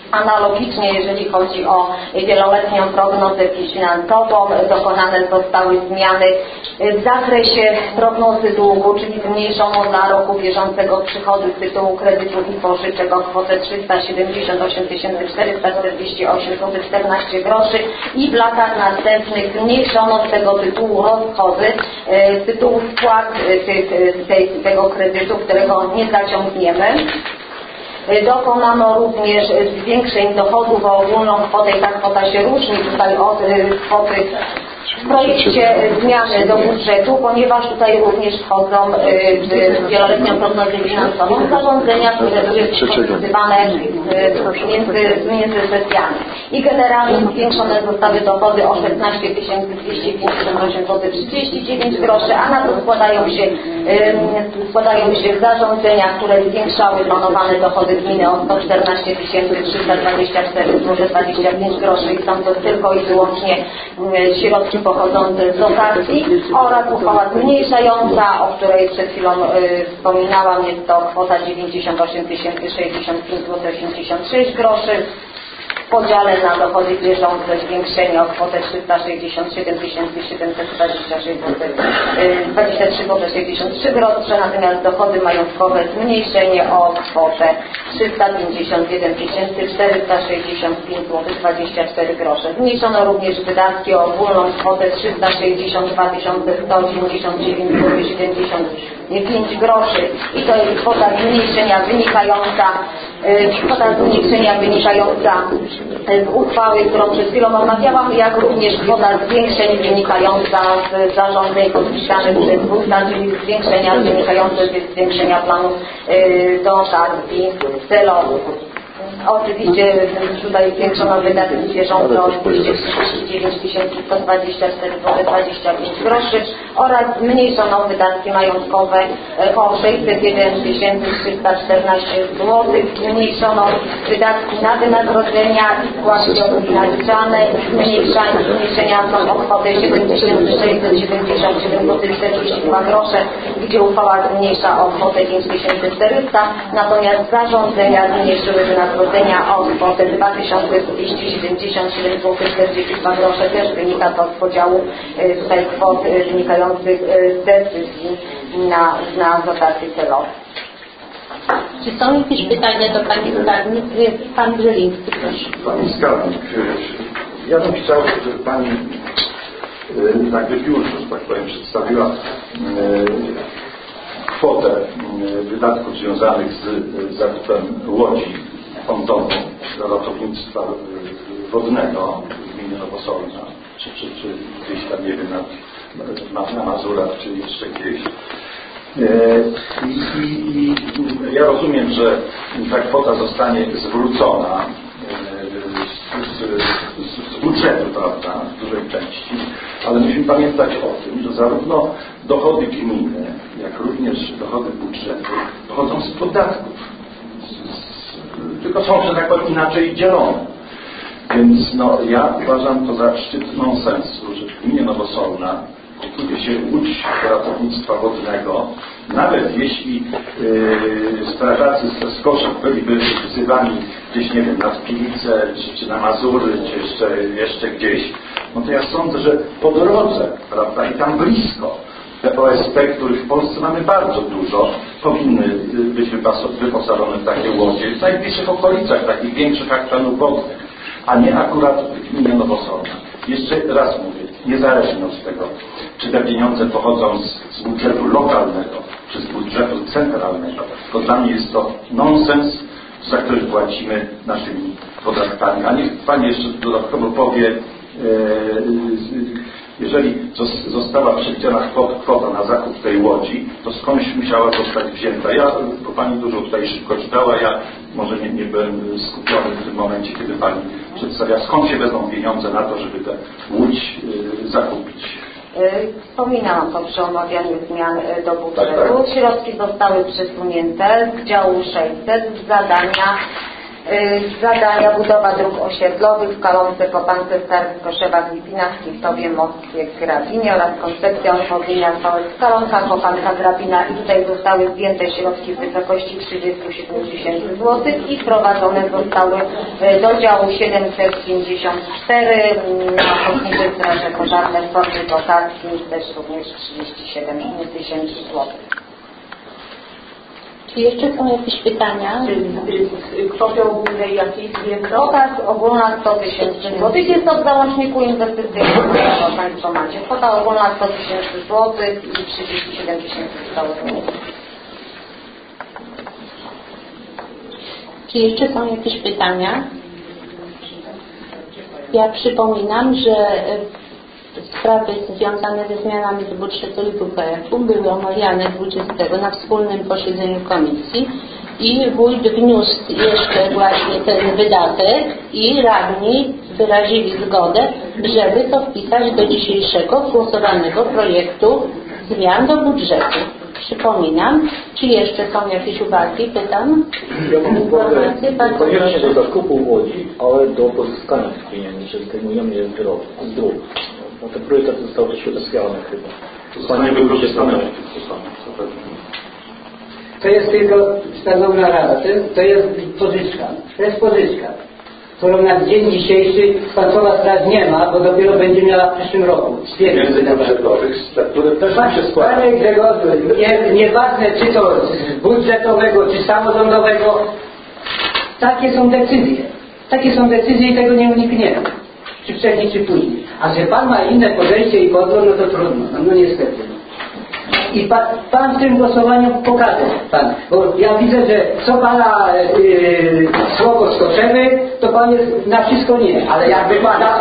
Analogicznie, jeżeli chodzi o wieloletnią prognozę finansową, dokonane zostały zmiany w zakresie prognozy długu, czyli zmniejszono dla roku bieżącego przychody z tytułu kredytów i pożyczek o kwotę 378 448 zł 14 groszy i w latach następnych zmniejszono z tego tytułu rozchody z tytułu spłat tego kredytu, którego nie zaciągniemy. Dokonano również zwiększeń dochodów o ogólną kwotę i ta kwota się różni tutaj od kwoty w projekcie zmiany do budżetu, ponieważ tutaj również wchodzą w wieloletnią prognozę finansową zarządzenia, które były podpisywane między sesjami. I generalnie zwiększone zostały dochody o 16 258 zł 39 groszy, a na to składają się zarządzenia, które zwiększały planowane dochody gminy o 114 324 zł 25 groszy i są to tylko i wyłącznie środki pochodzące z dotacji oraz uchwała zmniejszająca, o której przed chwilą wspominałam, jest to kwota 98 065 zł 86 groszy. W podziale na dochody bieżące zwiększenie o kwotę 367 726 zł 23 zł 63 grosze, natomiast dochody majątkowe zmniejszenie o kwotę 351 465 zł 24 grosze. Zmniejszono również wydatki o ogólną kwotę 362 189 zł 75 groszy i to jest kwota zmniejszenia wynikająca z uchwały, którą przed chwilą omawiałam, jak również kwota zwiększeń wynikająca z zarządzeń podpisanych przez wójta, czyli zwiększenia wynikające z zwiększenia planów dotacji celowych. Oczywiście tutaj zwiększono wydatki bieżące o 239 124 zł 25 groszy oraz zmniejszono wydatki majątkowe o 601 314 zł. Zmniejszono wydatki na wynagrodzenia i składki obliczane. Zmniejszenia są o kwotę 7677 zł 42 grosze, gdzie uchwała zmniejsza o kwotę 5400, natomiast zarządzenia zmniejszyły wynagrodzenia o kwotę 2277 zł 42 grosze. Też wynika to z podziału tutaj kwot wynikających z decyzji na dotacje celowe. Czy są jakieś pytania do Pani Skarbnik? Pan Brzeziński, proszę. Pani Skarbnik, ja bym chciał, żeby Pani tak wybiórczo, że tak powiem, przedstawiła kwotę wydatków związanych z zakupem łodzi pontoну dla ratownictwa wodnego w gminie Nowosolna, czy gdzieś tam, nie wiem, na Mazurach, czy jeszcze gdzieś. I ja rozumiem, że ta kwota zostanie zwrócona z budżetu, prawda, w dużej części, ale musimy pamiętać o tym, że zarówno dochody gminy, jak również dochody budżetu pochodzą z podatków. Tylko są, że tak powiem, inaczej dzielone. Więc ja uważam to za szczyt nonsensu, że w gminie Nowosolna kupuje się łódź ratownictwa wodnego, nawet jeśli strażacy z koszek byliby wzywani gdzieś, nie wiem, na Pilice, czy na Mazury, czy jeszcze gdzieś, to ja sądzę, że po drodze, prawda, i tam blisko, te OSP, których w Polsce mamy bardzo dużo, powinny być wyposażone w takie łodzie w najbliższych okolicach, takich większych akwenów wodnych, a nie akurat w gminie Nowosolna. Jeszcze raz mówię, niezależnie od tego, czy te pieniądze pochodzą z budżetu lokalnego, czy z budżetu centralnego, to dla mnie jest to nonsens, za który płacimy naszymi podatkami. A niech Pani jeszcze dodatkowo powie, jeżeli została przewidziana kwota na zakup tej łodzi, to skądś musiała zostać wzięta. Bo Pani dużo tutaj szybko czytała, ja może nie byłem skupiony w tym momencie, kiedy Pani przedstawia, skąd się wezmą pieniądze na to, żeby tę łódź zakupić. Wspominałam to przy omawianiu zmian do budżetu. Środki zostały przesunięte z działu 600 z zadania Zadania budowa dróg osiedlowych w Kalonce, Kopance, Starych Koszewach, Lipinach, Skiftowie, Moskwie, Grabinie oraz koncepcja odnowienia w Kalonkach, Kopanka, Grabina i tutaj zostały zdjęte środki w wysokości 37 000 złotych i wprowadzone zostały do działu 754 na Ochotnicze Straże Pożarne w Sądzie Kosarskim też również 37 000 złotych. Czy jeszcze są jakieś pytania? Kwoty ogólnej jakiej? Kwota ogólna 100 000 złotych. Jest to w załączniku inwestycyjnym, którego Państwo macie. Kwota ogólna 100 000 złotych i 37 000 złotych. Czy jeszcze są jakieś pytania? Ja przypominam, że sprawy związane ze zmianami do budżetu WPF-u były omawiane 20 na wspólnym posiedzeniu komisji i wójt wniósł jeszcze właśnie ten wydatek i radni wyrazili zgodę, żeby to wpisać do dzisiejszego głosowanego projektu zmian do budżetu. Przypominam, czy jeszcze są jakieś uwagi? Pytam. Ja mam uwagę niekoniecznie do zakupu łodzi, ale do pozyskania tych pieniędzy, że zdejmujemy je z dróg. No ten priorytet został też uzyskany chyba. Zostanie wykorzystane. To jest tylko, Szanowna Rada, to jest pożyczka. To jest pożyczka, którą na dzień dzisiejszy Państwowa Straż nie ma, bo dopiero będzie miała w przyszłym roku. Pieniędzy budżetowych, które też mi się składa. Panie Grzegorzu, nieważne czy to z budżetowego, czy samorządowego, takie są decyzje. Takie są decyzje i tego nie unikniemy. Czy wcześniej, czy później. A że Pan ma inne podejście i pogląd, no to trudno. No niestety. I pan w tym głosowaniu pokaże Pan. Bo ja widzę, że co Pana słowo skoczymy, to Pan jest na wszystko nie. Ale jak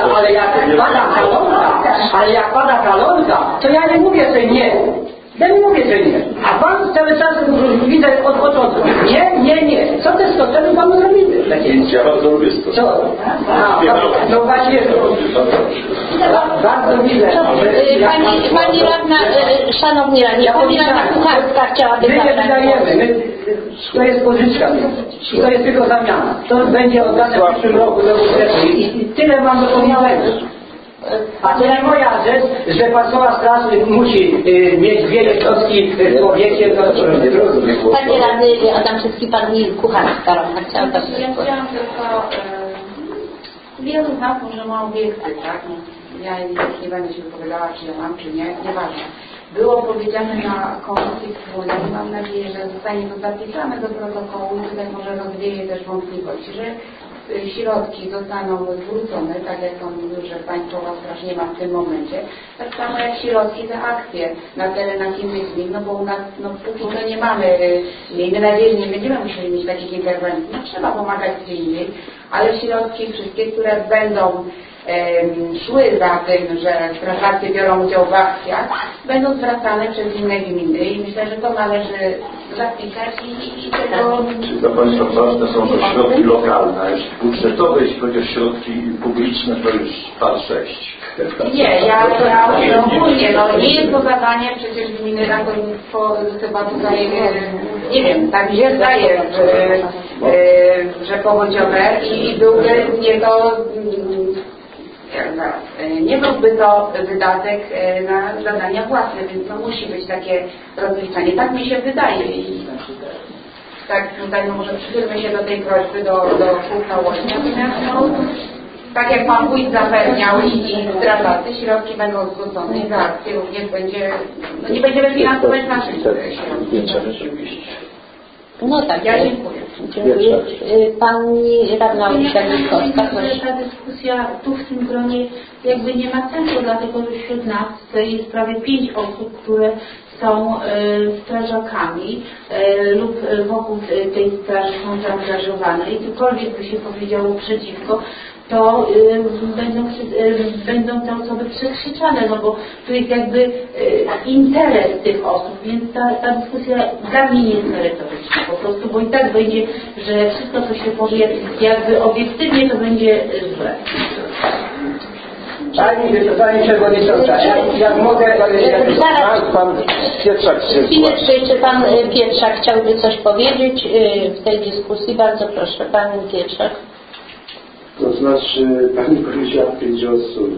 pada kalonka, to ja nie mówię, że nie. Ja nie mówię, że nie. A Pan cały czas widzę od początku. Nie. Co te skoczemy Panu zrobimy? Ja bardzo lubię skoczenie. Co? No właśnie. Bardzo widzę. Pani radna, szanowni radni, pani radna Kucharska chciałaby zabrać. My nie wydajemy. To jest pożyczka. I to jest tylko zamiana. To będzie oddane w przyszłym roku do budżetu. I tyle mam do powiedzenia. A to nie moja rzecz, że Państwowa Straż musi mieć dwie jednostki w powiecie. Panie radny Adamczycki, pani Kucharska chciała Ja chciałam tylko wielu z nas może ma obiekty, tak? No, ja nie będę się wypowiadała, czy ja mam, czy nie, nieważne. Było powiedziane na komisji wspólnej, mam nadzieję, że zostanie to zapisane do protokołu i tutaj może rozwieje też wątpliwości, że środki zostaną zwrócone, tak jak Pan mówił, że Państwowa Straż nie ma w tym momencie, tak samo jak środki za akcje na terenach innych gmin, no bo u nas póki co nie mamy, miejmy nadzieję, że nie będziemy musieli mieć takich interwencji, no trzeba pomagać gdzie indziej, ale środki wszystkie, które będą szły za tym, że strażacy biorą udział w akcjach, będą zwracane przez inne gminy i myślę, że to należy zapisać i tego... Czy dla Państwa ważne są to środki lokalne, a jeśli budżetowe, jeśli chodzi o środki publiczne, to już PAL 6. Nie, ja ogólnie, nie jest to zadanie przecież gminy ratownictwo chyba tutaj, nie wiem, tak mi się zdaje, że powodziowe i byłby nie byłby to wydatek na zadania własne, więc musi być takie rozliczanie. Tak mi się wydaje i tak tutaj może przychylmy się do tej prośby do uchwałości. Natomiast tak jak Pan Wójt zapewniał i strażacy, środki będą zwrócone i za akcję również będzie, nie będziemy finansować naszych środków. No tak, ja dziękuję. Dziękuję. Pani radna Olsza-Witkowska, proszę. Ta dyskusja tu w tym gronie jakby nie ma sensu, dlatego że wśród nas jest prawie 5 osób, które są strażakami lub wokół tej straży są zaangażowane i cokolwiek by się powiedziało przeciwko, to będą te osoby przekrzyczane, no bo tu jest jakby interes tych osób, więc ta dyskusja dla mnie nie jest merytoryczna po prostu, bo i tak będzie, że wszystko co się powie jakby obiektywnie to będzie złe. Pani Przewodnicząca, jak mogę... Zaraz. Pan Pietrzak się Chwileczkę, jeszcze Pan Pietrzak chciałby coś powiedzieć w tej dyskusji. Bardzo proszę, Pan Pietrzak. To znaczy, Pani powiedziała 5 osób.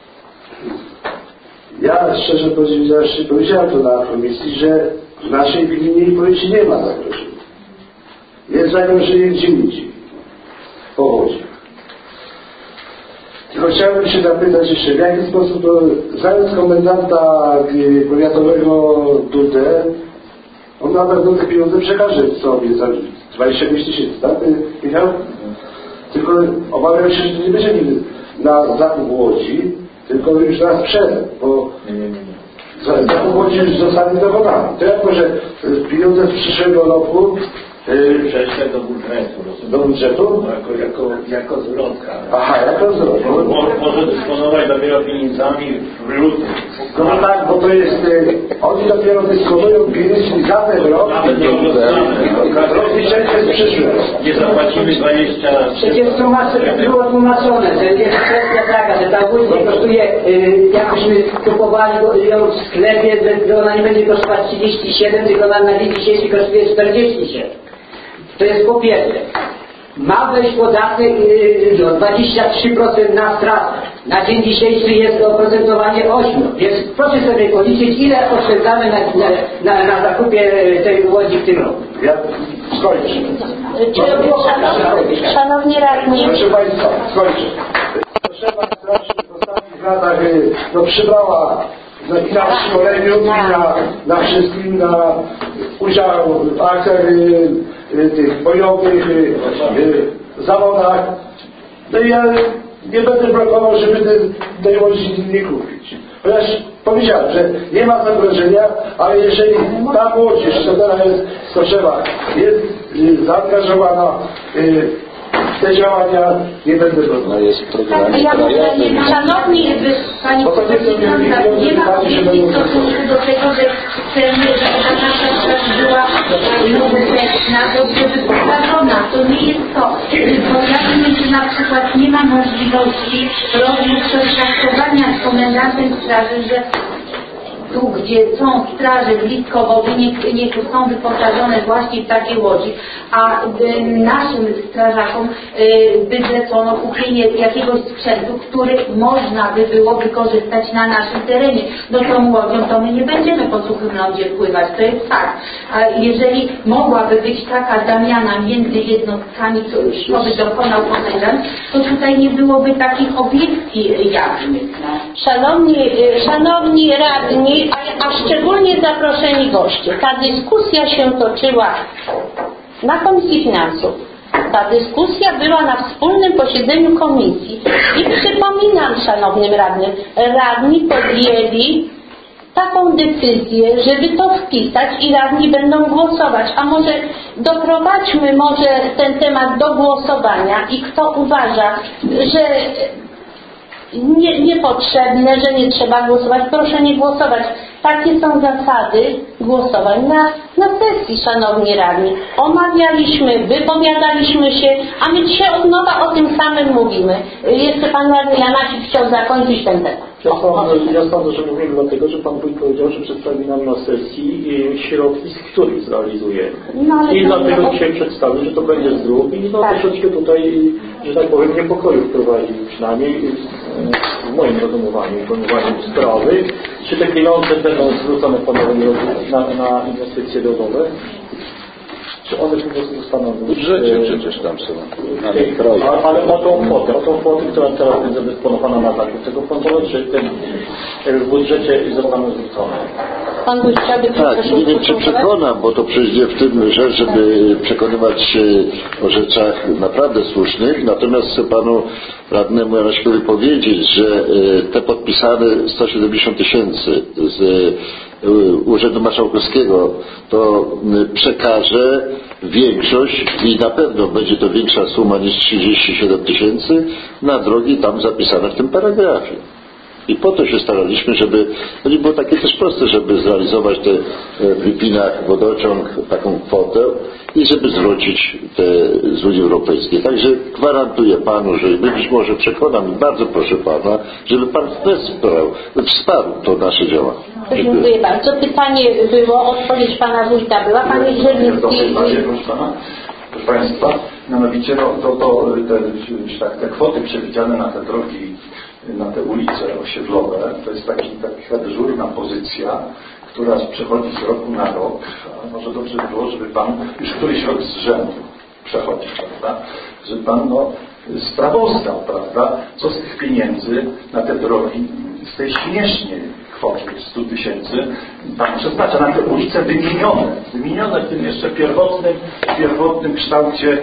Ja szczerze powiedziawszy powiedziałem to na komisji, że w naszej gminie i powiecie nie ma zagrożenia. Jest zagrożenie gdzie indziej. W powodziach. Tylko chciałbym się zapytać jeszcze, w jaki sposób, znając komendanta powiatowego Dudę, on na pewno te pieniądze przekaże sobie za 25 000, tak? Michał? Tylko obawiam się, że to nie będzie na zakup łodzi, tylko już na sprzedaż, bo zakup łodzi już zostanie dokonany. To jak może pieniądze z przyszłego roku przejście do budżetu. Do budżetu? Jako zwrotka. Aha, jako zwrotka. Może dysponować dopiero pieniędzmi w lutym. No tak, bo to jest, oni dopiero dysponują pieniędzmi za ten rok. Rozliczenie jest przyszły. Nie zapłacimy 20 lat. Przecież było tłumaczone, że jest kwestia taka, że ta łódź nie kosztuje, jakbyśmy kupowali ją w sklepie, że ona nie będzie kosztować 37, tylko ona na dzień dzisiejszy kosztuje 47. To jest po pierwsze. Ma wejść podatek 23% na stratę. Na dzień dzisiejszy jest oprocentowanie 8%. Więc proszę sobie policzyć, ile oszczędzamy na zakupie tej łodzi w tym roku. Ja skończę. Szanowni radni. Proszę Państwa, skończę. Potrzeba strasznie w ostatnich latach przybrała i na szkoleniu, i na wszystkim, na udział w akcjach tych bojowych, zawodach. No i ja nie będę blokował, żeby tej łodzi nie kupić. Chociaż powiedziałem, że nie ma zagrożenia, ale jeżeli ta młodzież, co teraz jest w Skoczewach, jest zaangażowana w te działania, nie będę blokował. Jest program Szanowni Pani Przewodnicząca, nie ma obiekcji w stosunku do tego, że chcemy, żeby ta nasza straż była nowoczesna, dobrze wyposażona. To nie jest to. Bo ja wiem, że na przykład nie ma możliwości roztraktowania z komendantem straży, że tu, gdzie są straże blisko wody, niech są wyposażone właśnie w takie łodzi, a naszym strażakom by zlecono kupienie jakiegoś sprzętu, który można by było wykorzystać na naszym terenie. No tą łodzią to my nie będziemy po suchym lądzie pływać, to jest fakt. A jeżeli mogłaby być taka zamiana między jednostkami, co by dokonał komendant, to tutaj nie byłoby takich obiekcji jawnych. Szanowni radni, a szczególnie zaproszeni goście. Ta dyskusja się toczyła na Komisji Finansów. Ta dyskusja była na wspólnym posiedzeniu komisji i przypominam szanownym radnym, radni podjęli taką decyzję, żeby to wpisać i radni będą głosować. A może doprowadźmy ten temat do głosowania i kto uważa, że niepotrzebne, że nie trzeba głosować, proszę nie głosować. Takie są zasady głosowań na sesji, szanowni radni. Omawialiśmy, wypowiadaliśmy się, a my dzisiaj od nowa o tym samym mówimy. Jeszcze pan radny Janasik chciał zakończyć ten temat. Ja sądzę, że mówimy dlatego, że Pan Wójt powiedział, że przedstawi nam na sesji środki, z których zrealizujemy. I dlatego dzisiaj przedstawił, że to będzie z dróg i troszeczkę tutaj, że tak powiem, niepokoju wprowadził, przynajmniej w moim rozumowaniu sprawy. Czy te pieniądze będą zwrócone na inwestycje drogowe? Czy one po prostu zostaną w budżecie przecież tam są. Ale o tą kwotę, która teraz będzie dysponowana na zakup tego fondu, czy w budżecie zostaną zwrócone? Pan by chciałby tak, nie wiem czy przekona, bo to przecież nie w tym rzecz, żeby przekonywać się o rzeczach naprawdę słusznych, natomiast chcę panu radnemu Janasikowi powiedzieć, że te podpisane 170 000 z Urzędu Marszałkowskiego to przekaże większość i na pewno będzie to większa suma niż 37 000 na drogi tam zapisane w tym paragrafie. I po to się staraliśmy, żeby to nie było takie też proste, żeby zrealizować te w Lipinach wodociąg, taką kwotę i żeby zwrócić te z Unii Europejskiej. Także gwarantuję Panu, że być może przekonam i bardzo proszę Pana, żeby Pan wsparł to nasze działanie. Dziękuję bardzo. Pytanie było, odpowiedź Pana Wójta była. Panie Żernicki. Proszę Państwa, mianowicie te kwoty przewidziane na te drogi, na te ulice osiedlowe, to jest taka dyżurna pozycja, która przechodzi z roku na rok, a może dobrze by było, żeby Pan już któryś rok z rzędu przechodzi, prawda? Żeby Pan sprawozdał, prawda, co z tych pieniędzy na te drogi, z tej śmiesznej kwoty 100 000 Pan przeznacza na te ulice wymienione w tym jeszcze pierwotnym kształcie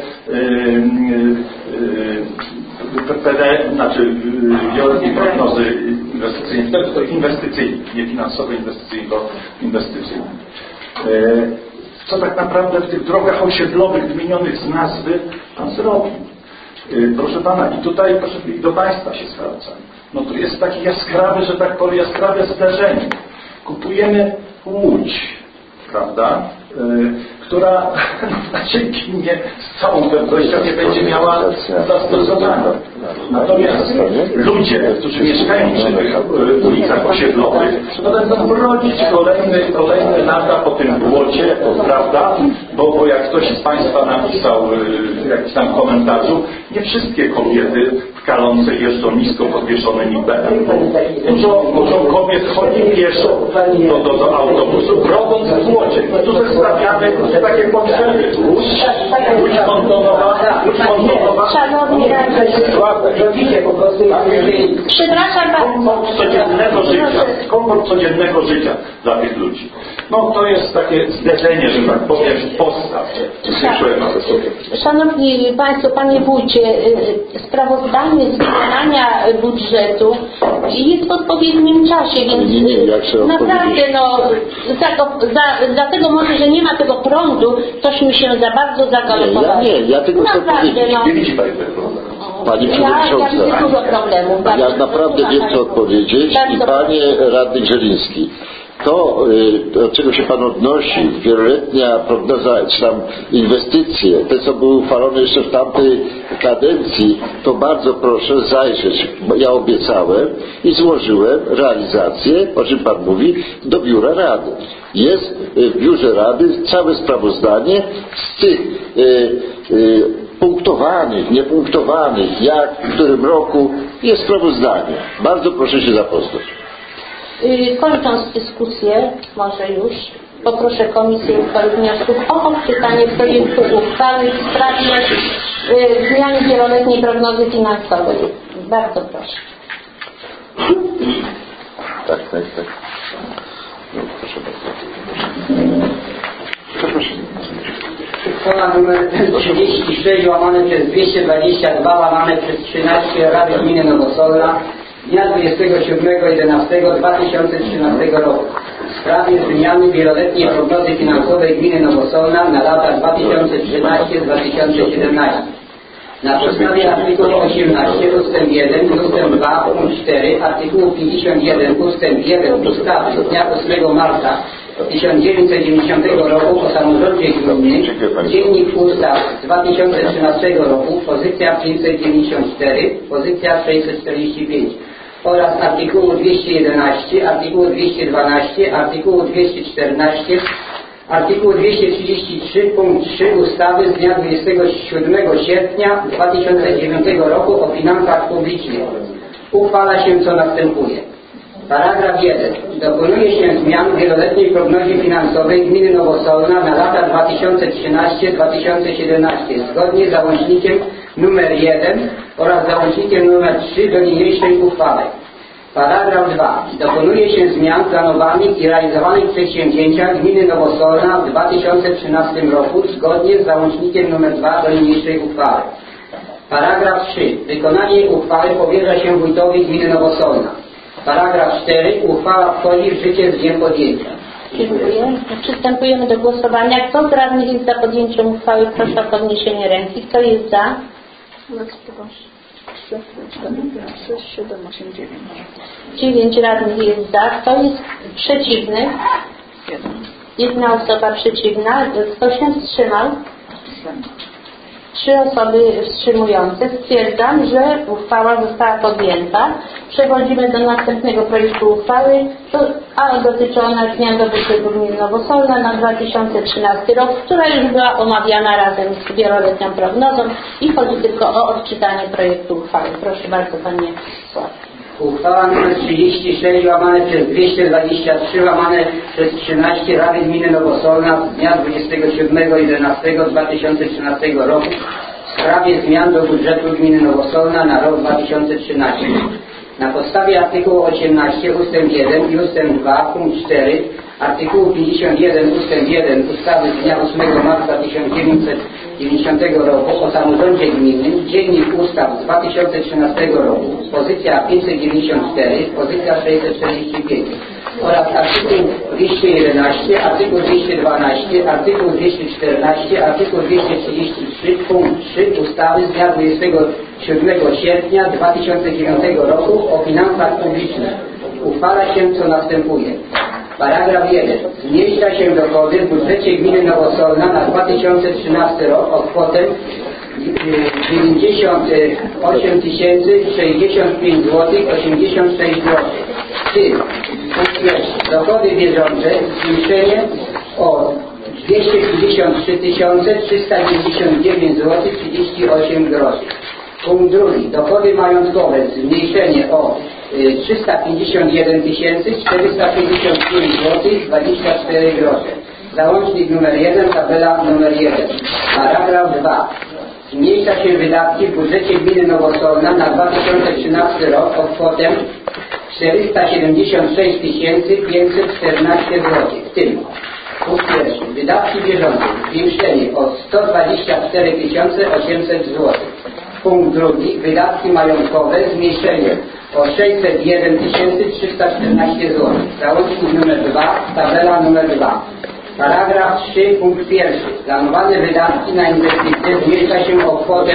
wieloletniej prognozy inwestycyjnej. Wtedy to inwestycyjnej, nie finansowej, inwestycyjnej. Co tak naprawdę w tych drogach osiedlowych wymienionych z nazwy Pan zrobił? Proszę Pana, i tutaj proszę do Państwa się zwracam. No tu jest taki jaskrawy, że tak powiem, jaskrawe zdarzenie. Kupujemy łódź, prawda? Która dzięki mnie z całą pewnością nie będzie miała zastosowania. Natomiast ludzie, którzy mieszkają przy tych ulicach osiedlowych, będą brodzić kolejne lata po tym błocie, prawda? Bo jak ktoś z Państwa napisał w jakimś tam komentarzu, nie wszystkie kobiety w Kalonce jeżdżą nisko podwieszonymi belem. Dużo kobiet chodzi pieszo do autobusu, brodząc w błocie. My tu zestawiamy takie potrzeby. Łódź pontonowa. Szanowni radni, przepraszam komfort codziennego życia dla tych ludzi. No to jest takie zderzenie, że tak powiem, postaw. Szanowni Państwo, Panie Wójcie, sprawozdanie z wykonania budżetu jest w odpowiednim czasie, więc naprawdę dlatego może, że nie ma tego prądu, tośmy się za bardzo zagalopowali. Ja tego chcę powiedzieć. Nie widzi Pani tego problemu. Pani Przewodnicząca, ja naprawdę wiem co odpowiedzieć i Panie Radny Grzeliński. To, do czego się Pan odnosi, wieloletnia prognoza, czy tam inwestycje, te co były uchwalone jeszcze w tamtej kadencji, to bardzo proszę zajrzeć, bo ja obiecałem i złożyłem realizację, o czym Pan mówi, do Biura Rady. Jest w Biurze Rady całe sprawozdanie z tych punktowanych, niepunktowanych, jak, w którym roku jest sprawozdanie. Bardzo proszę się zapoznać. Kończąc dyskusję, może już, poproszę Komisję Uchwały Wniosków o odczytanie projektu uchwały w sprawie zmiany wieloletniej prognozy finansowej. Bardzo proszę. Tak. No, proszę bardzo. Uchwała numer 36 łamane przez 222 łamane przez 13 Rady Gminy Nowosolna dnia 27.11.2013 roku w sprawie zmiany wieloletniej prognozy finansowej Gminy Nowosolna na lata 2013-2017. Na podstawie artykułu 18 ustęp 1, ustęp 2, punkt 4, artykułu 51 ustęp 1 ustawy z dnia 8 marca 1990 roku o samorządzie gminnym, Dziennik Ustaw z 2013 roku, pozycja 594, pozycja 645 oraz artykułu 211, artykułu 212, artykułu 214, artykuł 233 punkt 3 ustawy z dnia 27 sierpnia 2009 roku o finansach publicznych. Uchwala się co następuje. Paragraf 1. Dokonuje się zmian w wieloletniej prognozie finansowej Gminy Nowosolna na lata 2013-2017 zgodnie z załącznikiem nr 1 oraz załącznikiem nr 3 do niniejszej uchwały. Paragraf 2. Dokonuje się zmian planowanych i realizowanych w przedsięwzięciach Gminy Nowosolna w 2013 roku zgodnie z załącznikiem nr 2 do niniejszej uchwały. Paragraf 3. Wykonanie uchwały powierza się wójtowi Gminy Nowosolna. Paragraf 4. Uchwała wchodzi w życie z dniem podjęcia. Dziękuję. Przystępujemy do głosowania. Kto z radnych jest za podjęciem uchwały? Proszę o podniesienie ręki. Kto jest za? Proszę. 3, 4, 5, 6, 7, 8, 9. 9 radnych jest za. Kto jest przeciwny? 1 osoba przeciwna. Kto się wstrzymał? 3 osoby wstrzymujące. Stwierdzam, że uchwała została podjęta. Przechodzimy do następnego projektu uchwały, a dotyczy ona zmian do budżetu gminy Nowosolna na 2013 rok, która już była omawiana razem z wieloletnią prognozą i chodzi tylko o odczytanie projektu uchwały. Proszę bardzo, panie Sław. Uchwała nr 36 łamane przez 223 łamane przez 13 Rady Gminy Nowosolna z dnia 27.11.2013 roku w sprawie zmian do budżetu gminy Nowosolna na rok 2013. Na podstawie artykułu 18 ust. 1 i ust. 2 punkt 4 artykułu 51 ust. 1 ustawy z dnia 8 marca 1990 roku o samorządzie gminnym, Dziennik Ustaw z 2013 roku, pozycja 594, pozycja 645 oraz artykuł 211, artykuł 212, artykuł 214, artykuł 233 punkt 3 ustawy z dnia 27 sierpnia 2009 roku o finansach publicznych. Uchwala się, co następuje. Paragraf 1. Zmniejsza się dochody w budżecie gminy Nowosolna na 2013 rok o kwotę 98 065 zł 86 groszy. W tym dochody bieżące zwiększenie o 253 399 zł 38 groszy. Punkt 2. Dochody majątkowe zmniejszenie o 351 455 zł 24 grosze. Załącznik nr 1, tabela nr 1. Paragraf 2. Zmniejsza się wydatki w budżecie gminy Nowosolna na 2013 rok o kwotę 476 514 zł. W tym punkt 1. Wydatki bieżące zwiększenie o 124 800 zł. Punkt 2. Wydatki majątkowe zmniejszenie o 601 314 zł. Załącznik nr 2, tabela nr 2. Paragraf 3, punkt 1. Planowane wydatki na inwestycje zmniejsza się o kwotę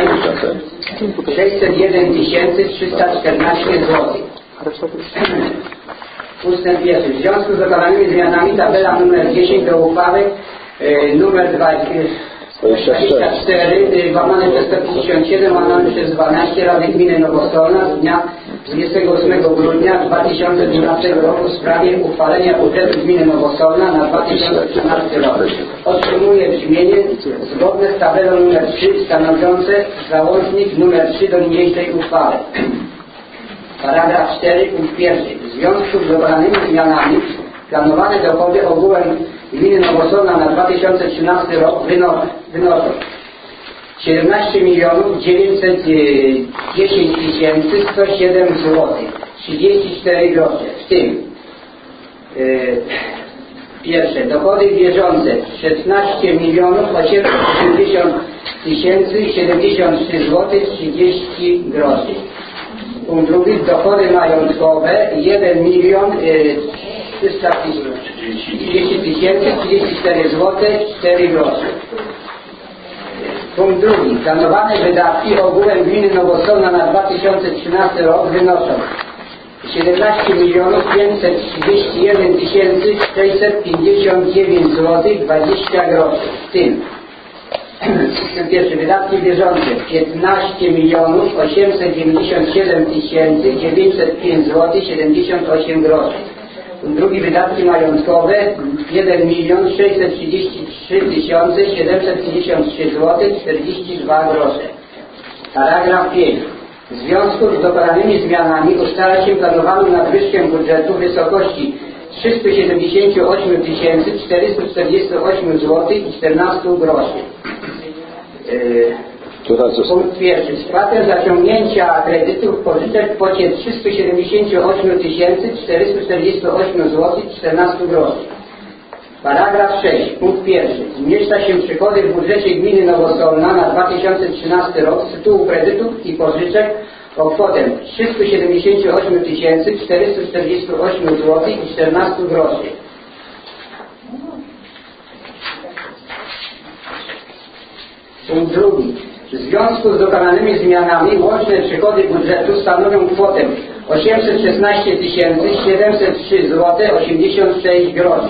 601 314 zł. Ustęp 1. W związku z dokonanymi zmianami tabela nr 10 do uchwały nr 24 łamane przez 157 łamane przez 12 Rady Gminy Nowosolna z dnia 28 grudnia 2012 roku w sprawie uchwalenia budżetu gminy Nowosolna na 2013 rok. Otrzymuje brzmienie zgodne z tabelą nr 3 stanowiące załącznik nr 3 do niniejszej uchwały. Paragraf 4 punkt 1. W związku z dokonanymi zmianami planowane dochody ogółem gminy Nowosolna na 2013 rok wynoszą 17 910 107 zł 34 grosze. W tym pierwsze dochody bieżące 16 880 073 zł 30 groszy. Punkt drugi, dochody majątkowe 1 330 34 zł 4 grosze. Punkt drugi. Planowane wydatki ogółem gminy Nowosolna na 2013 rok wynoszą 17 531 659 zł 20 groszy. W tym pierwszy wydatki bieżące 15 897 905 zł 78 groszy. Drugi wydatki majątkowe 1 633 753 zł 42 grosze. Paragraf 5. W związku z dokonanymi zmianami ustala się planowaną nadwyżkę budżetu w wysokości 378 448 zł i 14 groszy. Punkt pierwszy. Spłatę zaciągnięcia kredytów pożyczek w kwocie 378 448 zł 14 groszy. Paragraf 6. Punkt pierwszy. Zmniejsza się przychody w budżecie gminy Nowosolna na 2013 rok z tytułu kredytów i pożyczek o kwotę 378 448 zł i 14 groszy. Punkt drugi. W związku z dokonanymi zmianami łączne przychody budżetu stanowią kwotę 816 703 zł 86 groszy.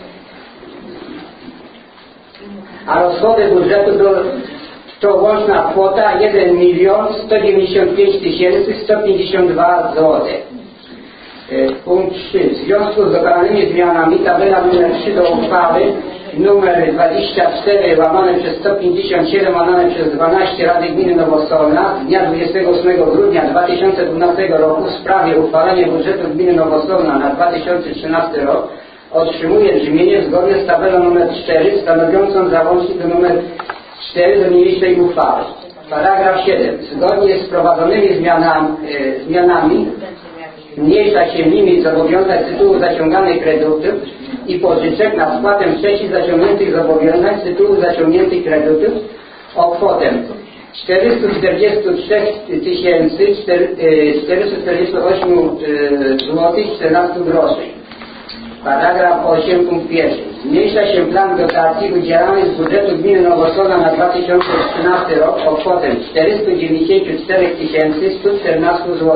A rozchody budżetu to łączna kwota 1 195 152 zł. Punkt 3. W związku z dokonanymi zmianami tabela nr 3 do uchwały nr 24/157/12 Rady Gminy Nowosolna z dnia 28 grudnia 2012 roku w sprawie uchwalenia budżetu Gminy Nowosolna na 2013 rok otrzymuje brzmienie zgodne z tabelą nr 4 stanowiącą załącznik nr 4 do niniejszej uchwały. Paragraf 7. Zgodnie z wprowadzonymi zmianami zmniejsza się limit zobowiązań z tytułu zaciąganych kredytów i pożyczek na spłatę wcześniej zaciągniętych zobowiązań z tytułu zaciągniętych kredytów o kwotę 443 448 zł 14 groszy. Paragraf 8 punkt 1. Zmniejsza się plan dotacji udzielanych z budżetu Gminy Nowosolna na 2013 rok o kwotę 494 114 zł.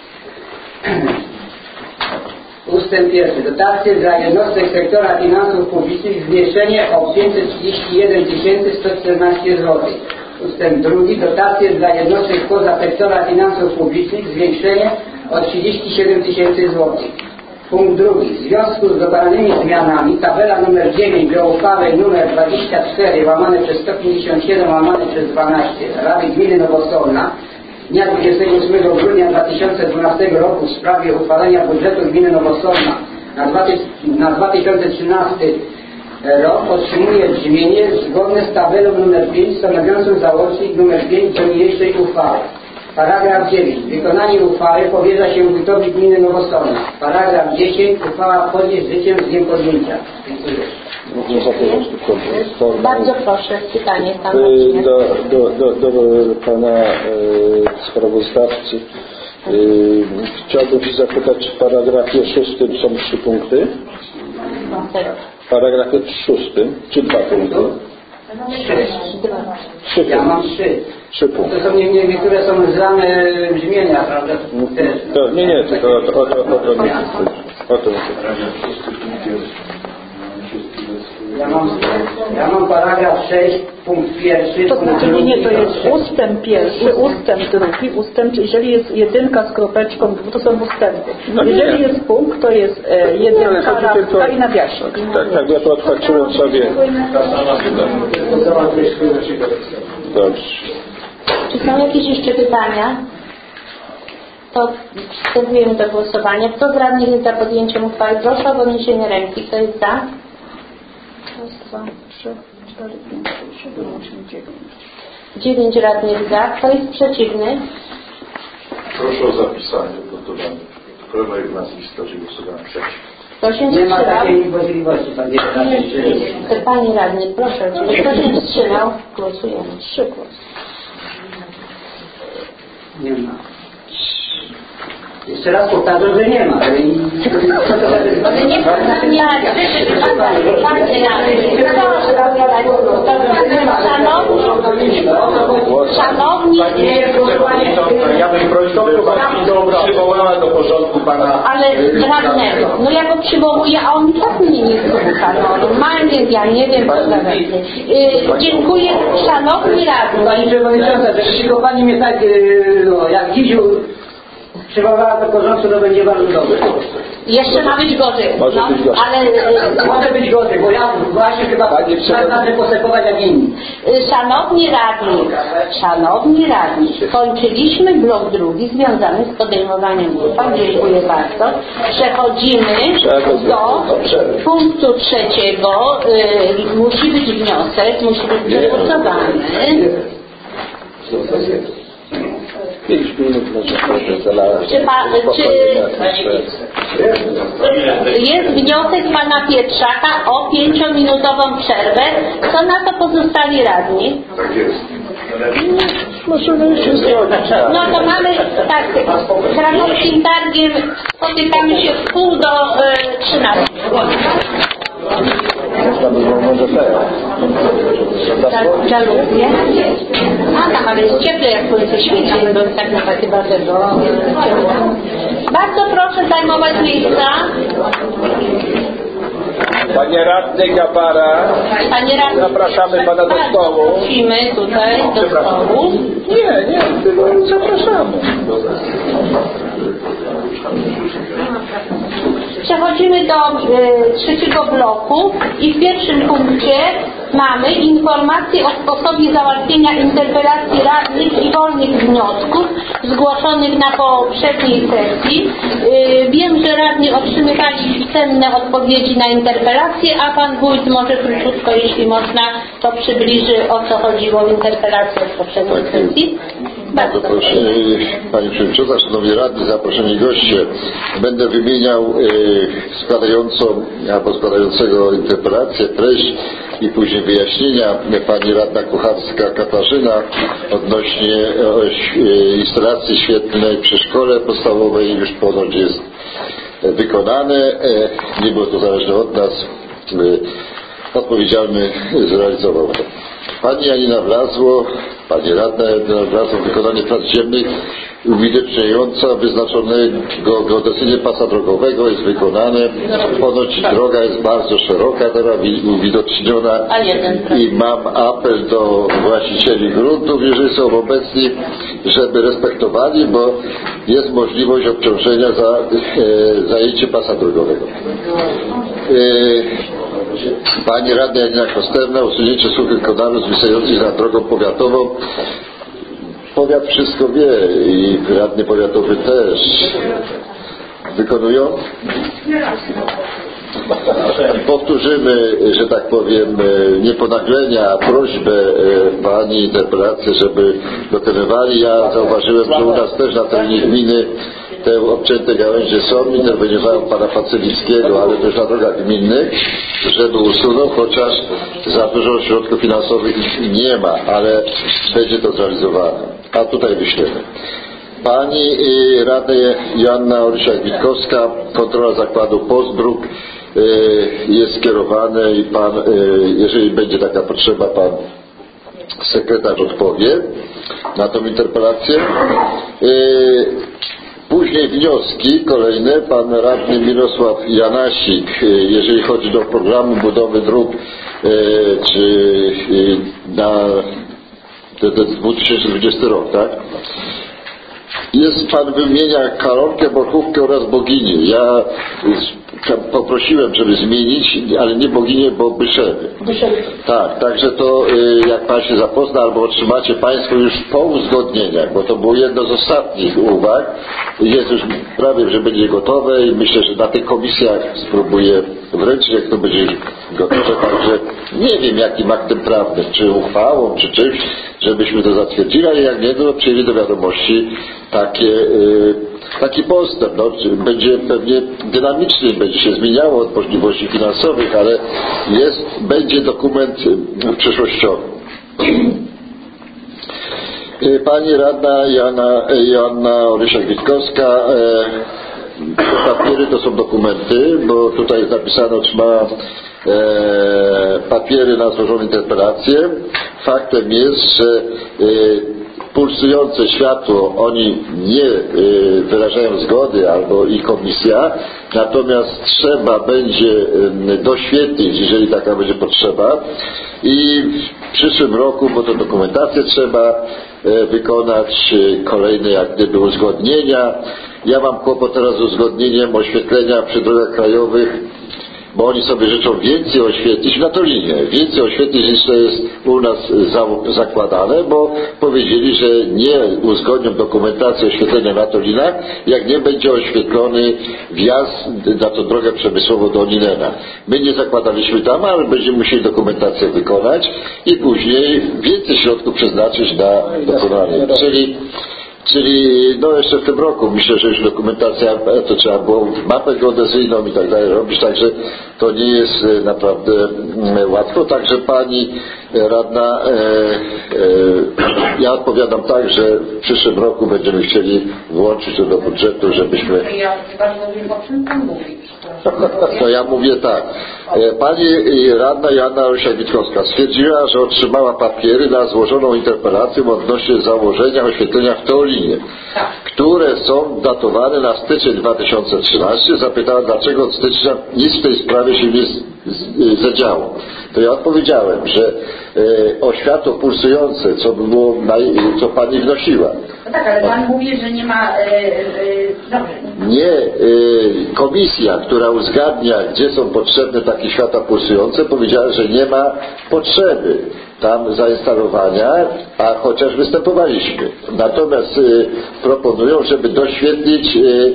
Ustęp 1. Dotacje dla jednostek sektora finansów publicznych zwiększenie o 531 114 zł. Ustęp 2. Dotacje dla jednostek poza sektora finansów publicznych zwiększenie o 37 000 zł. Punkt 2. W związku z dokonanymi zmianami tabela nr 9 do uchwały nr 24/157/12 Rady Gminy Nowosolna dnia 28 grudnia 2012 roku w sprawie uchwalenia budżetu Gminy Nowosolna na 2013 rok otrzymuje brzmienie zgodne z tabelą nr 5 stanowiącą załącznik nr 5 do niniejszej uchwały. Paragraf 9. Wykonanie uchwały powierza się wójtowi Gminy Nowosolna. Paragraf 10. Uchwała wchodzi z życiem z dniem podjęcia. Dziękuję. Bardzo proszę, pytanie tam do pana sprawozdawcy. Chciałbym się zapytać, czy w paragrafie 6 są 3 punkty? W paragrafie 6 czy 2 punkty? 3. Ja mam 3. 3 punkty. To są niektóre są zlane brzmienia, prawda? Nie, tylko o to mi Ja mam paragraf 6, punkt 1. To znaczy nie, to jest ustęp 1, ustęp 2, ustęp, jeżeli jest jedynka z kropeczką, to są ustępy. Jeżeli jest punkt, to jest jedynka, radka i nawiasek. Tak, ja to odhaczyłem sobie. Dobrze. Czy są jakieś jeszcze pytania? To przystępujemy do głosowania. Kto z radnych jest za podjęciem uchwały? Proszę o podniesienie ręki. Kto jest za? 1, 2, 3, 4, 5, 6, 7, 8, 9. 9 radnych za. Kto jest przeciwny? Proszę o zapisanie odnotowania kolejnych nazwiska, że głosowałem przeciw. Kto się Nie ma wstrzymał? takiej możliwości, panie radny. Pani radny, proszę. Kto się wstrzymał? Głosujemy. 3 głosy. Nie ma. Jeszcze raz powtarzam, że nie ma. Ale nie Szanowni, ja bym prosił, żeby pani przywołała do porządku pana... ale radnego, no ja go przywołuję, a on tak mnie nie słucha. No, normalnie, ja nie wiem, co za dziękuję, szanowni radni. Pani przewodnicząca, że tylko pani mnie tak, jak dziś przywołała do porządku, to będzie bardzo dobrze. Jeszcze ma być gorzej. Może być gorzej. Ale może być gorzej, bo ja właśnie chyba będę postępować jak inni. Szanowni radni, kończyliśmy blok drugi związany z podejmowaniem uchwał. Dziękuję bardzo. Przechodzimy do punktu 3. Musi być wniosek, musi być przegłosowany. 5 minut może jest wniosek pana Pietrzaka o 5-minutową przerwę. Co na to pozostali radni? Tak jest. No to mamy tak, krakowskim targiem spotykamy się w 12:30. Można by było może Żaluzje? A tam, ale jest cieple, jak słońce świeci, bo tak na takie bardzo ciepło. Bardzo proszę zajmować miejsca. Panie radny Gabara, zapraszamy pana do stołu. Prosimy tutaj do stołu. Nie, tylko zapraszamy. Przechodzimy do trzeciego bloku i w pierwszym punkcie mamy informację o sposobie załatwienia interpelacji radnych i wolnych wniosków zgłoszonych na poprzedniej sesji. Wiem, że radni otrzymywali cenne odpowiedzi na interpelacje, a pan wójt może króciutko, jeśli można, to przybliży, o co chodziło w interpelacji od poprzedniej sesji. Bardzo proszę Pani Przewodnicząca, Szanowni Radni, zaproszeni goście. Będę wymieniał składającą albo składającego interpelację, treść i później wyjaśnienia. Pani radna Kucharska Katarzyna odnośnie instalacji świetlnej przy szkole podstawowej już ponoć jest wykonane. Nie było to zależne od nas. Odpowiedzialny zrealizował to. Pani Janina Wlazło, Pani radna Janina Wlazło, wykonanie prac ziemnych uwidoczniająca wyznaczonego geodezyjnie pasa drogowego jest wykonane. Ponoć droga jest bardzo szeroka, teraz uwidoczniona i mam apel do właścicieli gruntów, jeżeli są obecni, żeby respektowali, bo jest możliwość obciążenia za zajęcie pasa drogowego. Pani radna Janina Kosterna, usunięcie suchych kanałów zwisających nad drogą powiatową. Powiat wszystko wie i radny powiatowy też. Wykonują? Powtórzymy, że tak powiem, nieponaglenia, prośbę Pani interpelację, żeby dokonywali. Ja zauważyłem, że u nas też na terenie gminy te obcięte gałęzie są, interweniowałem Pana Pacylickiego, ale też na drogach gminnych, żeby usunął, chociaż za dużo środków finansowych nie ma, ale będzie to zrealizowane. A tutaj wyślemy. Pani radna Joanna Orysiak-Witkowska, kontrola zakładu Postbruk jest skierowane i pan, jeżeli będzie taka potrzeba, pan sekretarz odpowie na tą interpelację. Później wnioski kolejne. Pan radny Mirosław Janasik, jeżeli chodzi do programu budowy dróg czy na 2020 rok, tak? Jest pan wymienia Karolkę, Borchówkę oraz Boginię. Ja poprosiłem, żeby zmienić, ale nie Boginię, bo Byszewy. Tak, także to jak pan się zapozna albo otrzymacie państwo już po uzgodnieniach, bo to było jedno z ostatnich uwag. Jest już prawie, że będzie gotowe i myślę, że na tych komisjach spróbuję wręczyć, jak to będzie gotowe. Także nie wiem, jakim aktem prawnym, czy uchwałą, czy czymś, żebyśmy to zatwierdzili, ale jak nie, to przyjęli do wiadomości taki postęp. No, będzie pewnie dynamicznie, będzie się zmieniało od możliwości finansowych, ale będzie dokument przyszłościowy. Pani radna Joanna Orysiak-Witkowska, papiery to są dokumenty, bo tutaj jest napisane, otrzymała papiery na złożoną interpelację. Faktem jest, że pulsujące światło oni nie wyrażają zgody albo i komisja, natomiast trzeba będzie doświetlić, jeżeli taka będzie potrzeba, i w przyszłym roku, bo to dokumentację trzeba wykonać, kolejne jak gdyby uzgodnienia. Ja mam kłopot teraz z uzgodnieniem oświetlenia przy drogach krajowych, bo oni sobie życzą więcej oświetlić na Tolinie, więcej oświetlić niż to jest u nas zakładane, bo powiedzieli, że nie uzgodnią dokumentacji oświetlenia na Tolinach, jak nie będzie oświetlony wjazd na tą drogę przemysłową do Ninena. My nie zakładaliśmy tam, ale będziemy musieli dokumentację wykonać i później więcej środków przeznaczyć na dokonanie. Czyli no jeszcze w tym roku myślę, że już dokumentacja, to trzeba było mapę geodezyjną i tak dalej robić, także to nie jest naprawdę łatwo. Także pani radna, ja odpowiadam tak, że w przyszłym roku będziemy chcieli włączyć to do budżetu, żebyśmy... Ja bardzo wiem, o czym pan mówi. To ja mówię tak. Pani radna Joanna Osiak-Witkowska stwierdziła, że otrzymała papiery na złożoną interpelację odnośnie założenia oświetlenia w Teolinie, które są datowane na styczeń 2013. Zapytała, dlaczego od stycznia nic w tej sprawie się nie zadziało. To ja odpowiedziałem, że o światło pulsujące, co pani wnosiła. No tak, ale pan mówi, że nie ma... Nie, komisja, która uzgadnia, gdzie są potrzebne takie światła pulsujące, powiedziała, że nie ma potrzeby tam zainstalowania, a chociaż występowaliśmy. Natomiast proponują, żeby doświetlić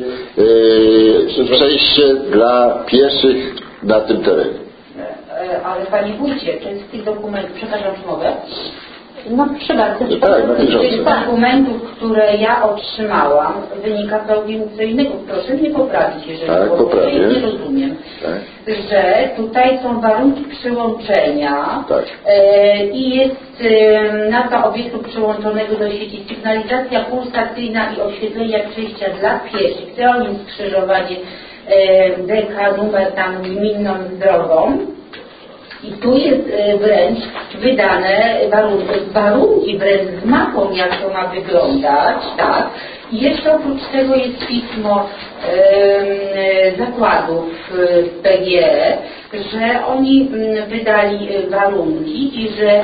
przejście dla pieszych na tym terenie. Ale Panie Wójcie, czy z tych dokumentów, przepraszam, czy mogę? No proszę bardzo. Z dokumentów, które ja otrzymałam, wynika całkiem co innego. Proszę mnie poprawić, jeżeli nie rozumiem. Że tutaj są warunki przyłączenia i jest nazwa obiektu przyłączonego do sieci sygnalizacja pulsacyjna i oświetlenia przejścia dla pieszych. Teolin skrzyżowanie DK numer tam gminną z drogą. I tu jest wręcz wydane warunki wręcz z mapą, jak to ma wyglądać, tak? I jeszcze oprócz tego jest pismo zakładów PGE, że oni wydali warunki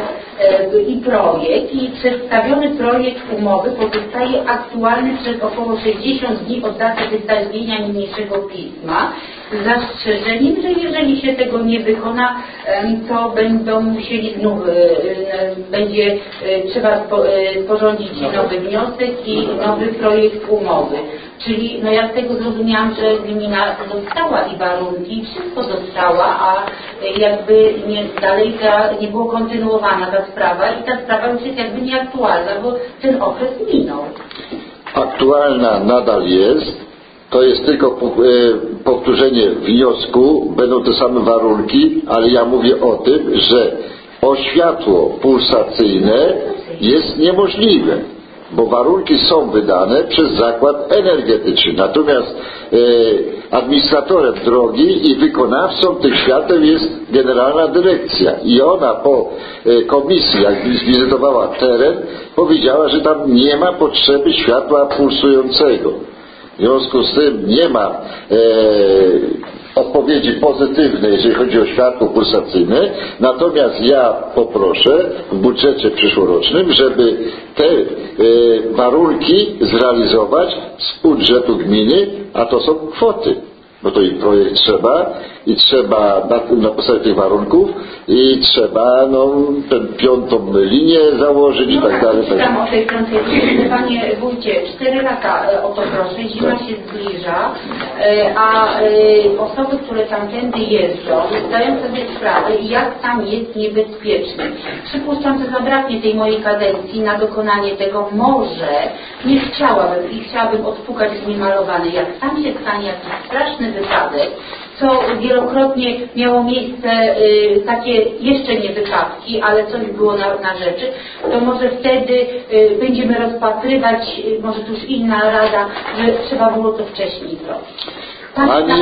i projekt, i przedstawiony projekt umowy pozostaje aktualny przez około 60 dni od daty wystawienia niniejszego pisma, z zastrzeżeniem, że jeżeli się tego nie wykona, to będą musieli znów, będzie trzeba sporządzić nowy wniosek i nowy projekt umowy. Czyli no ja z tego zrozumiałam, że gmina dostała i warunki, i wszystko dostała, a jakby dalej nie było kontynuowana ta sprawa i ta sprawa już jest jakby nieaktualna, bo ten okres minął. Aktualna nadal jest. To jest tylko powtórzenie wniosku, będą te same warunki, ale ja mówię o tym, że oświatło pulsacyjne jest niemożliwe, bo warunki są wydane przez zakład energetyczny. Natomiast administratorem drogi i wykonawcą tych świateł jest Generalna Dyrekcja i ona po komisji, jak zwizytowała teren, powiedziała, że tam nie ma potrzeby światła pulsującego. W związku z tym nie ma odpowiedzi pozytywnej, jeżeli chodzi o światło pulsacyjne, natomiast ja poproszę w budżecie przyszłorocznym, żeby te warunki zrealizować z budżetu gminy, a to są kwoty, bo to i projekt trzeba, i trzeba na podstawie tych warunków, i trzeba tę 5. linię założyć i tak dalej. Tam o tej 5. linii, Panie Wójcie, 4 lata o to proszę, zima się zbliża, a osoby, które tamtędy jeżdżą, zdają sobie sprawę, jak tam jest niebezpiecznie. Przypuszczam, że zabraknie tej mojej kadencji na dokonanie tego. Może nie chciałabym i chciałabym odpukać z niemalowany, jak tam się stanie jakiś straszny wypadek, co wielokrotnie miało miejsce, takie jeszcze nie wypadki, ale coś było na rzeczy, to może wtedy będziemy rozpatrywać, może tu już inna rada, że trzeba było to wcześniej zrobić. Pani,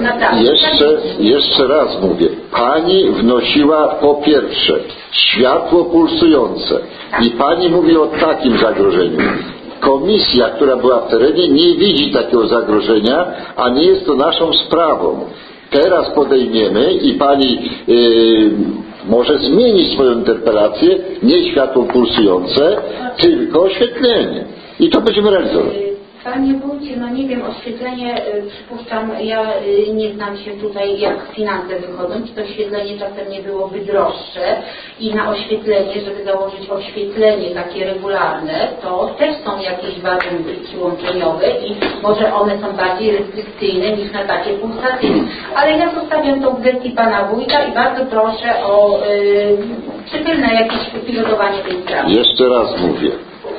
jeszcze raz mówię, Pani wnosiła po pierwsze światło pulsujące i Pani mówi o takim zagrożeniu. Komisja, która była w terenie, nie widzi takiego zagrożenia, a nie jest to naszą sprawą. Teraz podejmiemy i Pani może zmienić swoją interpelację, nie światło pulsujące, tylko oświetlenie. I to będziemy realizować. Panie Wójcie, no nie wiem, oświetlenie, przypuszczam, ja nie znam się tutaj, jak finanse wychodzą, czy to oświetlenie czasem nie byłoby droższe i na oświetlenie, żeby założyć oświetlenie takie regularne, to też są jakieś warunki przyłączeniowe i może one są bardziej restrykcyjne niż na takie pulsacyjne. Ale ja zostawiam to w gestii Pana Wójta i bardzo proszę o przychylne jakieś pilotowanie tej sprawy. Jeszcze raz mówię,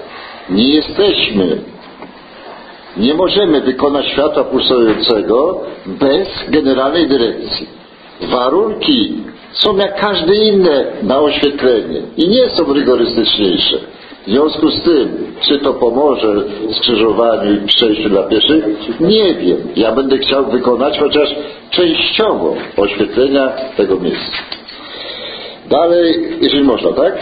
nie możemy wykonać światła pulsującego bez Generalnej Dyrekcji. Warunki są jak każde inne na oświetlenie i nie są rygorystyczniejsze. W związku z tym, czy to pomoże w skrzyżowaniu i przejściu dla pieszych, nie wiem. Ja będę chciał wykonać chociaż częściowo oświetlenia tego miejsca. Dalej, jeżeli można, tak?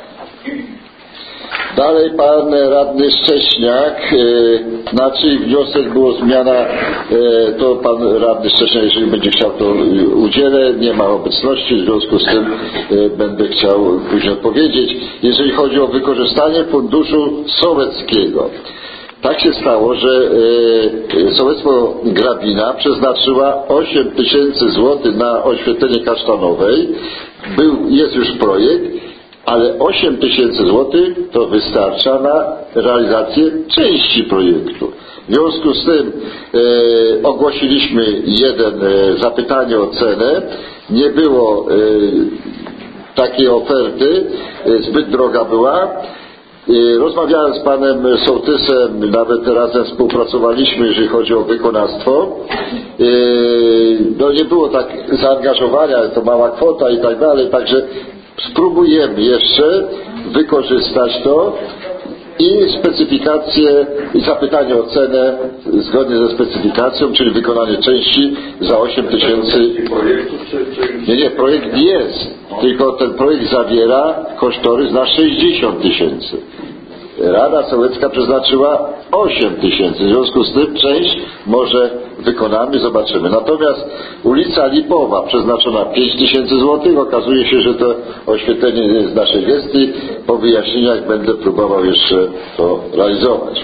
Dalej pan radny Szcześniak, na czyj wniosek było zmiana, to pan radny Szcześniak, jeżeli będzie chciał, to udzielę, nie ma obecności, w związku z tym będę chciał później odpowiedzieć. Jeżeli chodzi o wykorzystanie funduszu sołeckiego, tak się stało, że sołectwo Grabina przeznaczyła 8 000 złotych na oświetlenie Kasztanowej. Jest już projekt, ale 8 000 złotych to wystarcza na realizację części projektu. W związku z tym ogłosiliśmy zapytanie o cenę. Nie było takiej oferty, zbyt droga była. Rozmawiałem z panem sołtysem, nawet razem współpracowaliśmy, jeżeli chodzi o wykonawstwo. No nie było tak zaangażowania, to mała kwota i tak dalej, także spróbujemy jeszcze wykorzystać to i specyfikację i zapytanie o cenę zgodnie ze specyfikacją, czyli wykonanie części za 8 000. Nie, projekt jest, tylko ten projekt zawiera kosztorys na 60 000. Rada Sołecka przeznaczyła 8 000, w związku z tym część może wykonamy, zobaczymy. Natomiast ulica Lipowa przeznaczona 5 000 złotych, okazuje się, że to oświetlenie jest z naszej gestii. Po wyjaśnieniach będę próbował jeszcze to realizować.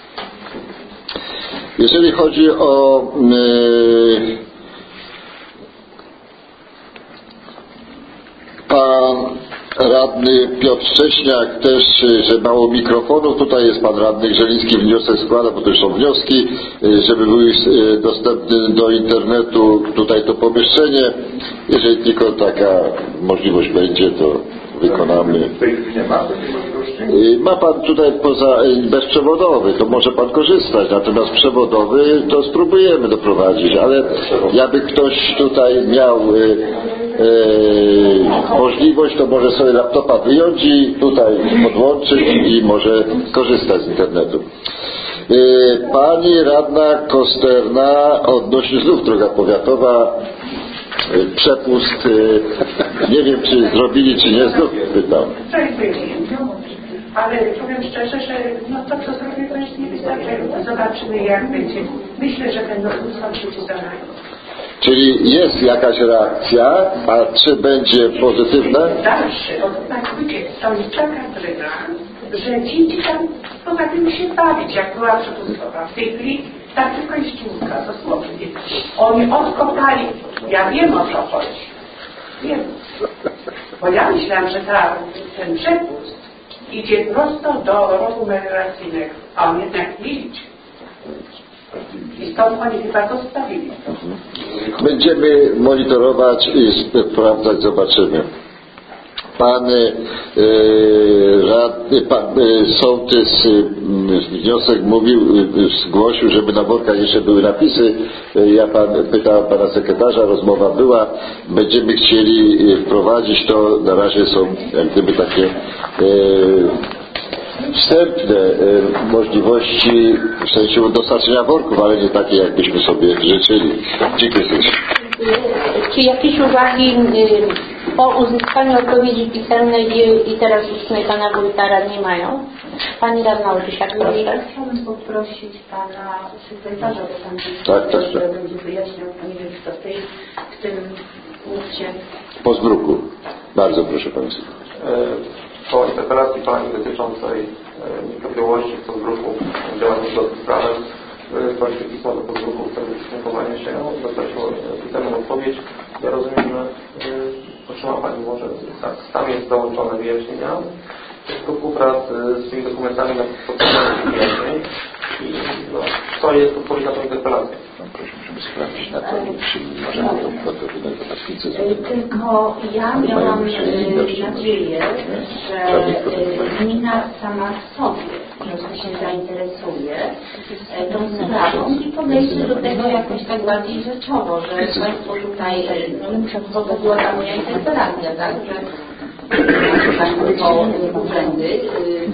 Jeżeli chodzi o pan radny Piotr Szcześniak też, że mało mikrofonów. Tutaj jest pan radny Grzeliński, wniosek składa, bo to już są wnioski, żeby były dostępne do internetu tutaj to pomieszczenie. Jeżeli tylko taka możliwość będzie, to wykonamy. Ma pan tutaj bezprzewodowy, to może pan korzystać, natomiast przewodowy to spróbujemy doprowadzić, ale jakby ktoś tutaj miał możliwość, to może sobie laptopa wyjąć i tutaj podłączyć i może korzystać z internetu. Pani radna Kosterna odnośnie znów droga powiatowa, przepust, nie wiem czy zrobili czy nie, znów pytam. Ale powiem szczerze, że to co zrobię to jest niewystarczające. Zobaczymy jak będzie. Myślę, że będą ustąpić udanego. Czyli jest jakaś reakcja, a czy będzie pozytywna? Zawsze, tak będzie, to jest taka gryna, że dzieci tam potrafiły się bawić, jak była przepustowa. W tej chwili tak tylko jest ciułka, dosłownie. Oni odkopali, ja wiem o co chodzi. Wiem. Bo ja myślałam, że ten przepust idzie prosto do rowu melioracyjnego, a on jednak nie idzie. I stąd oni chyba go stawili. Będziemy monitorować i sprawdzać, zobaczymy. Pan sołtys wniosek zgłosił, żeby na workach jeszcze były napisy. Ja pytałem pana sekretarza, rozmowa była. Będziemy chcieli wprowadzić to. Na razie są jak gdyby takie wstępne możliwości w sensie dostarczenia worków, ale nie takie, jakbyśmy sobie życzyli. Dziękuję serdecznie. Czy jakieś uwagi po uzyskaniu odpowiedzi pisemnej i teraz ustnej pana wójta radni mają? Pani radna Olbrzysiak, proszę. Chciałabym poprosić pana sekretarza do pan tak. będzie wyjaśniał, nie wiem, co w tym punkcie. Po zbruku. Bardzo proszę pana sekretarza. Po interpelacji pani dotyczącej nieprawidłowości w podgrupu działalności zgodnie z prawem prośbę pisma do podgrupu w celu stosunkowania się, dostać pisemną odpowiedź. Ja rozumiem, że otrzyma pani może tam jest załączone wyjaśnienia współpracy z tymi dokumentami na podstawie wyjaśnień i co jest odpowiedź na tę interpelację. Musimy sprawdzić na to, czy możemy tą kwotę wydać do tablicy. Tylko ja miałam nadzieję, że gmina sama w sobie po prostu się zainteresuje tą sprawą i podejdzie do tego jakoś tak bardziej rzeczowo, że Państwo tutaj, to była ta moja interpelacja, tak, że Państwo urzędy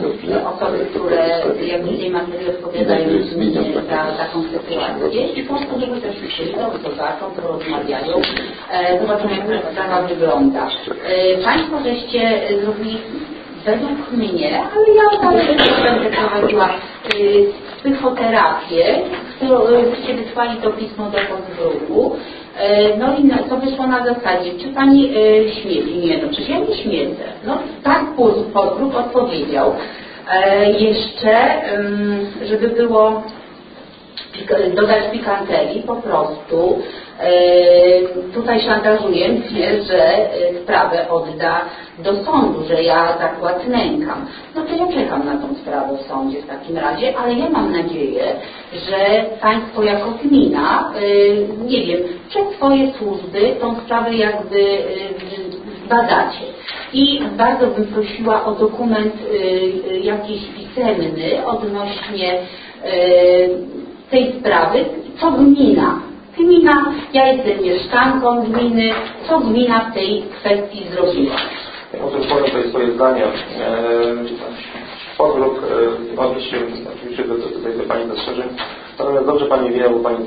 osoby, które jakby tej materii odpowiadają za taką sytuację i po prostu żeby też przyjdą, zobaczą, porozmawiają, zobaczą jak ta sprawa wygląda. Państwo żeście zrobili według mnie, ale ja dalej będę prowadziła psychoterapię, którą byście wysłali to pismo do podgrupu. No i to wyszło na zasadzie, czy pani śmierdzi? Nie, no przecież ja nie śmierdzę. No tak podgrup odpowiedział. Jeszcze, żeby było dodać pikanterii, po prostu tutaj szantażuje mnie, że sprawę odda do sądu, że ja zakład nękam. No to ja czekam na tą sprawę w sądzie w takim razie, ale ja mam nadzieję, że Państwo jako gmina, nie wiem, przez swoje służby tą sprawę jakby badacie. I bardzo bym prosiła o dokument jakiś pisemny odnośnie tej sprawy, co gmina. Ja jestem mieszkanką gminy, co gmina w tej kwestii zrobiła. Może powiem tutaj swoje zdanie. Podgrup odnieść się oczywiście do Pani zastrzeżeń. Natomiast dobrze Pani wie, bo Pani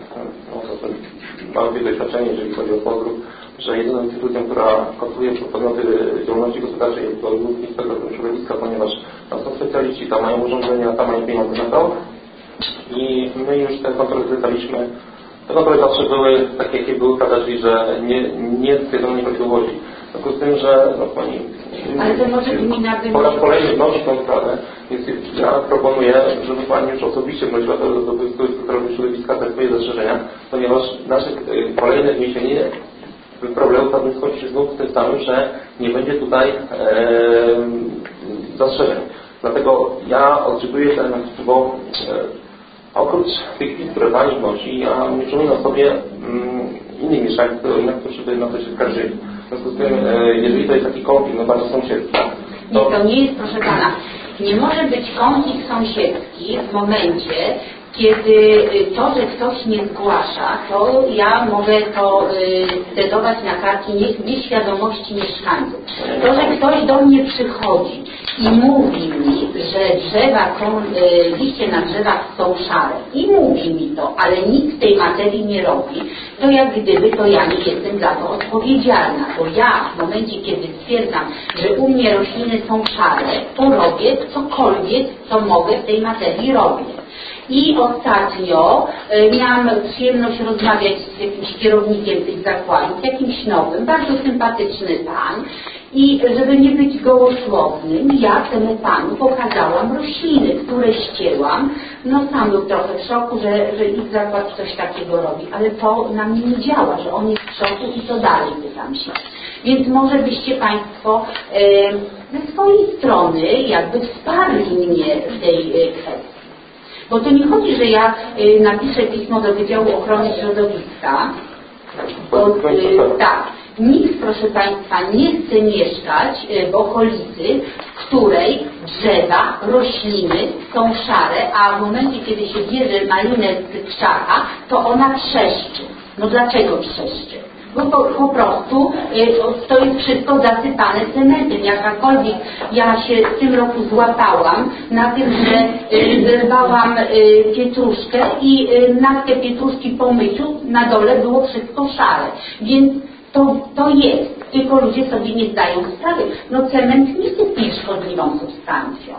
ma wiele doświadczenie, jeżeli chodzi o podgrup, że jedyną instytucją, która kontroluje podmioty działalności gospodarczej jest podgrup Inspektor Środowiska, ponieważ tam są specjaliści, tam mają urządzenia, tam mają pieniądze na to. I my już te kontrole zlecaliśmy. Te kontrole zawsze były takie, jakie były, prawda, czyli że nie stwierdzono nieprawidłowości. W związku z tym, że no Pani ale to może gmina po raz kolejny wnosi tą sprawę, więc ja proponuję, żeby Pani już osobiście wnosiła do Inspektora Środowiska te swoje zastrzeżenia, ponieważ nasze kolejne wniesienie problemu pewnie skończy się znów z tym samym, że nie będzie tutaj zastrzeżeń. Dlatego ja odczytuję ten, bo oprócz tych pism, które Pani wnosi, ja nie przypominam sobie innych mieszkańców, którzy na to się skarżyli. W związku z tym, jeżeli to jest taki konflikt, no bardzo sąsiedzki. To nie jest, proszę Pana, nie może być konflikt sąsiedzki w momencie, kiedy to, że ktoś nie zgłasza, to ja mogę to decydować na kartki nieświadomości mieszkańców. To, że ktoś do mnie przychodzi i mówi mi, że drzewa są, liście na drzewach są szare i mówi mi to, ale nic w tej materii nie robi, to jak gdyby to ja nie jestem za to odpowiedzialna. Bo ja w momencie, kiedy stwierdzam, że u mnie rośliny są szare, to robię cokolwiek, co mogę w tej materii robić. I ostatnio miałam przyjemność rozmawiać z jakimś kierownikiem tych zakładów, jakimś nowym, bardzo sympatyczny pan. I żeby nie być gołosłownym, ja temu panu pokazałam rośliny, które ścięłam. No sam był trochę w szoku, że ich zakład coś takiego robi, ale to na mnie nie działa, że on jest w szoku i co dalej, pytam się. Więc może byście Państwo ze swojej strony jakby wsparli mnie w tej kwestii. Bo to nie chodzi, że ja napiszę pismo do Wydziału Ochrony Środowiska, bo tak, nikt, proszę Państwa, nie chce mieszkać w okolicy, w której drzewa, rośliny są szare, a w momencie, kiedy się bierze malinę z krzaka, to ona trzeszczy. No dlaczego trzeszczy? Bo po prostu to jest wszystko zasypane cementem. Jakakolwiek ja się w tym roku złapałam na tym, że zerwałam pietruszkę i natkę pietruszki po myciu na dole było wszystko szare. Więc to jest, tylko ludzie sobie nie zdają sprawy. No cement nie jest szkodliwą substancją.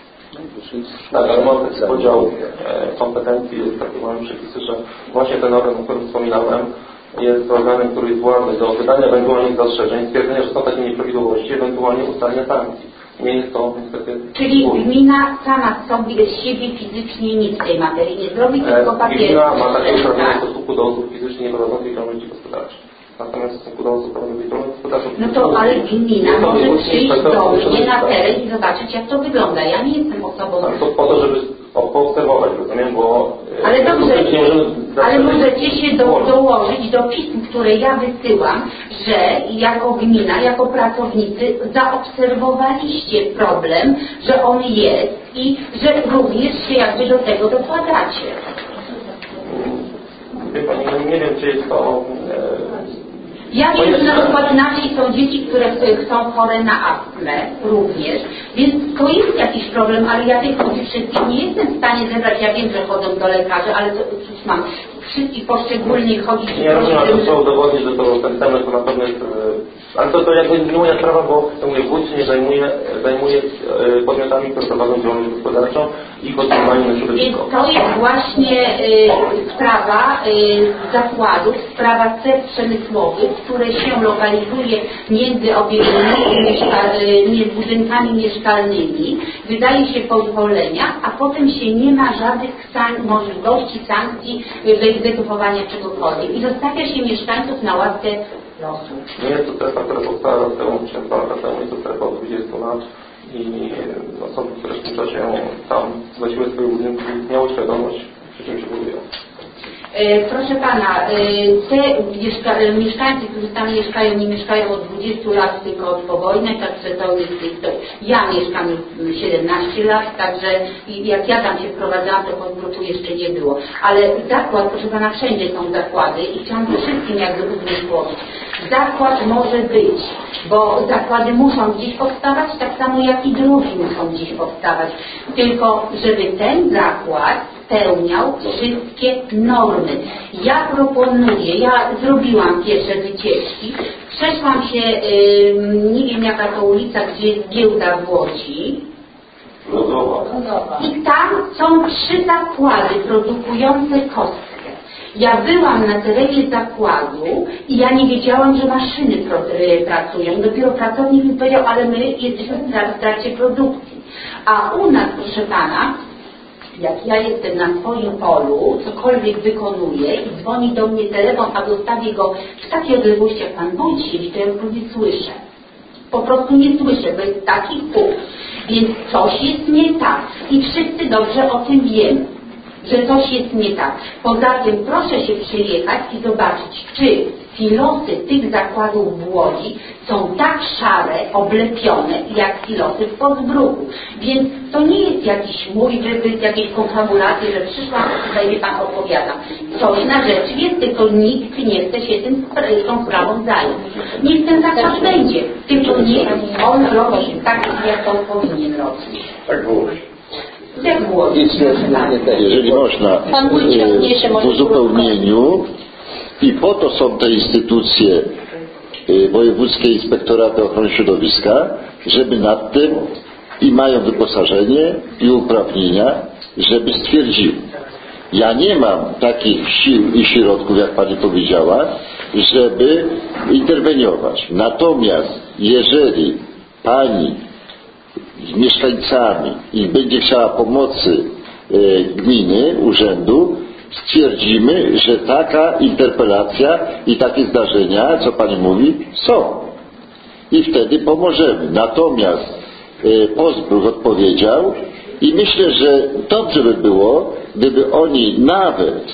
Tak, ale mamy taki podział kompetencji, takie mamy przepisy, że właśnie ten organ, o którym wspominałem, jest organem, który jest władny do wydania ewentualnych zastrzeżeń, stwierdzenia, że są takie nieprawidłowości, ewentualnie ustalenia sankcji. Nie jest to niestety... Czyli gmina sama sobie z siebie fizycznie nic w tej materii nie zrobi, tylko papiery. Gmina ma takie uprawnienia w stosunku do osób fizycznie nieprowadzących działalności gospodarczej. Natomiast w stosunku do osób prowadzących działalność gospodarczą... No to ale gmina może przyjść do mnie na teren i zobaczyć, jak to wygląda. Ja nie jestem osobą... Ale to po to, żeby poobserwować, rozumiem, bo... Ale dobrze, ale możecie się dołożyć do pism, które ja wysyłam, że jako gmina, jako pracownicy zaobserwowaliście problem, że on jest i że również się jakby do tego dokładacie. Wie Pani, no nie wiem, czy jest to Ja wiem, że na przykład na wsi są dzieci, które są chore na astmę również, więc to jest jakiś problem, ale ja tych chodzi wszystkich nie jestem w stanie zebrać. Ja wiem, że chodzą do lekarzy, ale to cóż mam, wszystkich poszczególnie chodzić. Nie rozumiem, że trzeba udowodnić, że to ten temat to na pewno jest... Ale to jakby nie moja sprawa, bo to mówię, wójt się nie zajmuje podmiotami, które prowadzą działalność gospodarczą i oddziaływaniem na środowisko. To jest właśnie sprawa zakładów, sprawa stref przemysłowych, które się lokalizuje między budynkami mieszkalnymi, wydaje się pozwolenia, a potem się nie ma żadnych możliwości sankcji, wyegzekwowania czegokolwiek i zostawia się mieszkańców na łaskę losu. Nie jest to strefa, która powstała rok temu, czy 2 lata temu, jest to strefa od 20 lat i osoby, które w tym czasie tam zgłosiły swoje budynki, miały świadomość, przy czym się budują. Proszę Pana, te mieszkańcy, którzy tam mieszkają, nie mieszkają od 20 lat, tylko od powojny, także to jest, ja mieszkam już 17 lat, także jak ja tam się wprowadzałam, to podgrupu jeszcze nie było. Ale zakład, proszę Pana, wszędzie są zakłady i chciałam wszystkim jakby uzmysłowić. Zakład może być, bo zakłady muszą gdzieś powstawać, tak samo jak i drogi muszą gdzieś powstawać. Tylko żeby ten zakład spełniał wszystkie normy. Ja proponuję, ja zrobiłam pierwsze wycieczki, przeszłam się, nie wiem jaka to ulica, gdzie jest giełda w Łodzi. I tam są 3 zakłady produkujące kostkę. Ja byłam na terenie zakładu i ja nie wiedziałam, że maszyny pracują. Dopiero pracownik mi powiedział, ale my jesteśmy w trakcie produkcji. A u nas, proszę Pana, jak ja jestem na swoim polu, cokolwiek wykonuję i dzwoni do mnie telefon, a dostawię go w takiej odległości, jak Pan wójt siedzi, to ja już nie słyszę. Po prostu nie słyszę, bo jest taki huk. Więc coś jest nie tak. I wszyscy dobrze o tym wiemy, że coś jest nie tak. Poza tym proszę się przyjechać i zobaczyć, czy silosy tych zakładów w Łodzi są tak szare, oblepione, jak silosy w Podsbruku. Więc to nie jest jakiś mój wypyt, jakieś konfabulacje, że przyszłam i tutaj mi Pan opowiada. Coś na rzecz jest, tylko nikt nie chce się tą sprawą zająć. Niech ten zakład będzie, tylko niech on robi tak, jak on powinien robić. Tak było. Jak było? Jeżeli można, w uzupełnieniu i po to są te instytucje wojewódzkie inspektoraty ochrony środowiska, żeby nad tym i mają wyposażenie i uprawnienia, żeby stwierdziły. Ja nie mam takich sił i środków, jak Pani powiedziała, żeby interweniować. Natomiast jeżeli Pani z mieszkańcami i będzie chciała pomocy gminy, urzędu, stwierdzimy, że taka interpelacja i takie zdarzenia, co Pani mówi, są. I wtedy pomożemy. Natomiast Podsbruch odpowiedział i myślę, że dobrze by było, gdyby oni nawet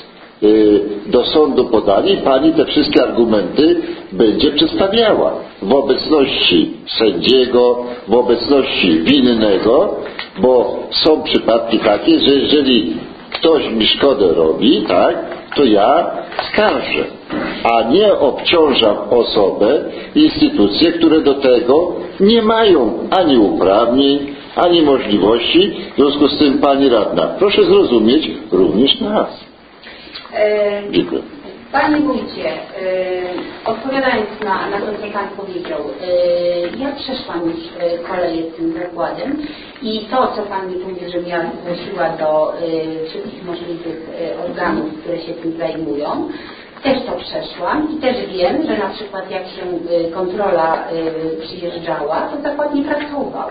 do sądu podali, Pani te wszystkie argumenty będzie przedstawiała w obecności sędziego, w obecności winnego, bo są przypadki takie, że jeżeli ktoś mi szkodę robi, tak, to ja skarżę, a nie obciążam osobę, instytucje, które do tego nie mają ani uprawnień, ani możliwości. W związku z tym, Pani Radna, proszę zrozumieć również nas. Dziękuję. Panie Wójcie, odpowiadając na to, co Pan powiedział, ja przeszłam już koleję z tym zakładem i to, co Pan mi mówi, że ja zgłosiła do wszystkich możliwych organów, które się tym zajmują, też to przeszłam i też wiem, że na przykład jak się kontrola przyjeżdżała, to zakład nie pracował.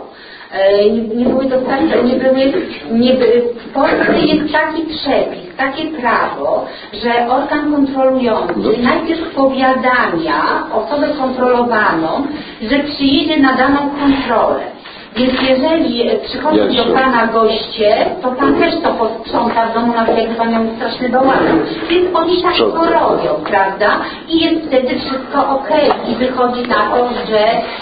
Nie były dostarczone, w Polsce jest taki przepis, takie prawo, że organ kontrolujący najpierw powiadamia osobę kontrolowaną, że przyjedzie na daną kontrolę. Więc jeżeli przychodzą do Pana goście, to Pan też to posprząta w domu, nawet jakby Pan miał straszny bałagan. Więc oni tak to robią, prawda? I jest wtedy wszystko okej. I wychodzi na to, że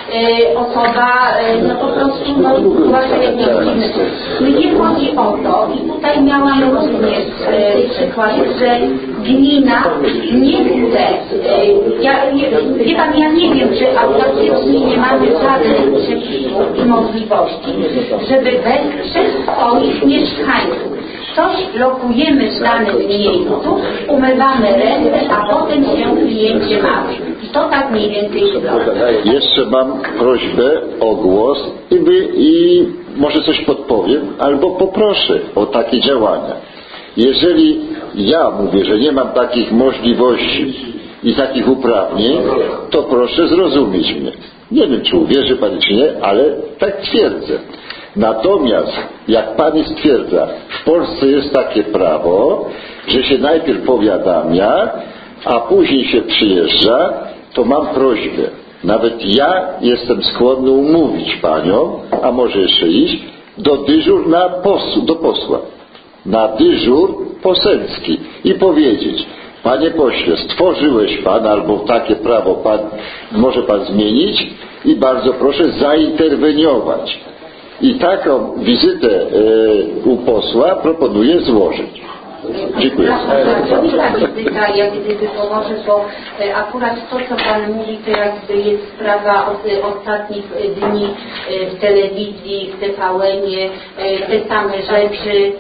osoba no po prostu zgłasza jakieś dziwne. Mnie chodzi o to, i tutaj miałam również przykład, że gmina nie chce, wie pan, ja nie wiem, czy autentycznie nie mamy żadnych przepisów i możliwości, żeby wesprzeć swoich mieszkańców. Coś lokujemy w danym miejscu, umywamy ręce, a potem się kliencie mamy. I to tak mniej więcej wygląda. Jeszcze mam prośbę o głos i może coś podpowiem, albo poproszę o takie działania. Jeżeli ja mówię, że nie mam takich możliwości i takich uprawnień, to proszę zrozumieć mnie. Nie wiem, czy uwierzy Pani, czy nie, ale tak twierdzę. Natomiast, jak Pani stwierdza, w Polsce jest takie prawo, że się najpierw powiadamia, a później się przyjeżdża, to mam prośbę. Nawet ja jestem skłonny umówić Panią, a może jeszcze iść, do dyżur do posła. Na dyżur poselski i powiedzieć: Panie pośle, stworzyłeś Pan, albo takie prawo może Pan zmienić i bardzo proszę zainterweniować. I taką wizytę u posła proponuję złożyć. Dziękuję. Ta wizyta jak gdyby pomoże, bo akurat to, co Pan mówi, to jakby jest sprawa od ostatnich dni w telewizji, w TVN-ie, te same rzeczy.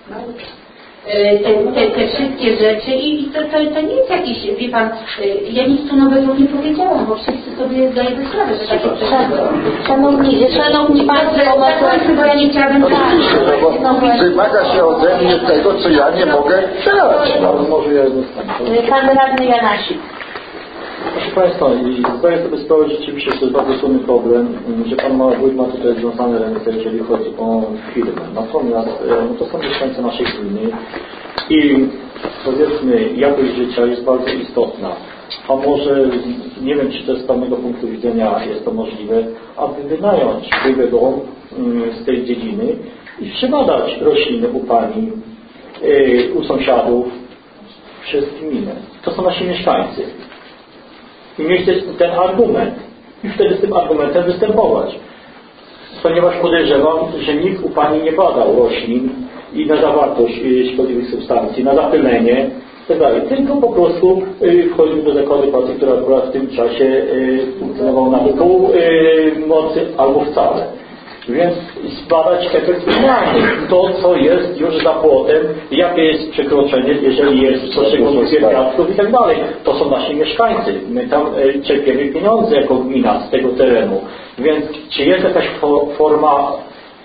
Te wszystkie rzeczy i to nie jest jakiś, wie pan, ja nic tu nowego nie powiedziałam, bo wszyscy sobie zdają sprawę, że takie Szanowni Państwo, bo ja nie chciałabym wymaga się ode mnie tego, co ja nie mogę dać. Pan radny Janasik. Proszę Państwa, zdaję sobie sprawę, że rzeczywiście to jest bardzo trudny problem, że Pan Wójt ma tutaj związane ręce, jeżeli chodzi o firmę. Natomiast to są mieszkańcy naszej gminy i powiedzmy jakość życia jest bardzo istotna. A może, nie wiem, czy to z pewnego punktu widzenia jest to możliwe, aby wynająć były dom z tej dziedziny i przybadać rośliny u Pani, u sąsiadów, przez gminę. To są nasi mieszkańcy. I mieć ten argument i wtedy z tym argumentem występować. Ponieważ podejrzewam, że nikt u Pani nie badał roślin i na zawartość szkodliwych substancji, na zapylenie itd. Tylko po prostu wchodził do zakładu pracy, który akurat w tym czasie funkcjonował na pół mocy albo wcale. Więc zbadać efektywnie to, co jest już za płotem, jakie jest przekroczenie, jeżeli jest poszczególnych kwiatków i tak dalej. To są nasi mieszkańcy. My tam czerpiemy pieniądze jako gmina z tego terenu. Więc czy jest jakaś forma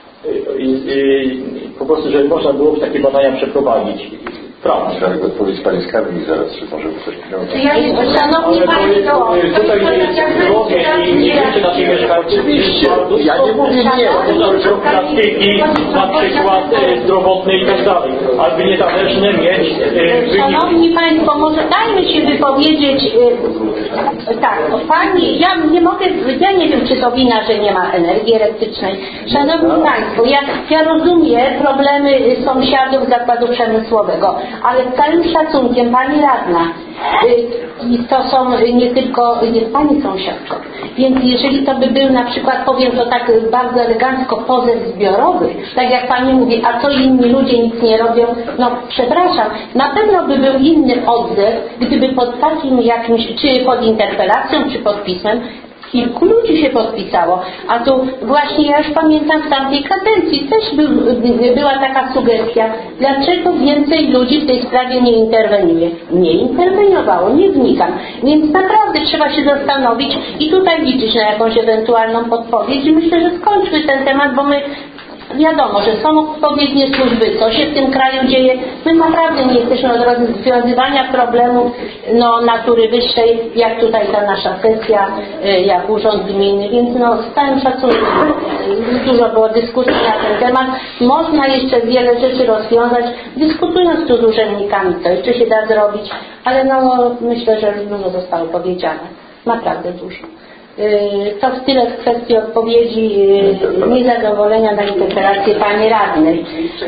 po prostu, żeby można było takie badania przeprowadzić? Prawda. Trzeba odpowiedzieć Pani Skarbnik zaraz, czy może coś pieniądze. Szanowni Państwo, tutaj zdrowie i życie naszych mieszkańców. Ja nie mówię nie. Praktyki, na przykład zdrowotne i tak dalej. Aby niezależne mieć Szanowni Państwo, może dajmy się wypowiedzieć tak, Pani, ja nie wiem, czy to wina, że nie ma energii elektrycznej. Szanowni Państwo, ja rozumiem problemy sąsiadów zakładu przemysłowego, ale z całym szacunkiem Pani radna, to są nie tylko jest Pani sąsiadką, więc jeżeli to by był na przykład, powiem to tak bardzo elegancko, pozew zbiorowy, tak jak Pani mówi, a co inni ludzie nic nie robią, no przepraszam, na pewno by był inny odzew, gdyby pod takim jakimś, czy pod interpelacją, czy pod pismem, kilku ludzi się podpisało, a tu właśnie ja już pamiętam w tamtej kadencji też była taka sugestia, dlaczego więcej ludzi w tej sprawie nie interweniuje. Nie interweniowało, nie wnikam. Więc naprawdę trzeba się zastanowić i tutaj liczyć na jakąś ewentualną podpowiedź i myślę, że skończmy ten temat, bo my wiadomo, że są odpowiednie służby, co się w tym kraju dzieje. My naprawdę nie jesteśmy od rozwiązywania problemów natury wyższej, jak tutaj ta nasza sesja, jak urząd gminy, więc z całym szacunkiem dużo było dyskusji na ten temat. Można jeszcze wiele rzeczy rozwiązać, dyskutując tu z urzędnikami, co jeszcze się da zrobić, ale myślę, że już dużo zostało powiedziane. Naprawdę dużo. To w tyle w kwestii odpowiedzi niezadowolenia na interpelację Pani radnej.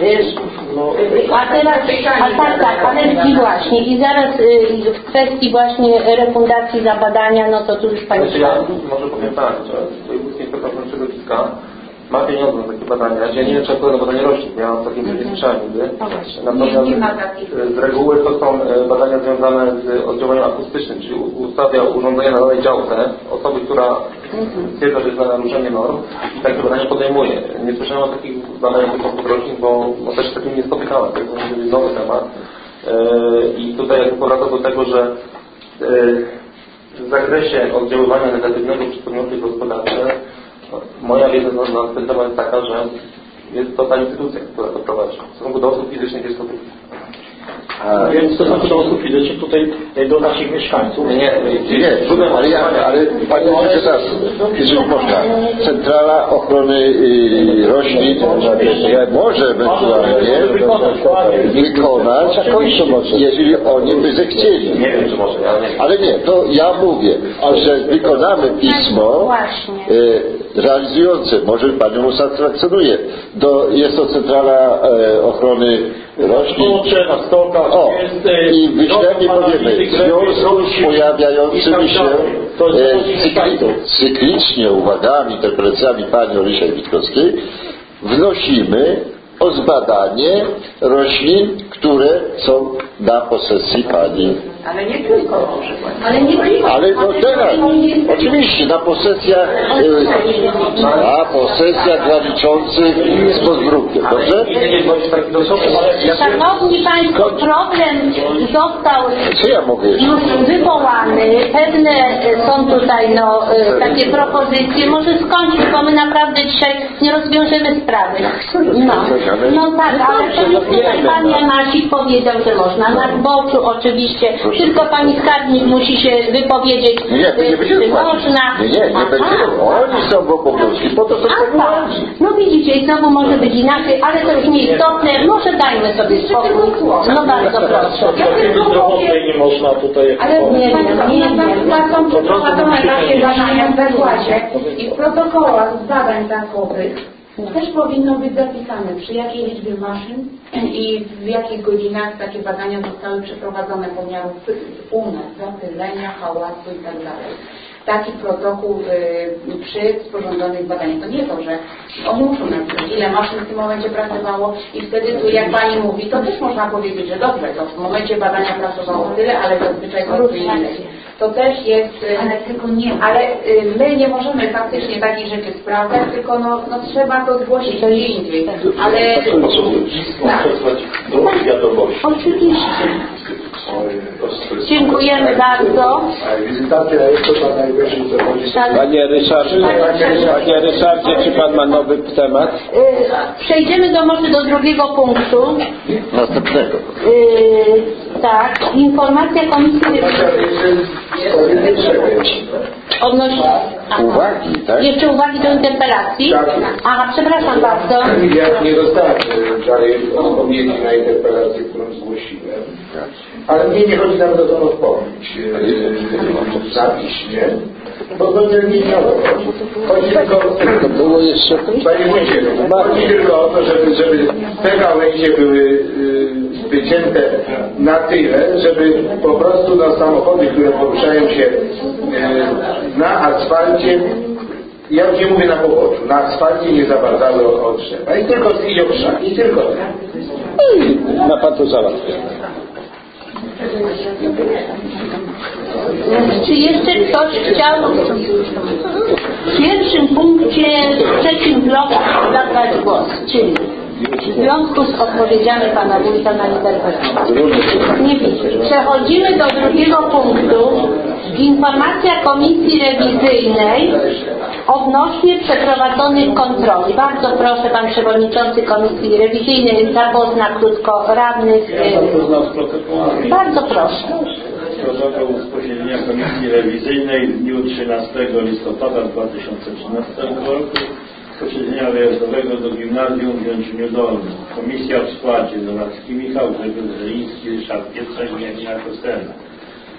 A teraz, ale właśnie i zaraz w kwestii właśnie refundacji za badania, to tu już Pani... Może powiem tak, że w województwie inspektora Środowiska ma pieniądze na takie badania. Ja nie wiem, czy akurat na badanie roślin, ja o takim nie słyszałem nigdy. Natomiast z reguły to są badania związane z oddziaływaniem akustycznym, czyli ustawia urządzenie na danej działce osoby, która stwierdza, że jest naruszenie norm i takie badanie podejmuje. Nie słyszałem o takich badaniach wysokości roślin, bo też z takim nie spotykałem. To jest nowy temat. I tutaj jakby powraca do tego, że w zakresie oddziaływania negatywnego przy podmioty gospodarcze moja wiedza na ten temat jest taka, że jest to ta instytucja, która to prowadzi. W stosunku do osób fizycznych jest to Więc w stosunku do osób fizycznych tutaj do naszych mieszkańców. Nie, ale panie sekretarz, jeżeli można, Centrala Ochrony Roślin może ewentualnie wykonać, jeżeli oni by zechcieli. Nie wiem, czy może, ale nie, to ja mówię, że wykonamy pismo realizujące, może panią usatysfakcjonuje. Jest to Centrala Ochrony Roślin. I wyślemy, powiemy, w związku z pojawiającymi się cyklicznie uwagami, interpretacjami pani Olisia Witkowskiej, wnosimy o zbadanie roślin, które są na posesji pani. Ale nie tylko może. Ale no teraz, oczywiście na posesjach graniczących z Podbrukiem, dobrze? Szanowni Państwo, problem został już wywołany. Pewne są tutaj takie propozycje. Może skończyć, bo my naprawdę dzisiaj nie rozwiążemy sprawy. No tak, ale to już tutaj Pan Janasik powiedział, że można. Na zboczu oczywiście. Tylko Pani Skarbnik musi się wypowiedzieć, czy można. Nie będziemy. Oni są w obowiązki, po to są powołani. No widzicie, i znowu może być inaczej, ale to już nieistotne. Może dajmy sobie spokój. No bardzo proszę. Nie można tutaj... Ale nie są przeprowadzone takie badania w zakładzie i w protokołach badań takowych też powinno być zapisane, przy jakiej liczbie maszyn i w jakich godzinach takie badania zostały przeprowadzone pomiarów zapylenia, hałasu i tak dalej. Taki protokół przy sporządzonych badaniach. To nie to, że oni muszą napisać, ile maszyn w tym momencie pracowało i wtedy tu, jak Pani mówi, to też można powiedzieć, że dobrze, to w momencie badania pracowało tyle, ale zazwyczaj kosztuje ile. To też jest, ale my nie możemy faktycznie takich rzeczy sprawdzać, tylko trzeba to zgłosić gdzie indziej. Ale oczywiście. Dziękujemy bardzo. Panie Ryszardzie, czy Pan ma nowy temat? Przejdziemy może do drugiego punktu. Następnego. Tak, informacja Komisji Uwagi, tak? Jeszcze uwagi do interpelacji? Aha, przepraszam bardzo. Ja nie dostałem dalej odpowiedzi na interpelację, którą zgłosiłem. Ale mnie nie chodzi nawet o tą odpowiedź na piśmie, bo to nie miało. Chodzi tylko to było jeszcze Panie Wójcie, chodzi tylko o to, żeby te gałęzie były wycięte na tyle, żeby po prostu samochody, które poruszają się na asfalcie, ja już nie mówię na poboczu, na asfalcie nie zabarzały o drzewa. I tylko i tylko. Ma Pan to załatwić. Czy jeszcze ktoś chciał w pierwszym punkcie, w trzecim bloku zabrać głos? Czyli w związku z odpowiedziami Pana Wójta na interpelację. Nie widzę. Przechodzimy do drugiego punktu. Informacja Komisji Rewizyjnej odnośnie przeprowadzonych kontroli. Bardzo proszę, Pan Przewodniczący Komisji Rewizyjnej zapozna krótko radnych. Bardzo proszę. Protokół z posiedzenia Komisji Rewizyjnej w dniu 13 listopada 2013 roku posiedzenia wyjazdowego do Gimnazjum w Wiączyniu Dolnym. Komisja w składzie Nowacki Michał, Grzegorz Żeliński, Ryszard Pietrzak i Janina Kosterna.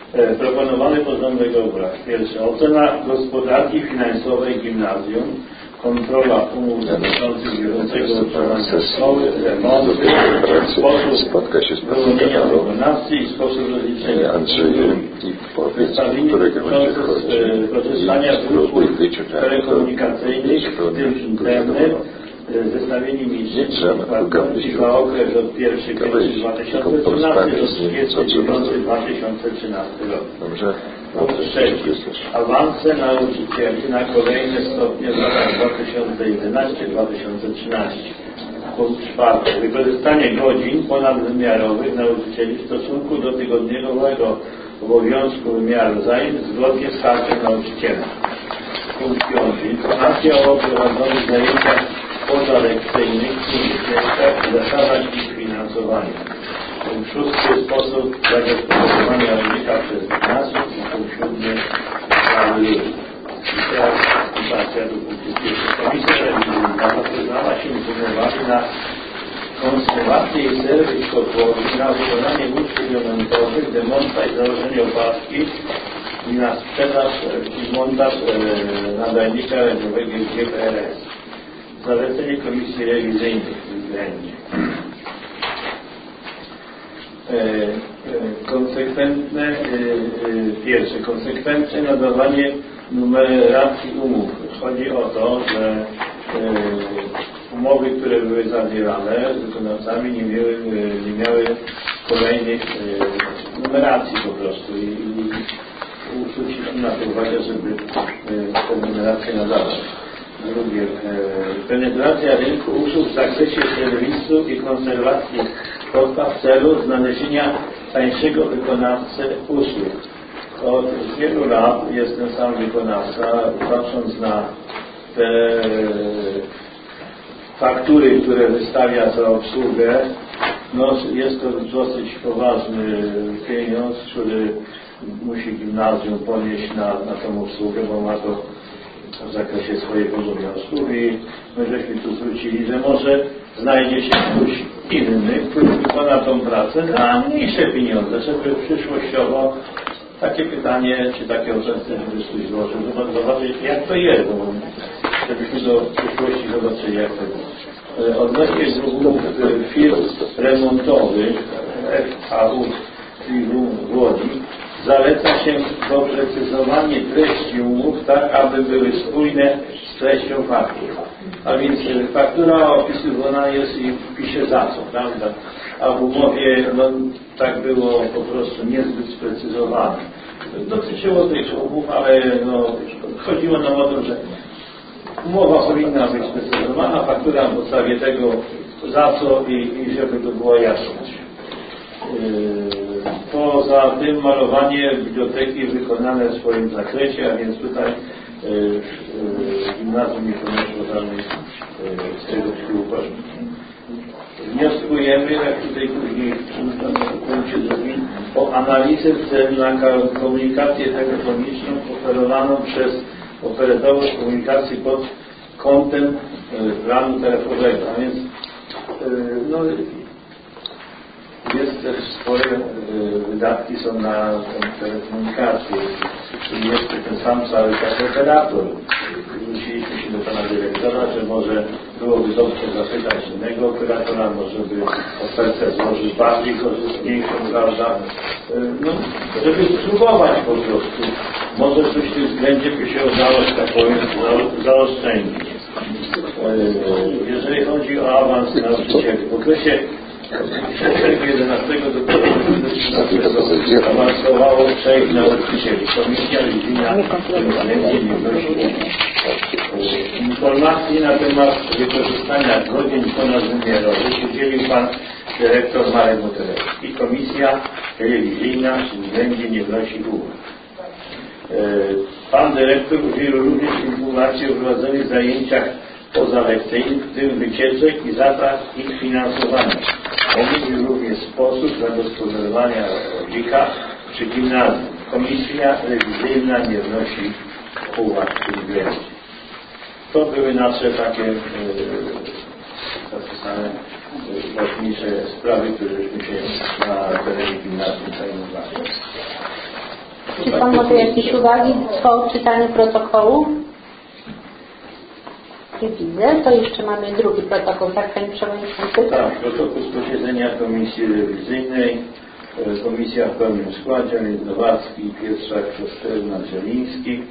Proponowany porządek obrad. Pierwsza. Ocena gospodarki finansowej gimnazjum kontrola umów dotyczących bieżącego utrzymania szkoły, remonty, sposób wyłonienia wykonawcy i sposób rozliczenia. Przedstawienie proces korzystania z usług telekomunikacyjnych, w tym internet, zestawienie miejsc płatności za okres od 1 kwietnia 2013 do 30 2013 rok. Punkt 6. Awanse nauczycieli na kolejne stopnie w latach 2011-2013. Punkt 4. Wykorzystanie godzin ponadwymiarowych nauczycieli w stosunku do tygodniowego obowiązku wymiaru zajęć zgodnie z kartą nauczyciela. Punkt 5. Informacja o prowadzonych zajęciach pozalekcyjnych i zasadach ich finansowania. Punkt 6. Sposób zagospodarowania rolnika przez gimnazjum i punkt 7. prawo ludzi. I teraz citacja do punktu 1. Komisja rewizyjna przyznała się uwagi na konserwację i serwis kotłowy, na wykonanie usług remontowych, demontaż i założenie opaski i na sprzedaż i montaż nadajnika radiowego GPRS. Zalecenie Komisji Rewizyjnej uwzględni. Konsekwentne nadawanie numeracji umów. Chodzi o to, że umowy, które były zawierane z wykonawcami nie miały kolejnych numeracji po prostu i zwróciliśmy na to uwagę, żeby tę numerację nadawać. Drugie, penetracja rynku usług w zakresie serwisu i konserwacji kotła w celu znalezienia tańszego wykonawcy usług. Od wielu lat jest ten sam wykonawca, patrząc na te faktury, które wystawia za obsługę, no jest to dosyć poważny pieniądz, który musi gimnazjum ponieść na tą obsługę, bo ma to w zakresie swojego obowiązków i my żeśmy tu zwrócili, że może znajdzie się ktoś inny, który wykona tą pracę za mniejsze pieniądze, żeby przyszłościowo takie pytanie, czy takie oczęstne, żeby ktoś złożył, żeby zobaczyć, jak to jest, bo żebyśmy do przyszłości zobaczyli, jak to jest. Odnośnie dwóch firm remontowych FAU w Łodzi zaleca się doprecyzowanie treści umów tak, aby były spójne z treścią faktur. A więc faktura opisywana jest i pisze za co, prawda? A w umowie tak było po prostu niezbyt sprecyzowane. Dotyczyło tych umów, ale chodziło nam o to, że umowa powinna być sprecyzowana, faktura na podstawie tego za co i żeby to była jasność. Poza tym malowanie biblioteki wykonane w swoim zakresie, a więc tutaj gimnazjum nie poniosło żadnych z tego tytułu kosztów. Wnioskujemy, jak tutaj później w punkcie drugim, o analizę w celu na komunikację telefoniczną oferowaną przez operatorów komunikacji pod kątem planu taryfowego, a więc jest też swoje wydatki są na telekomunikację, czyli jest ten sam cały czas operator. Zwróciliśmy się do pana dyrektora, że może byłoby dobrze zapytać innego operatora, może by ofertę złożyć bardziej korzystniejszą, prawda? Żeby spróbować po prostu. Może coś w tym względzie by się udało, że tak powiem, zaoszczędzić. Jeżeli chodzi o awans nauczycieli, w okresie 2011 do 2013 awansowało 6 nauczycieli. Komisja rewizyjna nie wnosi informacji na temat wykorzystania godzin ponadwymiarowych udzielił pan dyrektor Marek Motelewski. Komisja rewizyjna względnie nie wnosi uwag. Pan dyrektor udzielił również informacji o prowadzonych zajęciach pozalekcyjnych, w tym wycieczek i zatrat ich finansowania. Omówił również sposób zagospodarowania rodzika przy gimnazjum. Komisja rewizyjna nie wnosi uwag w tym względzie. To były nasze takie zapisane ważniejsze sprawy, któreśmy się na terenie gimnazjum zajmowali. Czy pan ma jakieś uwagi po odczytaniu protokołu? nie widzę. To jeszcze mamy drugi protokół, tak Panie Przewodniczący? Tak, protokół z posiedzenia Komisji Rewizyjnej. Komisja w pełnym składzie, a więc Nowacki, Pietrzak, Kosztylna, Zieliński.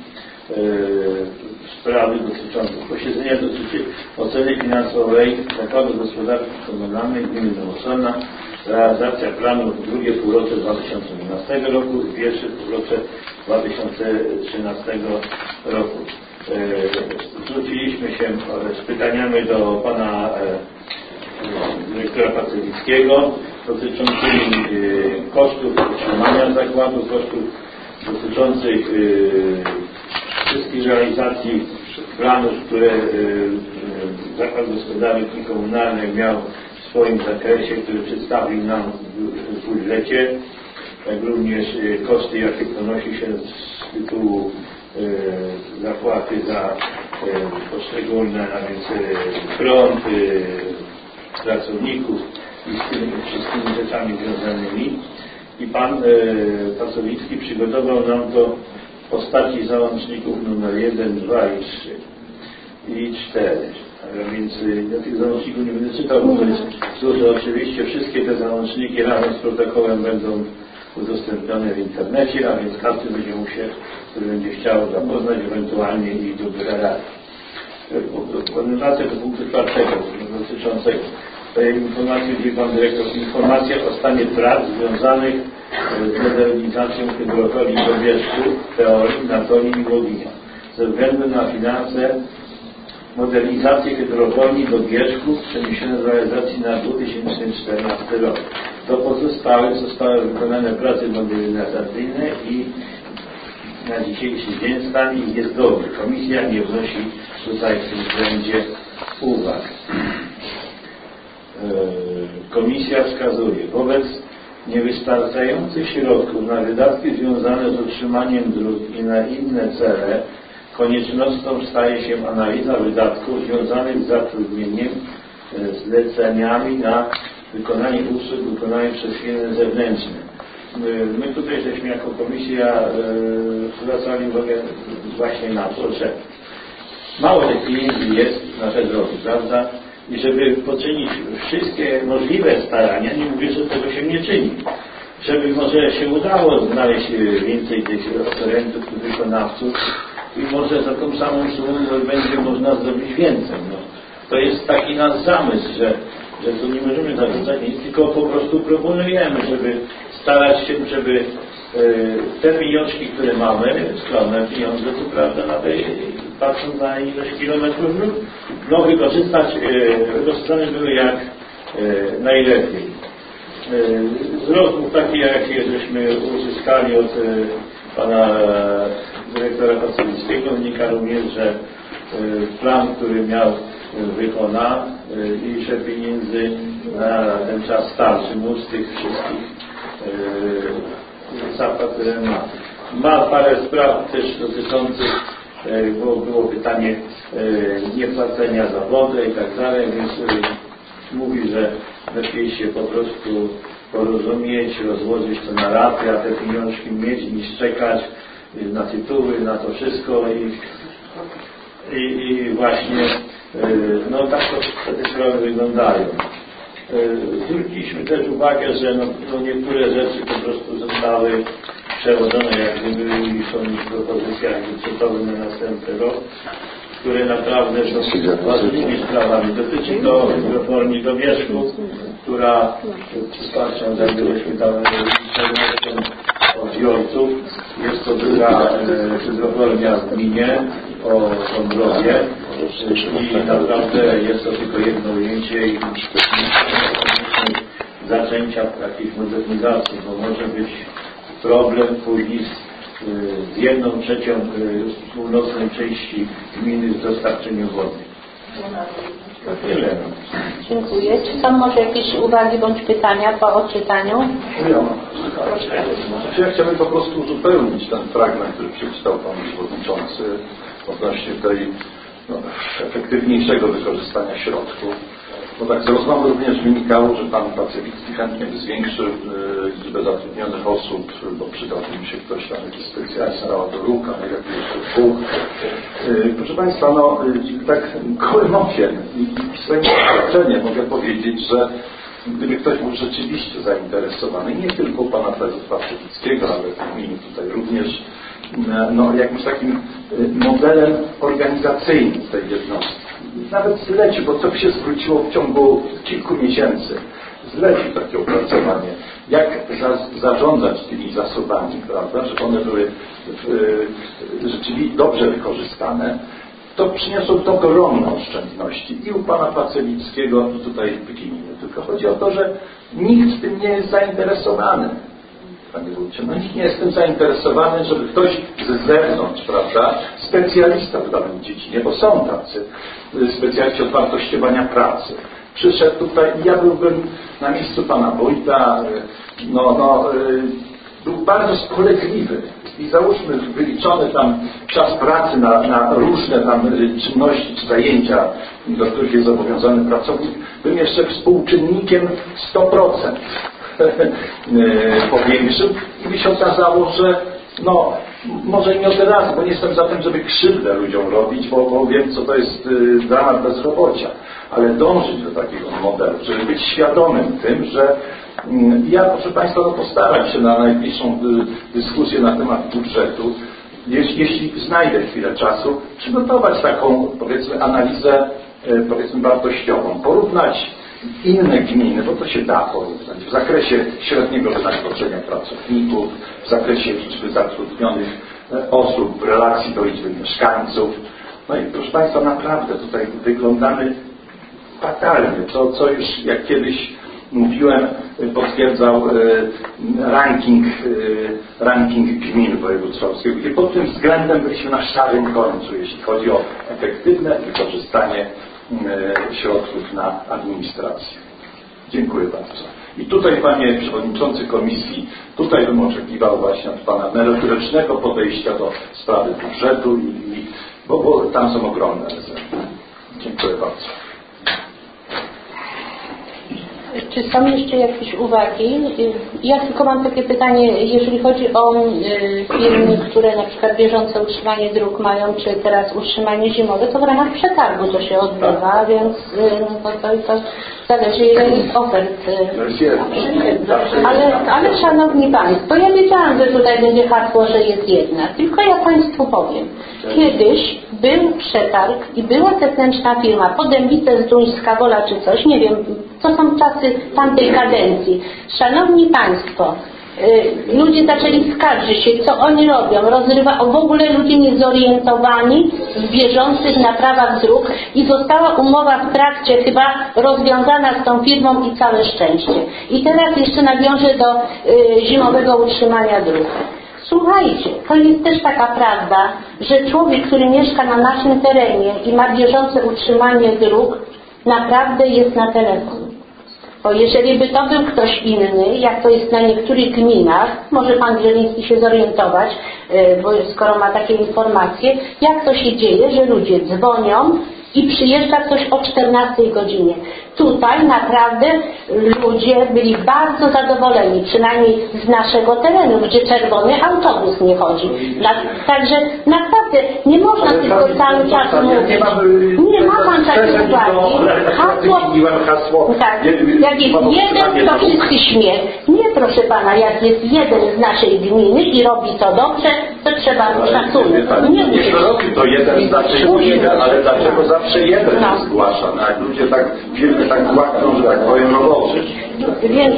Sprawy dotyczące posiedzenia dotyczy oceny finansowej Zakładu Gospodarki Komunalnej Gminy Nowosolna, realizacja planu drugie półrocze 2012 roku i pierwsze półrocze 2013 roku. Zwróciliśmy się z pytaniami do pana dyrektora Pacyfickiego dotyczącymi kosztów utrzymania zakładu, kosztów dotyczących wszystkich realizacji planów, które Zakład Gospodarki Komunalnej miał w swoim zakresie, który przedstawił nam w budżecie, jak również koszty, jakie ponosi się z tytułu zapłaty za poszczególne, a więc prąd, pracowników i z tymi wszystkimi rzeczami związanymi. I pan Pasowicki przygotował nam to w postaci załączników numer 1, 2 i 3 i 4. A więc ja tych załączników nie będę czytał, bo to jest dużo. Oczywiście wszystkie te załączniki razem z protokołem będą udostępnione w internecie, a więc każdy będzie mógł się, który będzie chciał zapoznać, ewentualnie i do redakcji. Kontynuacja do punktu 4 dotyczącego informacji, gdzie pan dyrektor informacja o stanie prac związanych z modernizacją hydrofolii do wierzchu, teorii, Natolii i Łoginia. Ze względu na finanse modernizację hydrofolii do wierzchu przeniesione z realizacji na 2014 rok. Do pozostałych zostały wykonane prace modernizacyjne i na dzisiejszy dzień stan ich jest dobry. Komisja nie wnosi tutaj w tym względzie uwag. Komisja wskazuje, wobec niewystarczających środków na wydatki związane z utrzymaniem dróg i na inne cele koniecznością staje się analiza wydatków związanych z zatrudnieniem, zleceniami na wykonanie usług wykonanych przez firmy zewnętrzne. My tutaj żeśmy jako komisja zwracali uwagę właśnie na to, że mało tych pieniędzy jest na te drogi, prawda? I żeby poczynić wszystkie możliwe starania, nie mówię, że tego się nie czyni, żeby może się udało znaleźć więcej tych oferentów, wykonawców i może za tą samą sumą będzie można zrobić więcej. No, to jest taki nasz zamysł, że tu nie możemy zarzucać nic, tylko po prostu proponujemy, żeby starać się, żeby te pieniążki, które mamy, skromne pieniądze, to prawda, patrząc na ilość kilometrów, no wykorzystać, wykorzystane były jak najlepiej. Z rozmów takich, jakie żeśmy uzyskali od pana dyrektora Pacyfickiego, wynika również, że plan, który miał wykona i że pieniędzy na ten czas starczy mu z tych wszystkich zapłat, które ma. Ma parę spraw też dotyczących, bo było pytanie niepłacenia za wodę i tak dalej, więc mówi, że lepiej się po prostu porozumieć, rozłożyć to na raty, a te pieniążki mieć niż czekać na tytuły, na to wszystko i właśnie no tak to te sprawy wyglądają. Zwróciliśmy też uwagę, że no niektóre rzeczy po prostu zostały przełożone jak gdyby i są już w propozycjach budżetowych na następny rok, które naprawdę są ważnymi sprawami. Dotyczy to hydrofolii do wierzchu, która wsparciem zajmujemy tam odbiorców. Jest to druga hydrofolia w gminie o Dąbrowie i naprawdę jest to tylko jedno ujęcie i zaczęcia jakiejś modernizacji, bo może być problem później z 1/3 północnej części gminy z dostarczeniem wody. To tyle. Dziękuję. Czy są może jakieś uwagi bądź pytania po odczytaniu? Ja chciałbym po prostu uzupełnić ten fragment, który przeczytał Pan Przewodniczący odnośnie tej efektywniejszego wykorzystania środków. Bo tak z rozmowy również wynikało, że Pan Pacyficki chętnie by zwiększył liczbę zatrudnionych osób, bo przydałby mi się ktoś tam, jakiś specjalista do ruka, najlepiej jeszcze dwóch. Proszę Państwa, no tak gołym okiem i swoim doświadczeniem mogę powiedzieć, że gdyby ktoś był rzeczywiście zainteresowany, nie tylko pana prezesa Przewickiego, ale gminy tutaj również, no jakimś takim modelem organizacyjnym tej jednostki, nawet zlecił, bo to by się zwróciło w ciągu kilku miesięcy, zlecił takie opracowanie, jak zarządzać tymi zasobami, prawda, żeby one były rzeczywiście dobrze wykorzystane, to przyniosło to ogromne oszczędności i u pana Pacewickiego i tutaj w gminie. Tylko chodzi o to, że nikt w tym nie jest zainteresowany. Panie wójcie, no nikt nie jest tym zainteresowany, żeby ktoś z zewnątrz, prawda, specjalista w danej dziedzinie, bo są tacy specjaliści od wartościowania pracy. Przyszedł tutaj, ja byłbym na miejscu pana wójta, był bardzo spolegliwy i załóżmy wyliczony tam czas pracy na różne tam czynności czy zajęcia, do których jest zobowiązany pracownik, bym jeszcze współczynnikiem 100% powiększył i by się okazało, że no może nie od razu, bo nie jestem za tym, żeby krzywdę ludziom robić, bo wiem, co to jest dramat bezrobocia, ale dążyć do takiego modelu, żeby być świadomym tym, że ja, proszę Państwa, postaram się na najbliższą dyskusję na temat budżetu, jeśli znajdę chwilę czasu, przygotować taką, powiedzmy, analizę, powiedzmy, wartościową, porównać inne gminy, bo to się da porównać, w zakresie średniego wynagrodzenia pracowników, w zakresie liczby zatrudnionych osób, w relacji do liczby mieszkańców. No i proszę Państwa, naprawdę tutaj wyglądamy fatalnie. To, co już jak kiedyś mówiłem, potwierdzał ranking gmin województwa łódzkiego. I pod tym względem byliśmy na szarym końcu, jeśli chodzi o efektywne wykorzystanie środków na administrację. Dziękuję bardzo. I tutaj, panie przewodniczący komisji, tutaj bym oczekiwał właśnie od pana merytorycznego podejścia do sprawy budżetu, bo tam są ogromne rezerwy. Dziękuję bardzo. Czy są jeszcze jakieś uwagi? Ja tylko mam takie pytanie, jeżeli chodzi o firmy, które na przykład bieżące utrzymanie dróg mają, czy teraz utrzymanie zimowe, to w ramach przetargu to się odbywa, więc to zależy, ile jest ofert. Ale szanowni Państwo, ja wiedziałam, że tutaj będzie hasło, że jest jedna, tylko ja Państwu powiem. Kiedyś był przetarg i była zewnętrzna firma, Podębice Zduńska Wola czy coś, nie wiem, to są czasy tamtej kadencji. Szanowni Państwo, ludzie zaczęli skarżyć się, co oni robią, w ogóle ludzie niezorientowani w bieżących naprawach dróg i została umowa w trakcie chyba rozwiązana z tą firmą i całe szczęście. I teraz jeszcze nawiążę do zimowego utrzymania dróg. Słuchajcie, to jest też taka prawda, że człowiek, który mieszka na naszym terenie i ma bieżące utrzymanie dróg, naprawdę jest na telefon. Bo jeżeli by to był ktoś inny, jak to jest na niektórych gminach, może pan Grzeliński się zorientować, bo skoro ma takie informacje, jak to się dzieje, że ludzie dzwonią i przyjeżdża ktoś o 14 godzinie. Tutaj naprawdę ludzie byli bardzo zadowoleni, przynajmniej z naszego terenu, gdzie czerwony autobus nie chodzi. Także naprawdę nie można tylko cały czas mówić. Nie ma pan takiej uwagi. Hasło, tak, jak jest jeden, to wszyscy śmiech. Nie, proszę pana, jak jest jeden z naszej gminy i robi to dobrze, to trzeba szacunek. Nie robi to jeden z naszej gminy, ale dlaczego zawsze jeden się zgłasza? No, jak ludzie tak wielkie tak łakną, że tak powiem, roboczy. Więc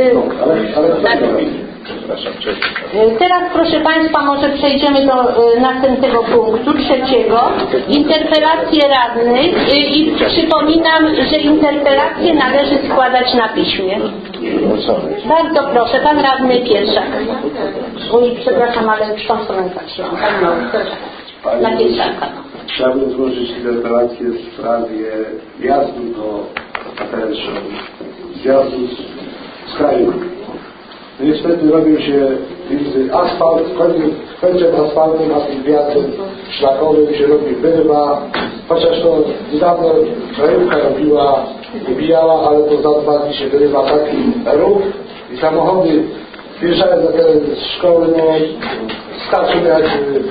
teraz, proszę Państwa, może przejdziemy do następnego punktu, trzeciego. Interpelacje radnych i przypominam, że interpelacje należy składać na piśmie. Bardzo proszę, pan radny Kierzak. Oj, przepraszam, ale w tą stronę patrzyłam. Na Kierzaka. Chciałbym złożyć interpelację w sprawie wjazdu do Katarzyna, zjazdu z kraju. No niestety robił się asfalt, kończem asfaltem, a tym wjazdem szlakowym się robi wyrwa, chociaż to niedawno krajówka robiła, wybijała, ale to za 2 dni się wyrywa taki ruch i samochody Wjeżdżałem na te szkoły, no starczy mieć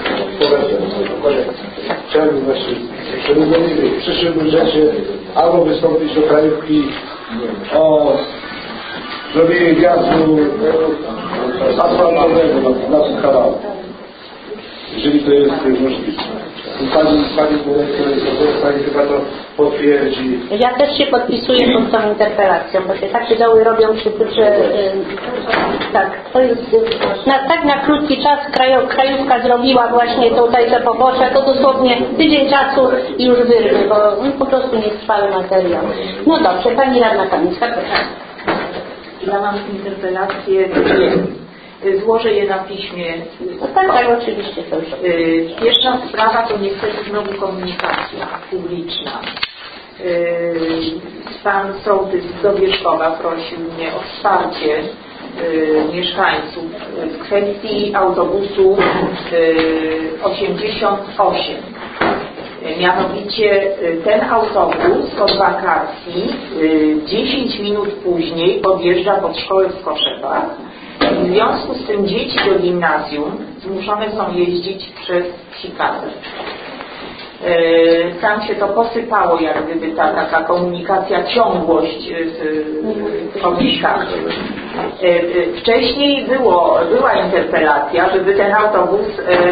chciałem właśnie, żeby w przyszłym budżecie albo wystąpić do krajówki o zrobienie wjazdu asfaltowego na tym kanale, jeżeli to jest możliwe. Pani dyrektor, pani chyba to potwierdzi. Ja też się podpisuję pod tą interpelacją, bo się takie doły robią że tak, to jest tak na krótki czas krajówka zrobiła właśnie tutaj te pobocze, to dosłownie tydzień czasu i już wyrwy, bo po prostu nie trwały materiał. No dobrze, pani radna Kamińska, proszę. Ja mam interpelację, złożę je na piśmie. No tak, oczywiście. Pierwsza sprawa to niestety znowu komunikacja publiczna. Pan sołtys z Dobieszkowa prosił mnie o wsparcie mieszkańców w kwestii autobusu 88. Mianowicie ten autobus od wakacji 10 minut później podjeżdża pod szkołę w Skoszewach. W związku z tym dzieci do gimnazjum zmuszone są jeździć przez Psikawę. Tam się to posypało, jak gdyby ta taka komunikacja, ciągłość w komunikach. Wcześniej była interpelacja, żeby ten autobus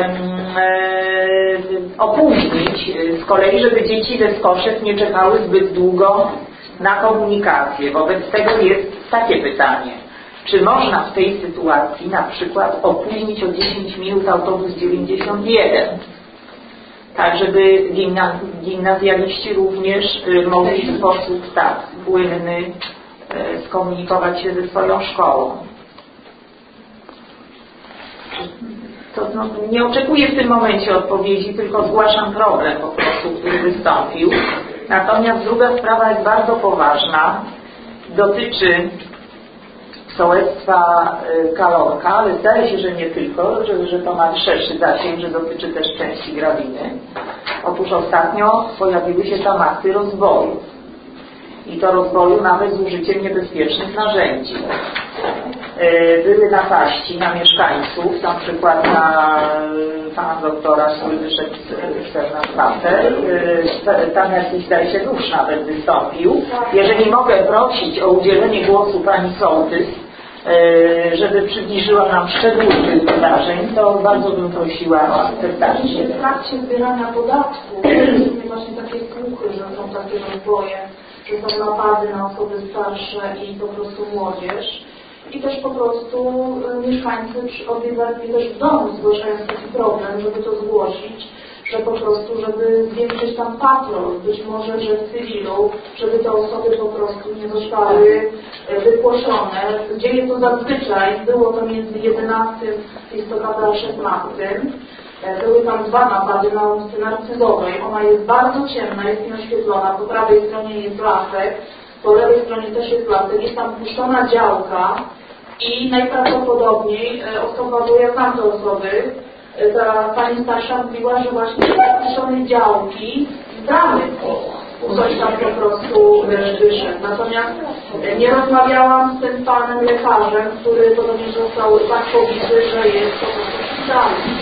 opóźnić, z kolei żeby dzieci ze Skoszew nie czekały zbyt długo na komunikację. Wobec tego jest takie pytanie. Czy można w tej sytuacji na przykład opóźnić o 10 minut autobus 91? Tak, żeby gimnazjaliści również mogli w sposób tak płynny skomunikować się ze swoją szkołą. To, nie oczekuję w tym momencie odpowiedzi, tylko zgłaszam problem po prostu, który wystąpił. Natomiast druga sprawa jest bardzo poważna. Dotyczy sołectwa Kalorka, ale zdaje się, że nie tylko, że to ma szerszy zasięg, że dotyczy też części Grabiny. Otóż ostatnio pojawiły się tematy rozboju. I to rozboju nawet z użyciem niebezpiecznych narzędzi. Były napaści na mieszkańców, na przykład na pana doktora, który wyszedł na spacer. Tam jakiś, zdaje się, nóż nawet wystąpił. Jeżeli mogę prosić o udzielenie głosu pani sołtys, żeby przybliżyła nam szczegóły tych wydarzeń, to bardzo bym prosiła o akceptację. W trakcie zbierania podatków są właśnie takie słuchy, że są takie rozboje, że są napady na osoby starsze i po prostu młodzież. I też po prostu mieszkańcy odwiedzali też w domu, zgłaszając taki problem, żeby to zgłosić, że po prostu, żeby zwiększyć tam patrol, być może, że w cywilu, żeby te osoby po prostu nie zostały wypłoszone. Dzieje to zazwyczaj, było to między 11 listopada a 16. Były tam 2 napady na ulicy Narcyzowej. Ona jest bardzo ciemna, jest nieoświetlona. Po prawej stronie jest lasek, po lewej stronie też jest lasek. Jest tam puszczona działka i najprawdopodobniej osoba, bo ja znam te osoby, ta pani starsza mówiła, że właśnie z puszczonej działki zdamy ktoś tam po prostu wyszedł. Natomiast nie rozmawiałam z tym panem lekarzem, który podobnie został tak pobity, że jest po prostu szpitalny.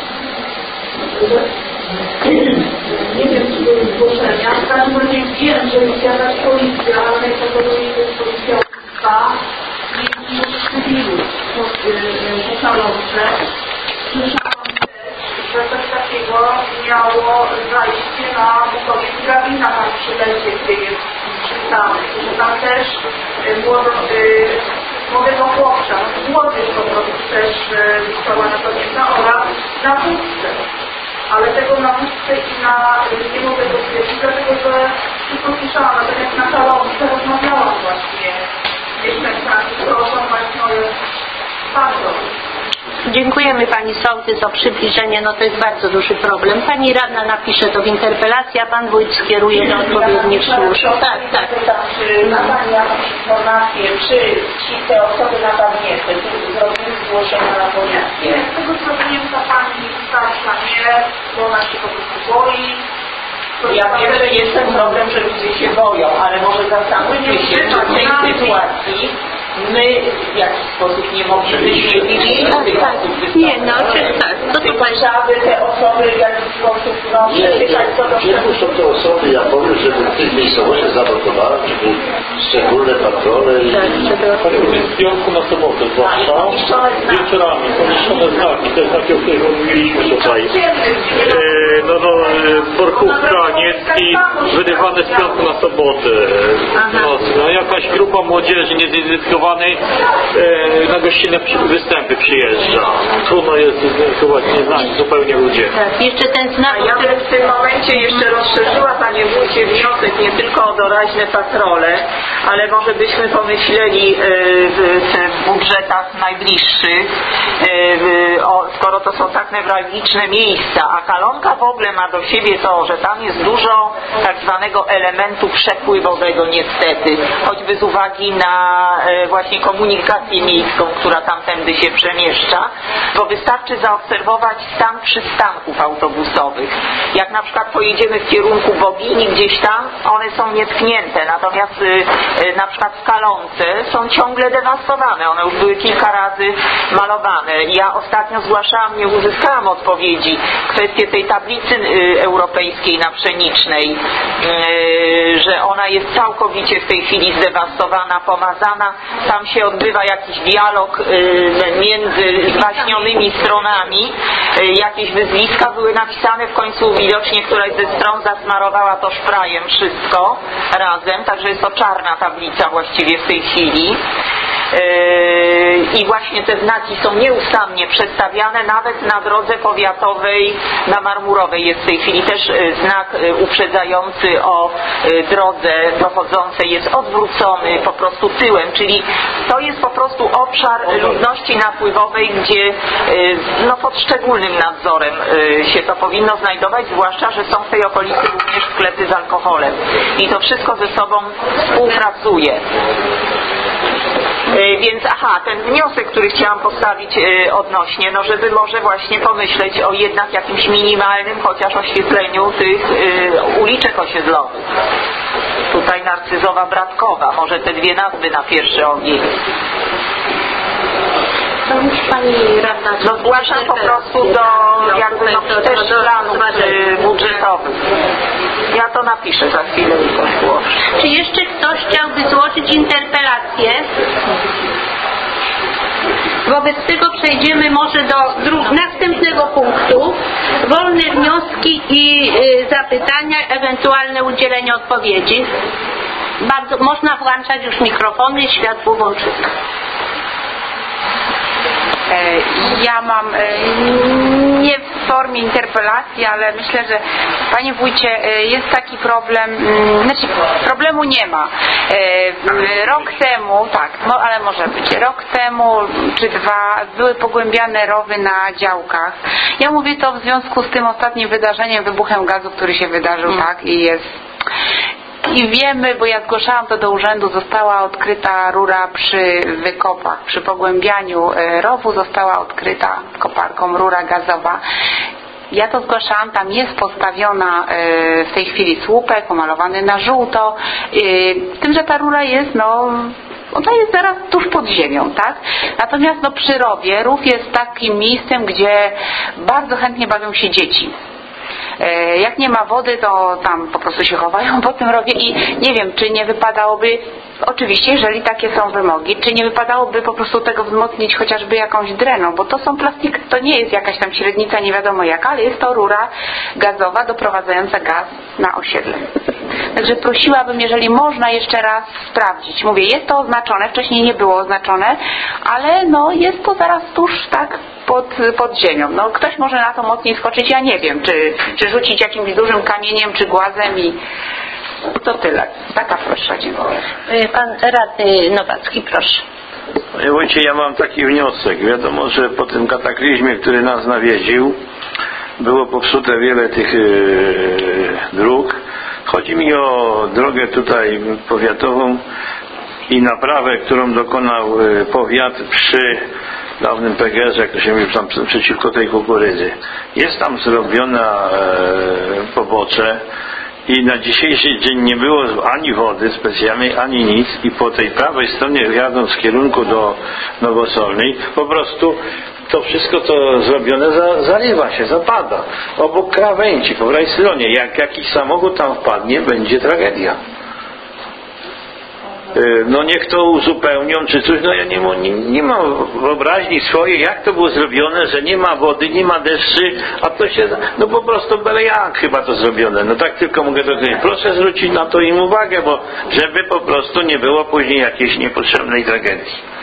Nie wiem, czy były zgłoszenia. W każdym razie wiem, że jest jakaś policja, ale najprawdopodobniej to jest policja i cywilu w Kalorce. Słyszałam też, że coś takiego miało zajście na bukowie Grabina tam przy lesie, gdzie jest przystanek. Że tam też młodego chłopca, młodzież po prostu też została napadnięta oraz na wódce. Ale tego na wódce i nie mogę to stwierdzić, dlatego że tylko słyszałam, natomiast na Kalorce rozmawiałam właśnie z mieszkańcami, proszę właśnie o bardzo. Dziękujemy pani sołtys o przybliżenie, no to jest bardzo duży problem. Pani radna napisze to w interpelacji, a pan wójt skieruje do odpowiednich służb. Tak. Czy ma pani jakąś informację, czy te osoby napadnięte zrobiły zgłoszenia na policję? Z tego co wiem, ta pani starsza nie, bo ona się po prostu boi. Ja wiem, że jest ten problem, że ludzie się boją, ale może zastanówmy się, czy w tej sytuacji my w jakiś sposób nie moglibyśmy wymienić tych osób. Nie, no tak. To trzeba by te osoby w jakiś sposób przeczytać co do Gdzie muszą te osoby, ja powiem, żeby w tych miejscowościach zablokowały, żeby szczególne patrole i... W piątku na sobotę zwłaszcza, wieczorami, pomieszczone znaki, te znaki, o których mówiliśmy tutaj. Borchówka, Niecki, wyrywane z piątku na sobotę. No, jakaś grupa młodzieży niezidentyfikowanej na gościnne występy przyjeżdża. Trudno jest chyba nie znać zupełnie ludzie. Tak, jeszcze ten znak, ja bym w tym momencie jeszcze rozszerzyła, panie wójcie, wniosek nie tylko o doraźne patrole, ale może byśmy pomyśleli w budżetach najbliższych, skoro to są tak newralgiczne miejsca, a Kalonka w ogóle ma do siebie to, że tam jest dużo tak zwanego elementu przepływowego niestety, choćby z uwagi na właśnie komunikację miejską, która tamtędy się przemieszcza, bo wystarczy zaobserwować stan przystanków autobusowych. Jak na przykład pojedziemy w kierunku Bogini gdzieś tam, one są nietknięte, natomiast na przykład w Kalonce są ciągle dewastowane, one już były kilka razy malowane. Ja ostatnio zgłaszałam, nie uzyskałam odpowiedzi, kwestię tej tablicy europejskiej na Pszenicznej, że ona jest całkowicie w tej chwili zdewastowana, pomazana, tam się odbywa jakiś dialog między zwaśnionymi stronami, jakieś wyzwiska były napisane, w końcu widocznie któraś ze stron zasmarowała to szprajem wszystko razem, także jest to czarna tablica właściwie w tej chwili. I właśnie te znaki są nieustannie przestawiane, nawet na drodze powiatowej na Marmurowej jest w tej chwili też znak uprzedzający o drodze prochodzącej, jest odwrócony po prostu tyłem, czyli to jest po prostu obszar ludności napływowej, gdzie pod szczególnym nadzorem się to powinno znajdować, zwłaszcza, że są w tej okolicy również sklepy z alkoholem i to wszystko ze sobą współpracuje. Więc ten wniosek, który chciałam postawić odnośnie, żeby może właśnie pomyśleć o jednak jakimś minimalnym chociaż oświetleniu tych uliczek osiedlowych. Tutaj Narcyzowa, Bratkowa, może te dwie nazwy na pierwszy ogień. To musi pani radna... zgłaszam po prostu do też planów budżetowych. Ja to napiszę za chwilę i to zgłoszę. Czy jeszcze ktoś chciałby złożyć interpelację? Wobec tego przejdziemy może do następnego punktu. Wolne wnioski i zapytania, ewentualne udzielenie odpowiedzi. Bardzo można włączać już mikrofony, światło włączyć. Ja mam nie w formie interpelacji, ale myślę, że panie wójcie, jest taki problem, problemu nie ma. Rok temu, ale może być, rok temu czy dwa były pogłębiane rowy na działkach. Ja mówię to w związku z tym ostatnim wydarzeniem, wybuchem gazu, który się wydarzył, i jest. I wiemy, bo ja zgłaszałam to do urzędu, została odkryta rura przy wykopach, przy pogłębianiu rowu została odkryta koparką rura gazowa. Ja to zgłaszałam, tam jest postawiona w tej chwili słupek pomalowany na żółto, z tym, że ta rura jest, ona jest zaraz tuż pod ziemią, Natomiast przy rowie rów jest takim miejscem, gdzie bardzo chętnie bawią się dzieci. Jak nie ma wody, to tam po prostu się chowają po tym rowie i nie wiem, czy nie wypadałoby, oczywiście jeżeli takie są wymogi, czy nie wypadałoby po prostu tego wzmocnić chociażby jakąś dreną, bo to są plastiki, to nie jest jakaś tam średnica, nie wiadomo jaka, ale jest to rura gazowa doprowadzająca gaz na osiedle. Także prosiłabym, jeżeli można jeszcze raz sprawdzić. Mówię, jest to oznaczone, wcześniej nie było oznaczone, ale jest to zaraz tuż pod ziemią. Ktoś może na to mocniej skoczyć, ja nie wiem, czy rzucić jakimś dużym kamieniem, czy głazem i to tyle. Taka proszę, dziękuję. Pan radny Nowacki, proszę. Panie wójcie, ja mam taki wniosek. Wiadomo, że po tym kataklizmie, który nas nawiedził, było popsute wiele tych dróg. Chodzi mi o drogę tutaj powiatową i naprawę, którą dokonał powiat przy dawnym PGS, jak to się mówi, tam przeciwko tej kukurydzy. Jest tam zrobiona pobocze i na dzisiejszy dzień nie było ani wody specjalnej, ani nic i po tej prawej stronie jadąc w kierunku do Nowosolnej po prostu to wszystko to zrobione zalewa się, zapada obok krawędzi po prawej stronie. Jak jakiś samochód tam wpadnie, będzie tragedia. No niech to uzupełnią czy coś, no ja nie mam wyobraźni swojej, jak to było zrobione, że nie ma wody, nie ma deszczy, a to się, no po prostu byle jak chyba to zrobione. No tak tylko mogę powiedzieć, proszę zwrócić na to im uwagę, bo żeby po prostu nie było później jakiejś niepotrzebnej tragedii.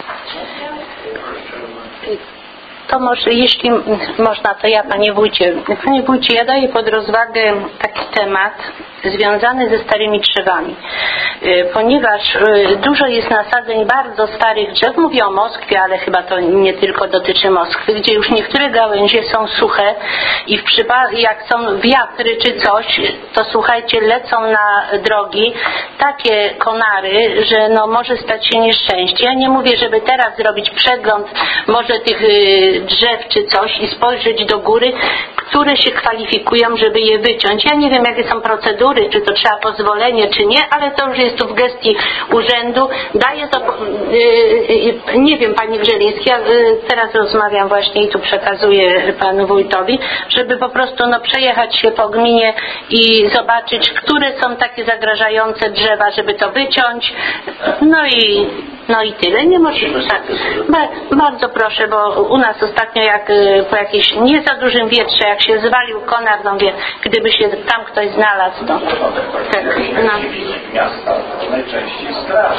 To może, jeśli można, to ja, Panie Wójcie. Panie Wójcie, ja daję pod rozwagę taki temat związany ze starymi drzewami. Ponieważ dużo jest nasadzeń bardzo starych drzew, mówię o Moskwie, ale chyba to nie tylko dotyczy Moskwy, gdzie już niektóre gałęzie są suche i jak są wiatry czy coś, to słuchajcie, lecą na drogi takie konary, że no może stać się nieszczęście. Ja nie mówię, żeby teraz zrobić przegląd może tych drzew czy coś i spojrzeć do góry, które się kwalifikują, żeby je wyciąć. Ja nie wiem, jakie są procedury, czy to trzeba pozwolenie, czy nie, ale to już jest tu w gestii urzędu. Daję to, nie wiem, Pani Grzeliński, ja teraz rozmawiam właśnie i tu przekazuję Panu Wójtowi, żeby po prostu przejechać się po gminie i zobaczyć, które są takie zagrażające drzewa, żeby to wyciąć. No i tyle. Nie może tak. Bardzo proszę, bo u nas ostatnio jak po jakiejś nie za dużym wietrze, jak się zwalił konar, no wie, gdyby się tam ktoś znalazł, to tak, no. Miasta najczęściej straż.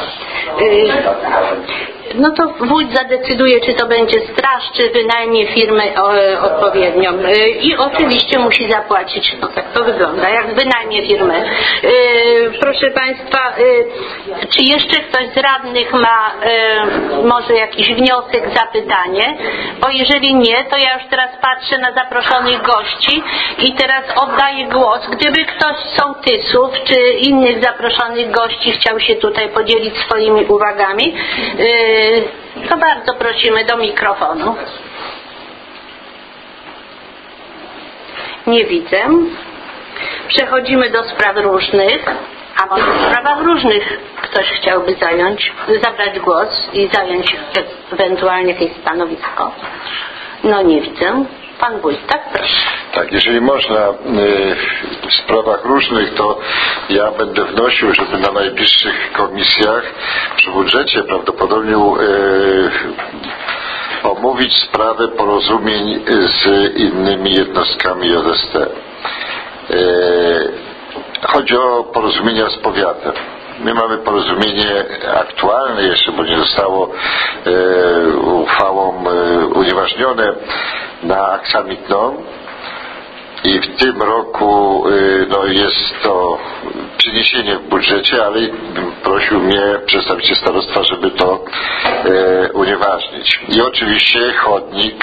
No to wójt zadecyduje, czy to będzie straż, czy wynajmie firmę odpowiednią. I oczywiście musi zapłacić. No tak to wygląda, jak wynajmie firmę. Proszę Państwa, czy jeszcze ktoś z radnych ma może jakiś wniosek, zapytanie? Bo jeżeli nie, to ja już teraz patrzę na zaproszonych gości i teraz oddaję głos. Gdyby ktoś z sołtysów, czy innych zaproszonych gości chciał się tutaj podzielić swoimi uwagami, to bardzo prosimy do mikrofonu. Nie widzę. Przechodzimy do spraw różnych. A może w sprawach różnych ktoś chciałby zabrać głos i zająć ewentualnie jakieś stanowisko? No nie widzę. Pan wójt, tak? Proszę. Tak, jeżeli można w sprawach różnych, to ja będę wnosił, żeby na najbliższych komisjach przy budżecie prawdopodobnie omówić sprawę porozumień z innymi jednostkami JST. Chodzi o porozumienia z powiatem. My mamy porozumienie aktualne jeszcze, bo nie zostało uchwałą unieważnione na aksamitną i w tym roku jest to przeniesienie w budżecie, ale prosił mnie przedstawiciel starostwa, żeby to unieważnić. I oczywiście chodnik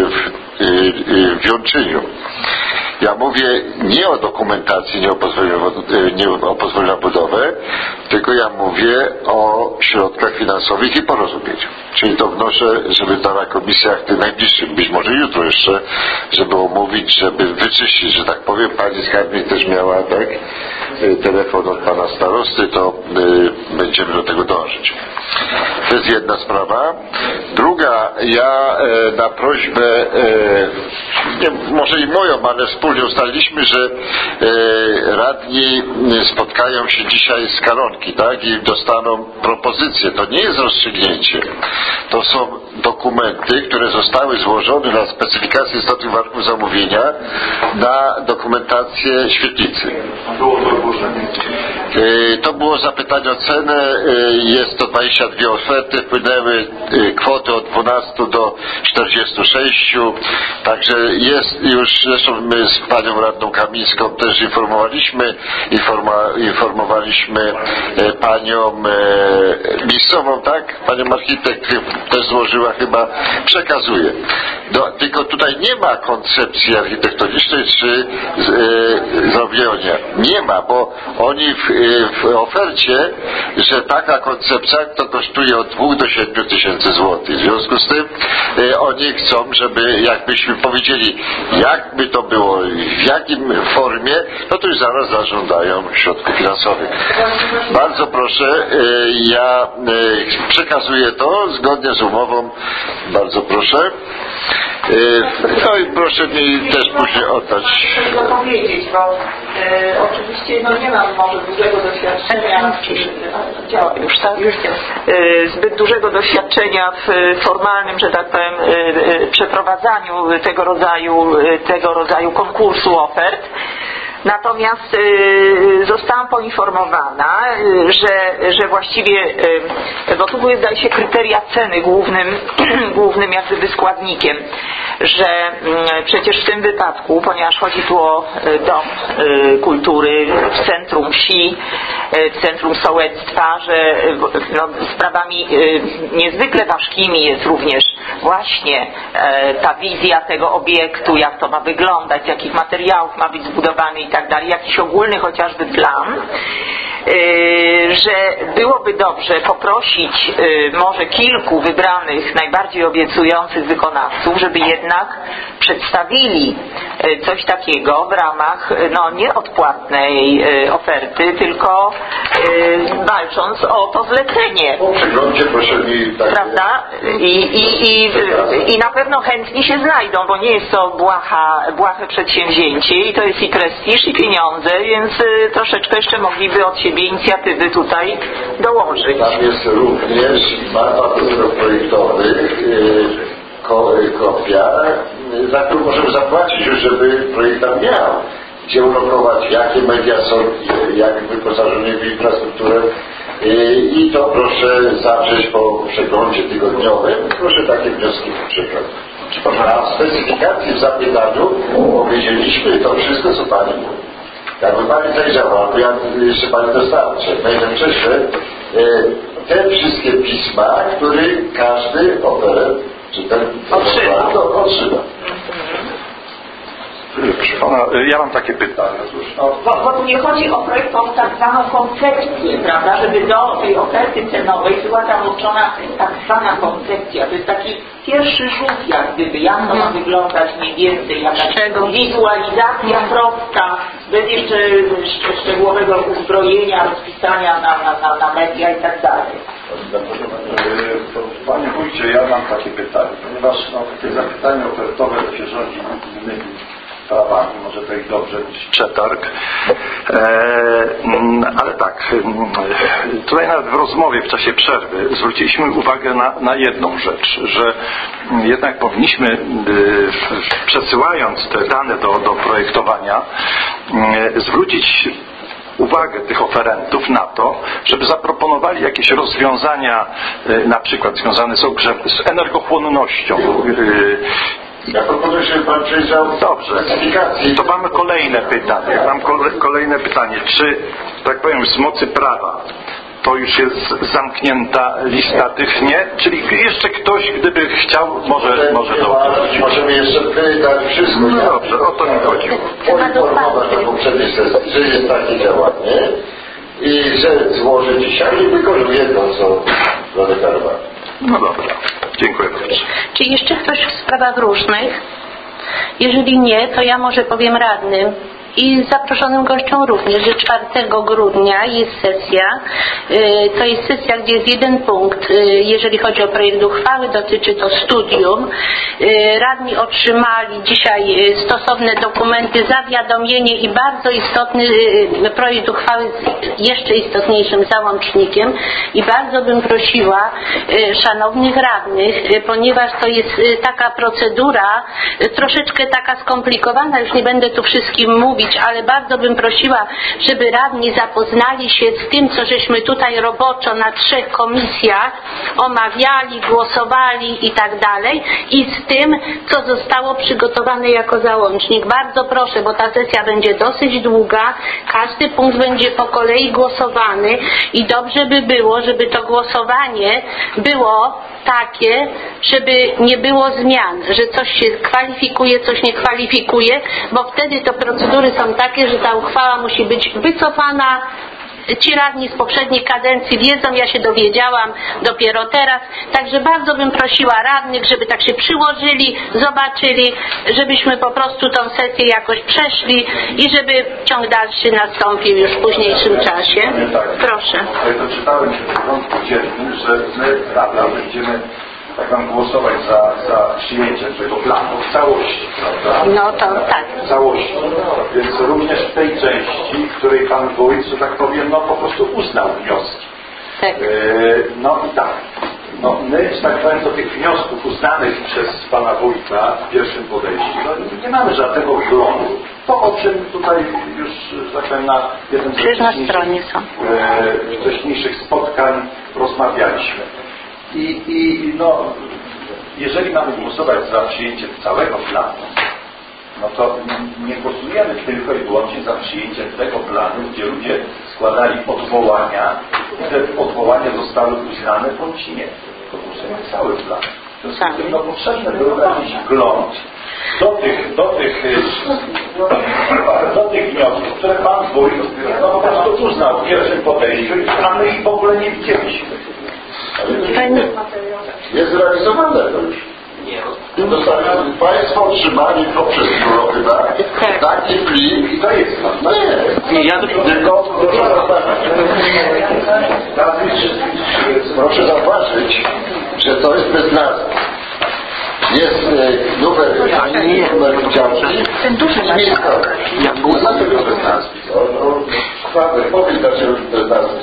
w Wiączyniu. Ja mówię nie o dokumentacji, nie o pozwoleniu na budowę, tylko ja mówię o środkach finansowych i porozumieniu. Czyli to wnoszę, żeby na komisjach tych najbliższych, być może jutro jeszcze, żeby omówić, żeby wyczyścić, że tak powiem. Pani skarbnik też miała telefon od pana starosty, to będziemy do tego dążyć. To jest jedna sprawa. Druga, ja na prośbę, może i moją, ale wspólnie ustaliliśmy, że radni spotkają się dzisiaj z Karonki, tak? I dostaną propozycje. To nie jest rozstrzygnięcie. To są dokumenty, które zostały złożone na specyfikację statutu warunków zamówienia na dokumentację świetlicy. To było zapytanie o cenę. Jest to 22 oferty. Wpłynęły kwoty od 12 do 46. Także jest już, zresztą my z panią radną Kamińską też informowaliśmy panią miejscową, tak? Panią architekt też złożyła chyba, przekazuje. Tylko tutaj nie ma koncepcji architektonicznej czy zrobienia. Nie ma, bo oni w ofercie, że taka koncepcja to kosztuje od 2 do 7 tysięcy złotych. W związku z tym oni chcą, żeby jakbyśmy powiedzieli, jakby to było, w jakim formie, no to już zaraz zażądają środków finansowych. Bardzo proszę, ja przekazuję to zgodnie z umową. Bardzo proszę. No i proszę mi też później oddać. Chcę tylko powiedzieć, bo oczywiście nie mam może dużego doświadczenia zbyt dużego doświadczenia w formalnym, że tak powiem, przeprowadzaniu tego rodzaju konkursu ofert. Natomiast zostałam poinformowana, że właściwie, bo tu były, zdaje się, kryteria ceny głównym jak gdyby składnikiem, że przecież w tym wypadku, ponieważ chodzi tu o dom kultury w centrum wsi, w centrum sołectwa, że sprawami niezwykle ważkimi jest również właśnie ta wizja tego obiektu, jak to ma wyglądać, z jakich materiałów ma być zbudowany i tak dalej, jakiś ogólny chociażby plan, że byłoby dobrze poprosić może kilku wybranych, najbardziej obiecujących wykonawców, żeby jednak przedstawili coś takiego w ramach nieodpłatnej oferty, tylko walcząc o to zlecenie. Przeglądzie proszę mi tak. Prawda? I na pewno chętni się znajdą, bo nie jest to błahe przedsięwzięcie i to jest i prestiż, i pieniądze, więc troszeczkę jeszcze mogliby od siebie inicjatywy tutaj dołożyć. Tam jest również mapa projektowych, kopia, za którą możemy zapłacić już, żeby projektant miał, gdzie ulokować, jakie media są, jak wyposażone w infrastrukturę. I to proszę zawrzeć po przeglądzie tygodniowym. Proszę takie wnioski przekazać. A w specyfikacji w zapytaniu powiedzieliśmy to wszystko, co Pani mówi. Jakby Pani zajrzała, to ja jeszcze Pani dostarczę. Mailem prześlę te wszystkie pisma, które każdy oferent czy ten otrzyma. Proszę Pana, ja mam takie pytanie. Bo tu nie chodzi o projekt, o tak zwaną koncepcję, prawda, żeby do tej oferty cenowej była załączona tak zwana koncepcja. To jest taki pierwszy rzut, jak gdyby, jak to ma wyglądać mniej więcej, jakaś wizualizacja prostka, bez jeszcze szczegółowego uzbrojenia, rozpisania na media i tak dalej. Panie Wójcie, ja mam takie pytanie, ponieważ takie zapytania ofertowe to się rządzi innymi prawami, może to ich dobrze być przetarg, ale tak, tutaj nawet w rozmowie w czasie przerwy zwróciliśmy uwagę na jedną rzecz, że jednak powinniśmy, przesyłając te dane do projektowania, zwrócić uwagę tych oferentów na to, żeby zaproponowali jakieś rozwiązania, na przykład związane z energochłonnością. Ja proponuję, żeby Pan przejrzał specyfikację. To mamy kolejne pytanie. Mam kolejne pytanie. Czy, tak powiem, z mocy prawa to już jest zamknięta lista tych nie? Czyli jeszcze ktoś, gdyby chciał, może dołączyć. Możemy jeszcze wydać wszystko. No dobrze, o to mi chodziło. Poinformować na poprzedniej sesji, że jest takie działanie i że złoży dzisiaj i wykonuje jedno, co zadeklarowano. No dobra, dziękuję bardzo. Czy jeszcze ktoś w sprawach różnych? Jeżeli nie, to ja może powiem radnym i zaproszonym gościom również, że 4 grudnia jest sesja. To jest sesja, gdzie jest jeden punkt, jeżeli chodzi o projekt uchwały, dotyczy to studium. Radni otrzymali dzisiaj stosowne dokumenty, zawiadomienie i bardzo istotny projekt uchwały z jeszcze istotniejszym załącznikiem i bardzo bym prosiła szanownych radnych, ponieważ to jest taka procedura troszeczkę taka skomplikowana, już nie będę tu wszystkim mówić, ale bardzo bym prosiła, żeby radni zapoznali się z tym, co żeśmy tutaj roboczo na 3 komisjach omawiali, głosowali i tak dalej, i z tym, co zostało przygotowane jako załącznik. Bardzo proszę, bo ta sesja będzie dosyć długa, każdy punkt będzie po kolei głosowany i dobrze by było, żeby to głosowanie było takie, żeby nie było zmian, że coś się kwalifikuje, coś nie kwalifikuje, bo wtedy to procedury są takie, że ta uchwała musi być wycofana. Ci radni z poprzedniej kadencji wiedzą, ja się dowiedziałam dopiero teraz, także bardzo bym prosiła radnych, żeby tak się przyłożyli, zobaczyli, żebyśmy po prostu tą sesję jakoś przeszli i żeby ciąg dalszy nastąpił już w późniejszym czasie. Proszę. Ja doczytałem się w porządku dziennym, że my, Rada, będziemy tak nam głosować za przyjęciem tego planu w całości, prawda? No to tak. W całości. Więc również w tej części, w której Pan Wójt, że tak powiem, no po prostu uznał wnioski. Tak. No i tak. No my, że tak powiem, do tych wniosków uznanych przez Pana Wójta w pierwszym podejściu, no nie mamy żadnego wglądu. To, o czym tutaj już, że tak powiem, na jednym z wcześniejszych spotkań rozmawialiśmy. No, jeżeli mamy głosować za przyjęciem całego planu, no to nie głosujemy tylko i wyłącznie za przyjęciem tego planu, gdzie ludzie składali odwołania i te odwołania zostały uznane bądź nie. To głosujemy cały plan. W związku z tym no, potrzebny był jakiś wgląd do tych wniosków, które Pan Wójt no, po prostu uznał w pierwszym podejściu, a my ich w ogóle nie widzieliśmy. Jest zrealizowane to już. Państwo otrzymali poprzez biuro chyba taki plik i to jest. No proszę zauważyć, że to jest bez nazwy. Jest numer działki. Ten duży dlaczego bez nazwy? Powiem dlaczego bez nazwy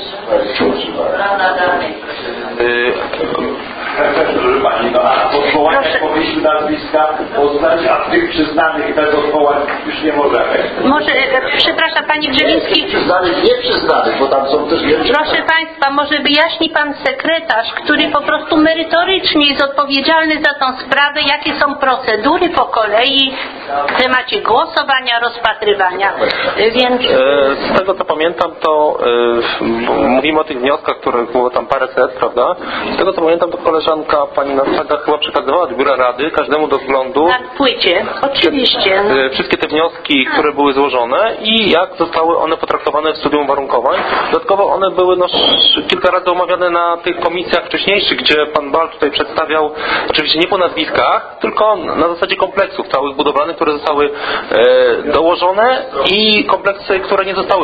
Proszę Pani, no a w odwołaniach powinniśmy nazwiska poznać, a w tych przyznanych bez odwołań już nie możemy. Może, przepraszam Panie Grzebiński. Przyznanych, nieprzyznanych, bo tam są też nieprzyznanych. Proszę Państwa, może wyjaśni Pan sekretarz, który po prostu merytorycznie jest odpowiedzialny za tą sprawę, jakie są procedury po kolei w temacie głosowania, rozpatrywania. Więc... Z tego co pamiętam, to mówimy o tych wnioskach, których było tam paręset, prawda? Z tego co pamiętam, to koleżanka pani Nastaga chyba przekazywała do biura rady każdemu do wglądu na płycie, oczywiście. Wszystkie te wnioski, które były złożone i jak zostały one potraktowane w studium uwarunkowań. Dodatkowo one były kilka razy omawiane na tych komisjach wcześniejszych, gdzie pan Bal tutaj przedstawiał, oczywiście nie po nazwiskach, tylko na zasadzie kompleksów całych budowlanych, które zostały dołożone i kompleksy, które nie zostały.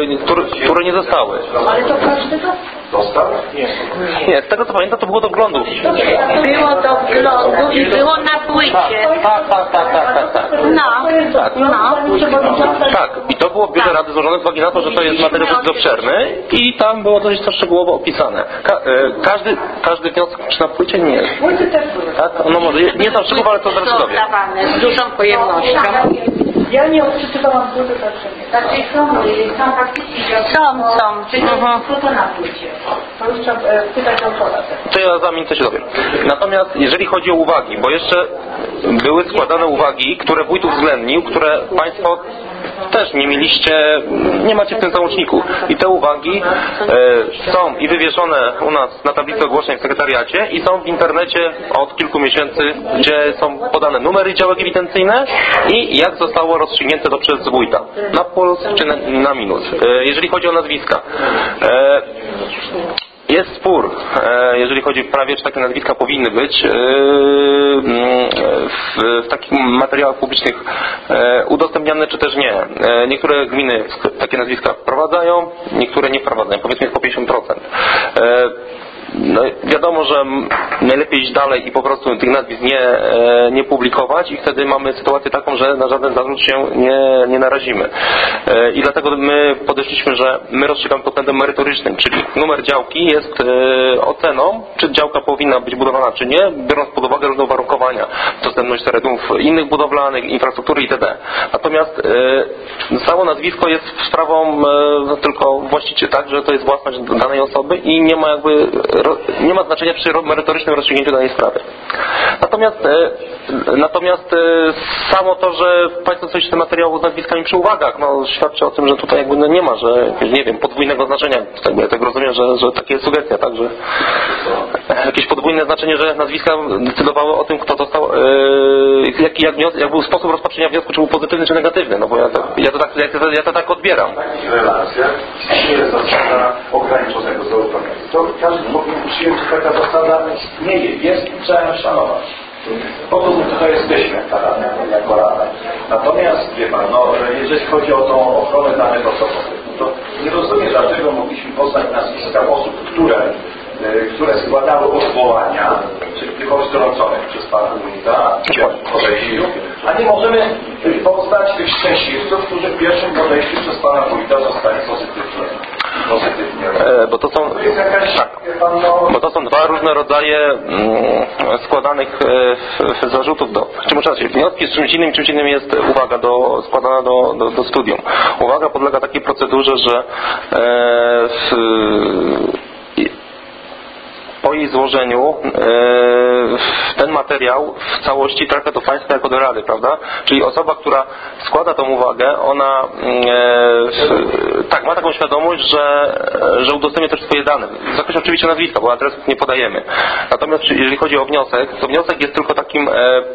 Ale to każdy dostał? Nie, z tego co pamiętam, to było do wglądu. Było do wglądu i było na płycie. Tak, i to było w biurze rady złożone z uwagi na to, że to jest materiał dosyć obszerny i tam było dość to szczegółowo opisane. Każdy wniosek czy na płycie nie jest. Tak? No może nie są szczegółowe, ale to zaraz się dowiem. Z dużą pojemnością. Ja nie odczytywałam płyty, także nie. Znaczy są faktycznie są. Czyli co to na płycie? To już trzeba pytać autora. To ja za mnie coś dowiem. Natomiast jeżeli chodzi o uwagi, bo jeszcze były składane uwagi, które wójt uwzględnił, które Państwo też nie mieliście, nie macie w tym załączniku. I te uwagi są i wywieszone u nas na tablicy ogłoszeń w sekretariacie i są w internecie od kilku miesięcy, gdzie są podane numery działek ewidencyjne i jak zostało rozstrzygnięte to przez wójta. Na plus czy na minus. Jeżeli chodzi o nazwiska. Jest spór, jeżeli chodzi o prawie, czy takie nazwiska powinny być w takich materiałach publicznych udostępniane, czy też nie. Niektóre gminy takie nazwiska wprowadzają, niektóre nie wprowadzają, powiedzmy po 50%. No, wiadomo, że najlepiej iść dalej i po prostu tych nazwisk nie publikować i wtedy mamy sytuację taką, że na żaden zarzut się nie narazimy. I dlatego my podeszliśmy, że my rozstrzygamy pod względem merytorycznym, czyli numer działki jest oceną, czy działka powinna być budowana, czy nie, biorąc pod uwagę różne uwarunkowania, dostępność terenów innych budowlanych, infrastruktury itd. Natomiast samo nazwisko jest sprawą tylko właściciela, tak, że to jest własność danej osoby i nie ma znaczenia przy merytorycznym rozstrzygnięciu danej sprawy. Natomiast Natomiast samo to, że Państwo coś ten materiał z nazwiskami przy uwagach, no świadczy o tym, że tutaj jakby nie ma, że nie wiem, podwójnego znaczenia. Ja tak rozumiem, że takie jest sugestia, tak, że jakieś podwójne znaczenie, że nazwiska decydowały o tym, kto został, jak był sposób rozpatrzenia wniosku, czy był pozytywny, czy negatywny, no bo ja to tak odbieram. W takich relacjach istnieje zasada ograniczonego zaufania. To każdy powinien przyjąć, że taka zasada istnieje, jest i trzeba ją szanować. Po to my tutaj jesteśmy jako Rada. Natomiast wie Pan, jeżeli chodzi o tą ochronę danych osobowych, to nie rozumiem, dlaczego mogliśmy poznać nazwiska osób, które składały odwołania, czyli tych odtrąconych przez Pana Wójta w pierwszym podejściu, a nie możemy poznać tych szczęśliwców, którzy w pierwszym podejściu przez Pana Wójta zostali pozytywnie. Bo to są dwa różne rodzaje składanych zarzutów wnioski z czymś innym jest uwaga składana do studium. Uwaga podlega takiej procedurze, że po jej złożeniu ten materiał w całości trafia do Państwa jako do Rady, prawda? Czyli osoba, która składa tą uwagę, ona tak, ma taką świadomość, że udostępnia też swoje dane. W zakresie oczywiście nazwiska, bo adresów nie podajemy. Natomiast jeżeli chodzi o wniosek, to wniosek jest tylko takim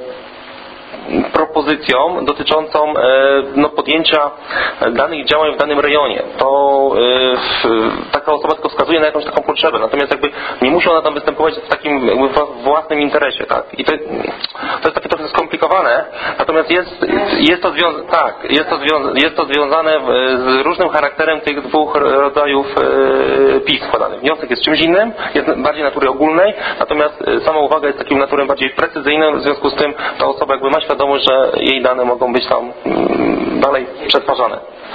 propozycją dotyczącą podjęcia danych działań w danym rejonie. To taka osoba tylko wskazuje na jakąś taką potrzebę, natomiast jakby nie musi ona tam występować w takim własnym interesie, tak? I to jest takie trochę skomplikowane, natomiast jest to związane z różnym charakterem tych dwóch rodzajów pism składanych. Wniosek jest czymś innym, jest bardziej natury ogólnej, natomiast sama uwaga jest takim naturą bardziej precyzyjnym, w związku z tym ta osoba jakby ma świadomość, że jej dane mogą być tam dalej przetwarzane.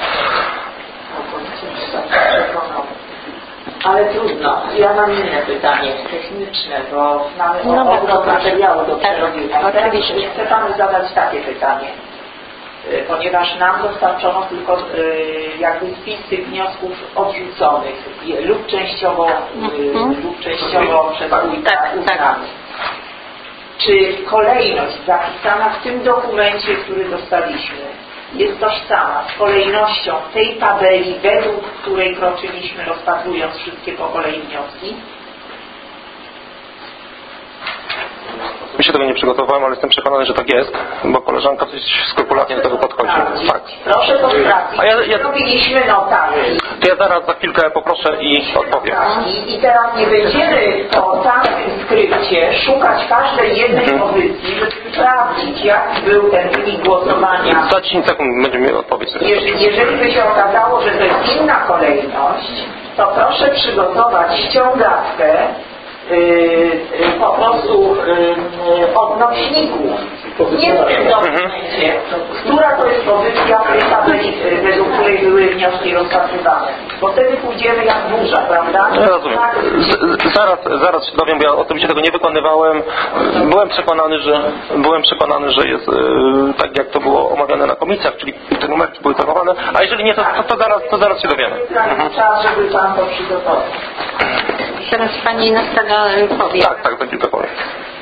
Ale trudno. Ja mam inne pytanie techniczne, bo mamy ogrom materiału do przerobienia. Oczywiście. Chcę Panu zadać takie pytanie. Ponieważ nam dostarczono tylko jakby spis tych wniosków odrzuconych lub częściowo przez wójta uznanych. Czy kolejność zapisana w tym dokumencie, który dostaliśmy, jest tożsama z kolejnością tej tabeli, według której kroczyliśmy, rozpatrując wszystkie po kolei wnioski? Ja się tego nie przygotowałem, ale jestem przekonany, że tak jest, bo koleżanka coś skrupulatnie do tego podchodzi. Tak. Proszę to sprawdzić. Zrobiliśmy notatki. To ja zaraz za chwilkę poproszę i odpowiem. I teraz nie będziemy po całym skrypcie szukać każdej jednej pozycji, żeby sprawdzić, jaki był ten wynik głosowania. Za 10 sekund będziemy mieli odpowiedź. Jeżeli by się okazało, że to jest inna kolejność, to proszę przygotować ściągawkę po prostu odnośników. Nie w tym dokumencie, która to jest pozycja w tej tabeli, według której były wnioski rozpatrywane. Bo wtedy pójdziemy jak burza, prawda? Ja rozumiem. Zaraz się dowiem, bo ja osobiście tego nie wykonywałem. Byłem przekonany, że jest tak, jak to było omawiane na komisjach, czyli te numerki były zachowane, a jeżeli nie, to zaraz się dowiemy. Czas, żeby Pan to przygotował. Teraz Pani Nastaga powie. Tak, za chwilkę powiem.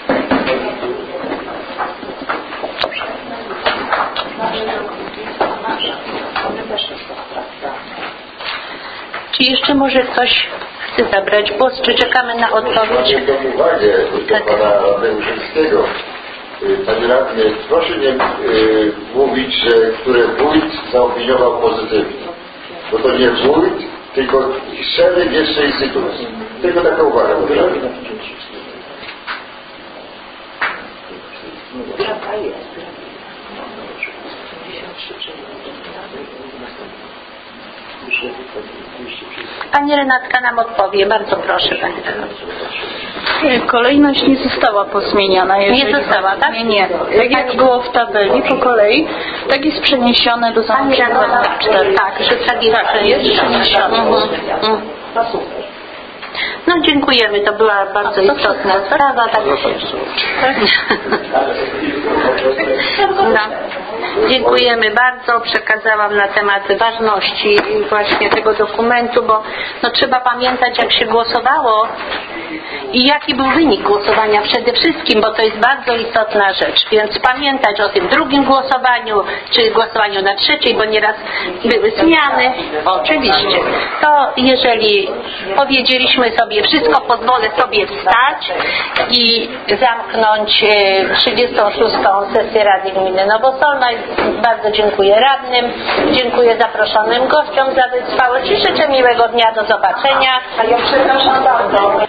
Czy jeszcze może ktoś chce zabrać głos, czy czekamy na odpowiedź? Mam taką uwagę do Pana Radnego Szymskiego. Panie Radny, proszę nie mówić, że który wójt zaopiniował pozytywnie. Bo to nie wójt, tylko szereg jeszcze instytucji. Tylko taka uwaga. Pani Renatka nam odpowie. Bardzo proszę, Pani Renatka. Kolejność nie została pozmieniana. Nie została, tak? Nie. Tak jak było w tabeli po kolei, tak jest przeniesione do załącznika 4. Tak, że tak jest przeniesione. No dziękujemy, to była bardzo istotna sprawa. Tak. No. Dziękujemy bardzo. Przekazałam na temat ważności właśnie tego dokumentu, bo trzeba pamiętać, jak się głosowało i jaki był wynik głosowania przede wszystkim, bo to jest bardzo istotna rzecz, więc pamiętać o tym drugim głosowaniu, czy głosowaniu na trzeciej, bo nieraz były zmiany, oczywiście. To jeżeli powiedzieliśmy sobie wszystko, pozwolę sobie wstać i zamknąć 36. sesję Rady Gminy Nowosolna. Bardzo dziękuję radnym, dziękuję zaproszonym gościom za wytrwałość i życzę miłego dnia, do zobaczenia. A ja przepraszam bardzo.